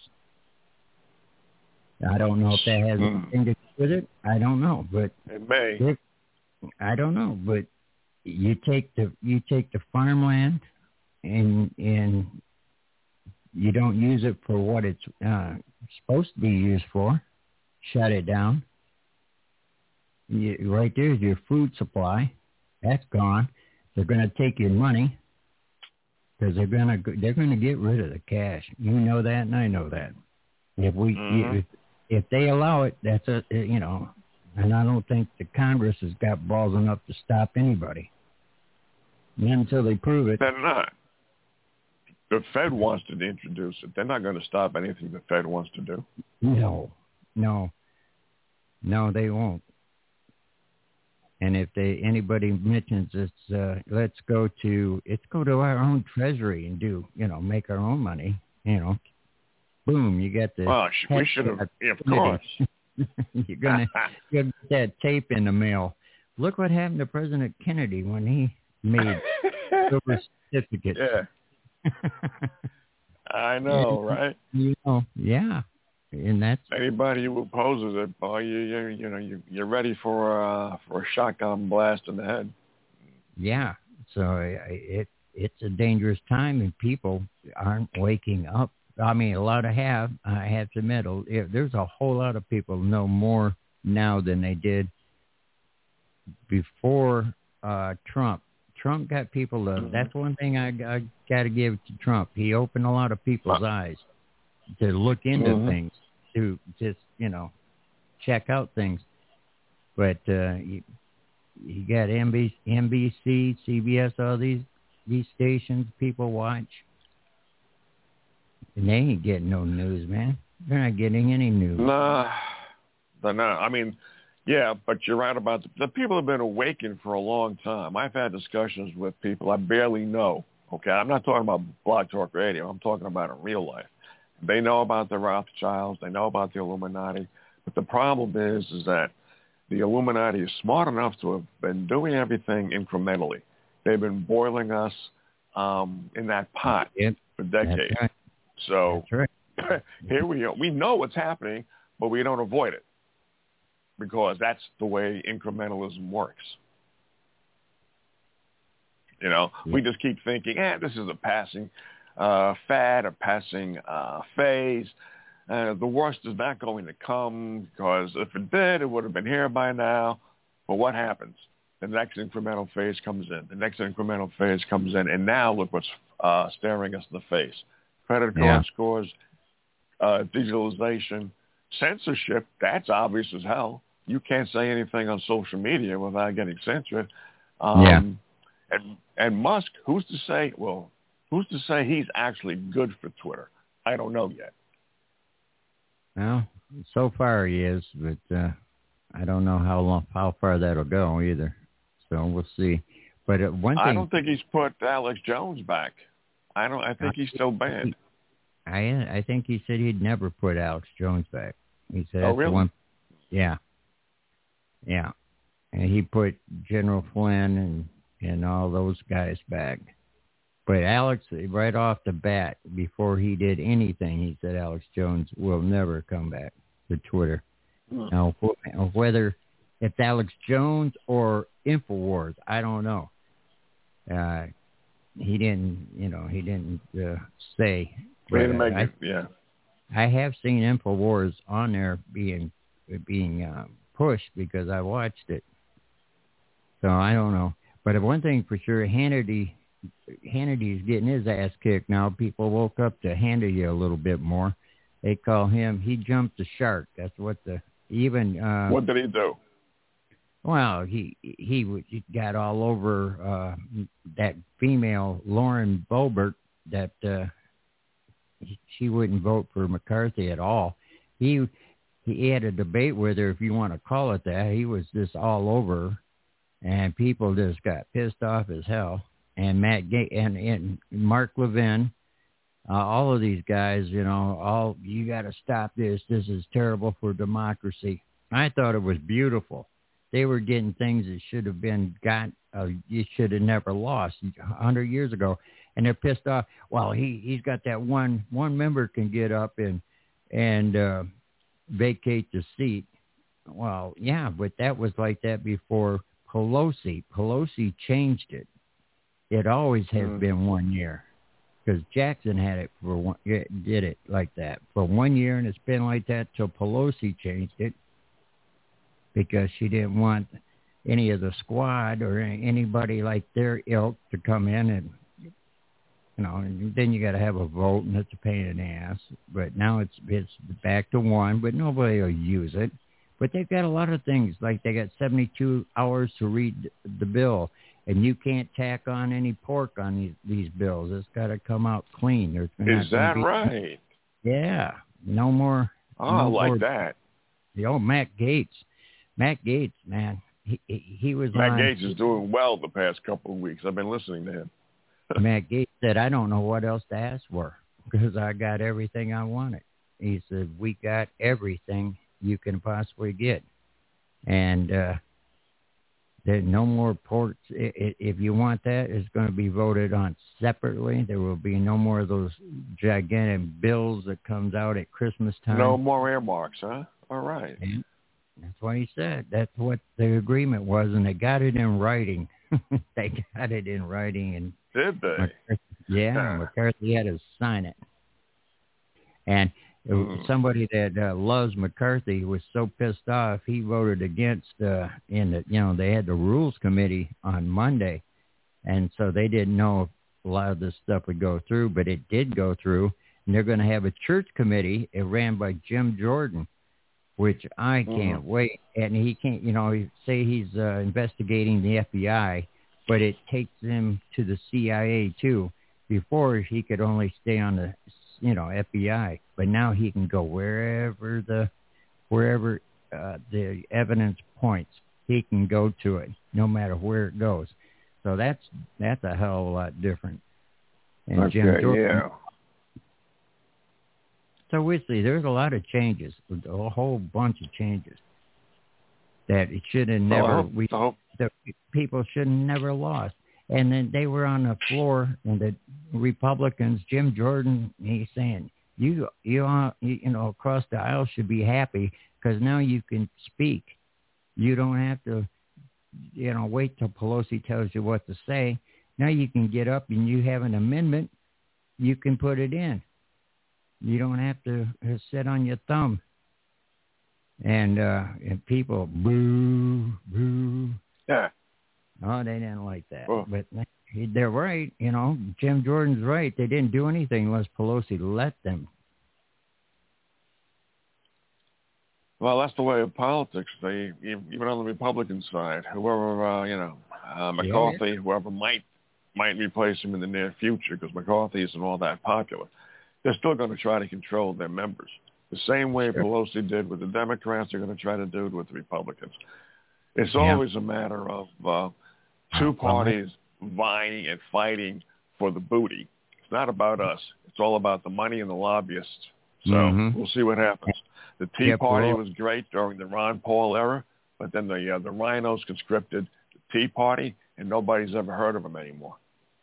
I don't know if that has mm. anything to do with it. I don't know, but it may. It, I don't know, but you take the you take the farmland and and you don't use it for what it's uh, supposed to be used for. Shut it down. You, right there's your food supply. That's gone. They're going to take your money because they're going to they're going to get rid of the cash. You know that, and I know that. If we mm-hmm. if, If they allow it, that's a, you know, and I don't think the Congress has got balls enough to stop anybody. And until they prove it. They're not. The Fed wants to introduce it. They're not going to stop anything the Fed wants to do. No, no, no, they won't. And if they anybody mentions this, uh, let's go to, let's go to our own treasury and do, you know, make our own money, you know. Boom, you get the... Oh, we should have, yeah, of course. You're going to get that tape in the mail. Look what happened to President Kennedy when he made silver certificates. Yeah. I know, right? You know, yeah. And that's... Anybody who opposes it, oh, you, you, you know, you, you're ready for, uh, for a shotgun blast in the head. Yeah. So it it's a dangerous time, and people aren't waking up. I mean, a lot of have, I have to admit, there's a whole lot of people know more now than they did before uh, Trump. Trump got people to, mm-hmm. that's one thing I, I got to give to Trump. He opened a lot of people's uh, eyes to look into mm-hmm. things, to just, you know, check out things. But uh, you, you got N B C, C B S, all these, these stations people watch. And they ain't getting no news, man. They're not getting any news. Nah, they're not. I mean, Yeah, but you're right about the, the people have been awakened for a long time. I've had discussions with people I barely know. Okay, I'm not talking about Blog Talk Radio. I'm talking about in real life. They know about the Rothschilds. They know about the Illuminati. But the problem is, is that the Illuminati is smart enough to have been doing everything incrementally. They've been boiling us um, in that pot yep. for decades. That's right. So That's right. here we are. We know what's happening, but we don't avoid it because that's the way incrementalism works. You know, yeah. we just keep thinking, eh, this is a passing uh, fad, a passing uh, phase. Uh, the worst is not going to come because if it did, it would have been here by now. But what happens? The next incremental phase comes in. The next incremental phase comes in. And now look what's uh, staring us in the face. Credit card yeah. scores, uh, digitalization, censorship, that's obvious as hell. You can't say anything on social media without getting censored. Um, yeah. And, and Musk, who's to say, well, who's to say he's actually good for Twitter? I don't know yet. Well, so far he is, but uh, I don't know how long, how far that'll go either. So we'll see. But uh, one thing, I don't think he's put Alex Jones back. I don't. I think he's still banned. I I think he said he'd never put Alex Jones back. He said, oh, that's really? the one. Yeah, yeah, and he put General Flynn and and all those guys back. But Alex, right off the bat, before he did anything, he said Alex Jones will never come back to Twitter. Hmm. Now, whether it's Alex Jones or InfoWars, I don't know. Uh, he didn't, you know, he didn't uh, say. But didn't make I, it, yeah. I have seen InfoWars on there being being uh, pushed because I watched it. So I don't know. But one thing for sure, Hannity, Hannity's getting his ass kicked now. People woke up to Hannity a little bit more. They call him, he jumped the shark. That's what the, even... Uh, what did he do? Well, he he, he got all over uh, that female, Lauren Boebert, that uh, she wouldn't vote for McCarthy at all. He he had a debate with her, if you want to call it that. He was just all over, and people just got pissed off as hell. And Matt Ga- and, and Mark Levin, uh, all of these guys, you know, all you got to stop this. This is terrible for democracy. I thought it was beautiful. They were getting things that should have been got. Uh, you should have never lost a hundred years ago, and they're pissed off. Well, he he's got that one one member can get up and and uh, vacate the seat. Well, yeah, but that was like that before Pelosi. Pelosi changed it. It always has mm. been one year, because Jackson had it for one, did it like that for one year, and it's been like that till Pelosi changed it, because she didn't want any of the squad or anybody like their ilk to come in, and you know, and then you got to have a vote, and it's a pain in the ass. But now it's it's back to one, but nobody will use it. But they've got a lot of things, like they got seventy-two hours to read the bill. And you can't tack on any pork on these, these bills. It's got to come out clean. There's Is that be, right? Yeah. No more. Oh, no I like more, that. The old Matt Gaetz. Matt Gaetz, man. He he, he was Matt on, Gaetz is doing well the past couple of weeks. I've been listening to him. Matt Gaetz said, I don't know what else to ask for because I got everything I wanted. He said, we got everything you can possibly get. And, uh, There no more ports. If you want that, it's going to be voted on separately. There will be no more of those gigantic bills that comes out at Christmas time. No more earmarks, huh? All right. And that's what he said. That's what the agreement was, and they got it in writing. They got it in writing, and did they? McCarthy, yeah, McCarthy had to sign it. And Mm. somebody that uh, loves McCarthy was so pissed off, he voted against, uh, in the, you know, they had the Rules Committee on Monday, and so they didn't know if a lot of this stuff would go through, but it did go through, and they're going to have a church committee it ran by Jim Jordan, which I can't mm. wait. And he can't, you know, say he's uh, investigating the F B I, but it takes him to the C I A too. Before, he could only stay on the you know, F B I, but now he can go wherever the, wherever uh, the evidence points, he can go to it no matter where it goes. So that's that's a hell of a lot different. And okay, Jim Jordan, yeah. So we see there's a lot of changes, a whole bunch of changes that it should have never. Oh, we oh. the people should have never lost. And then they were on the floor, and the Republicans, Jim Jordan, he's saying, you you are, you know, across the aisle should be happy because now you can speak. You don't have to, you know, wait till Pelosi tells you what to say. Now you can get up and you have an amendment. You can put it in. You don't have to uh, sit on your thumb. And uh, and people boo boo. Yeah. Oh, they didn't like that. Well, but they're right. You know, Jim Jordan's right. They didn't do anything unless Pelosi let them. Well, that's the way of politics. They, even on the Republican side, whoever, uh, you know, uh, McCarthy, yeah, yeah. whoever might might replace him in the near future, because McCarthy isn't all that popular, they're still going to try to control their members. The same way sure. Pelosi did with the Democrats, they're going to try to do it with the Republicans. It's yeah. always a matter of uh, two parties vying and fighting for the booty. It's not about us. It's all about the money and the lobbyists. So mm-hmm. we'll see what happens. The Tea yep, Party was great during the Ron Paul era, but then the uh, the rhinos conscripted the Tea Party, and nobody's ever heard of them anymore.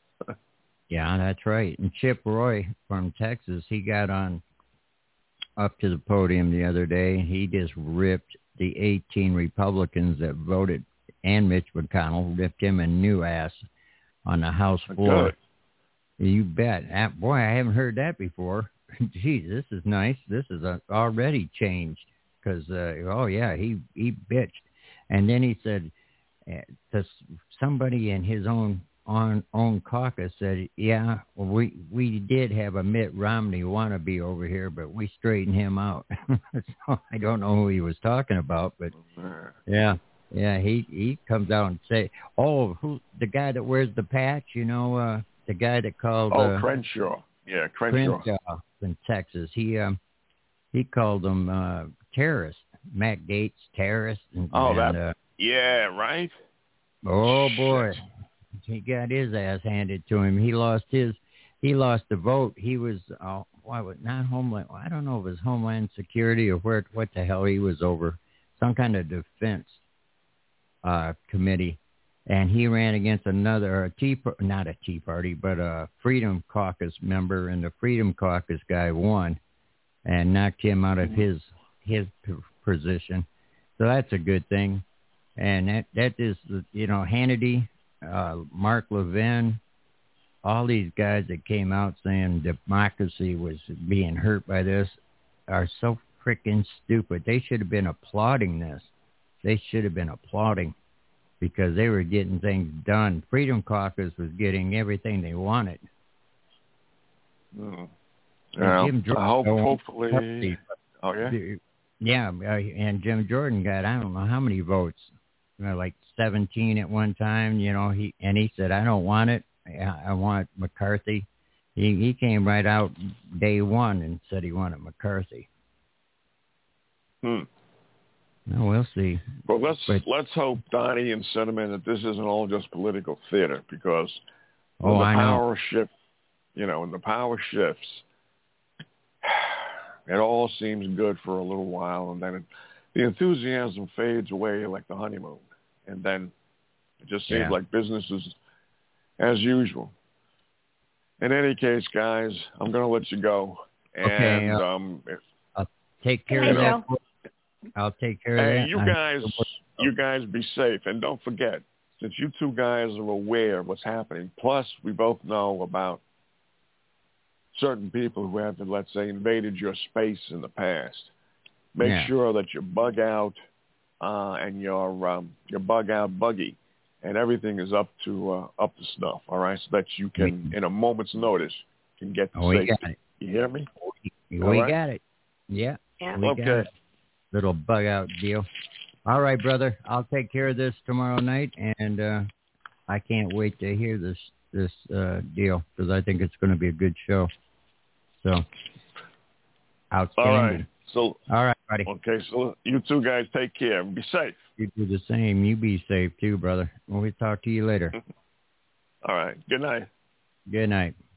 Yeah, that's right. And Chip Roy from Texas, he got on up to the podium the other day. He just ripped the eighteen Republicans that voted, and Mitch McConnell, ripped him a new ass on the House floor. Good. You bet. Boy, I haven't heard that before. Geez, this is nice. This is a, already changed because, uh, oh, yeah, he, he bitched. And then he said uh, to somebody in his own on, own caucus said, yeah, well, we, we did have a Mitt Romney wannabe over here, but we straightened him out. So I don't know who he was talking about, but yeah. Yeah, he, he comes out and say, oh, who the guy that wears the patch, you know, uh, the guy that called... Oh, uh, Crenshaw. Yeah, Crenshaw. Crenshaw in Texas. He um, he called them uh, terrorists, Matt Gaetz terrorists. And, oh, and, that, uh, yeah, right? Oh, boy. He got his ass handed to him. He lost his, he lost the vote. He was, uh, why was not Homeland, I don't know if it was Homeland Security or where, what the hell he was over, some kind of defense uh, committee. And he ran against another, a tea, not a Tea Party, but a Freedom Caucus member, and the Freedom Caucus guy won and knocked him out of his his position. So that's a good thing. And that, that is, you know, Hannity, uh, Mark Levin, all these guys that came out saying democracy was being hurt by this are so freaking stupid. They should have been applauding this. They should have been applauding. Because they were getting things done. Freedom Caucus was getting everything they wanted. Mm. Well, Jim Jordan, I hope, hopefully. Oh, yeah? Yeah, and Jim Jordan got, I don't know how many votes, you know, like seventeen at one time, you know, he and he said, I don't want it. I want McCarthy. He, he came right out day one and said he wanted McCarthy. Hmm. No, we'll see. But let's but, let's hope, Donnie and Cinnamon, that this isn't all just political theater, because when oh, the I power know. shift, you know, when the power shifts, it all seems good for a little while, and then it, the enthusiasm fades away like the honeymoon, and then it just seems yeah. like business is as usual. In any case, guys, I'm going to let you go, and okay, uh, um, I'll take care hey, of that. I'll take care of hey, that. you guys, you guys be safe. And don't forget, since you two guys are aware of what's happening, plus we both know about certain people who have, let's say, invaded your space in the past, make yeah. sure that your bug out uh, and your um, your bug out buggy and everything is up to uh, up to snuff, all right, so that you can, we, in a moment's notice, can get to oh, safety. We got it. You hear me? We, all we right? got it. Yeah. Yeah. We okay. got it. Little bug out deal. All right, brother. I'll take care of this tomorrow night, and uh, I can't wait to hear this this uh, deal because I think it's going to be a good show. So, outstanding. All right. So, all right, buddy. Okay, so you two guys take care and be safe. You do the same. You be safe too, brother. We'll talk to you later. All right. Good night. Good night.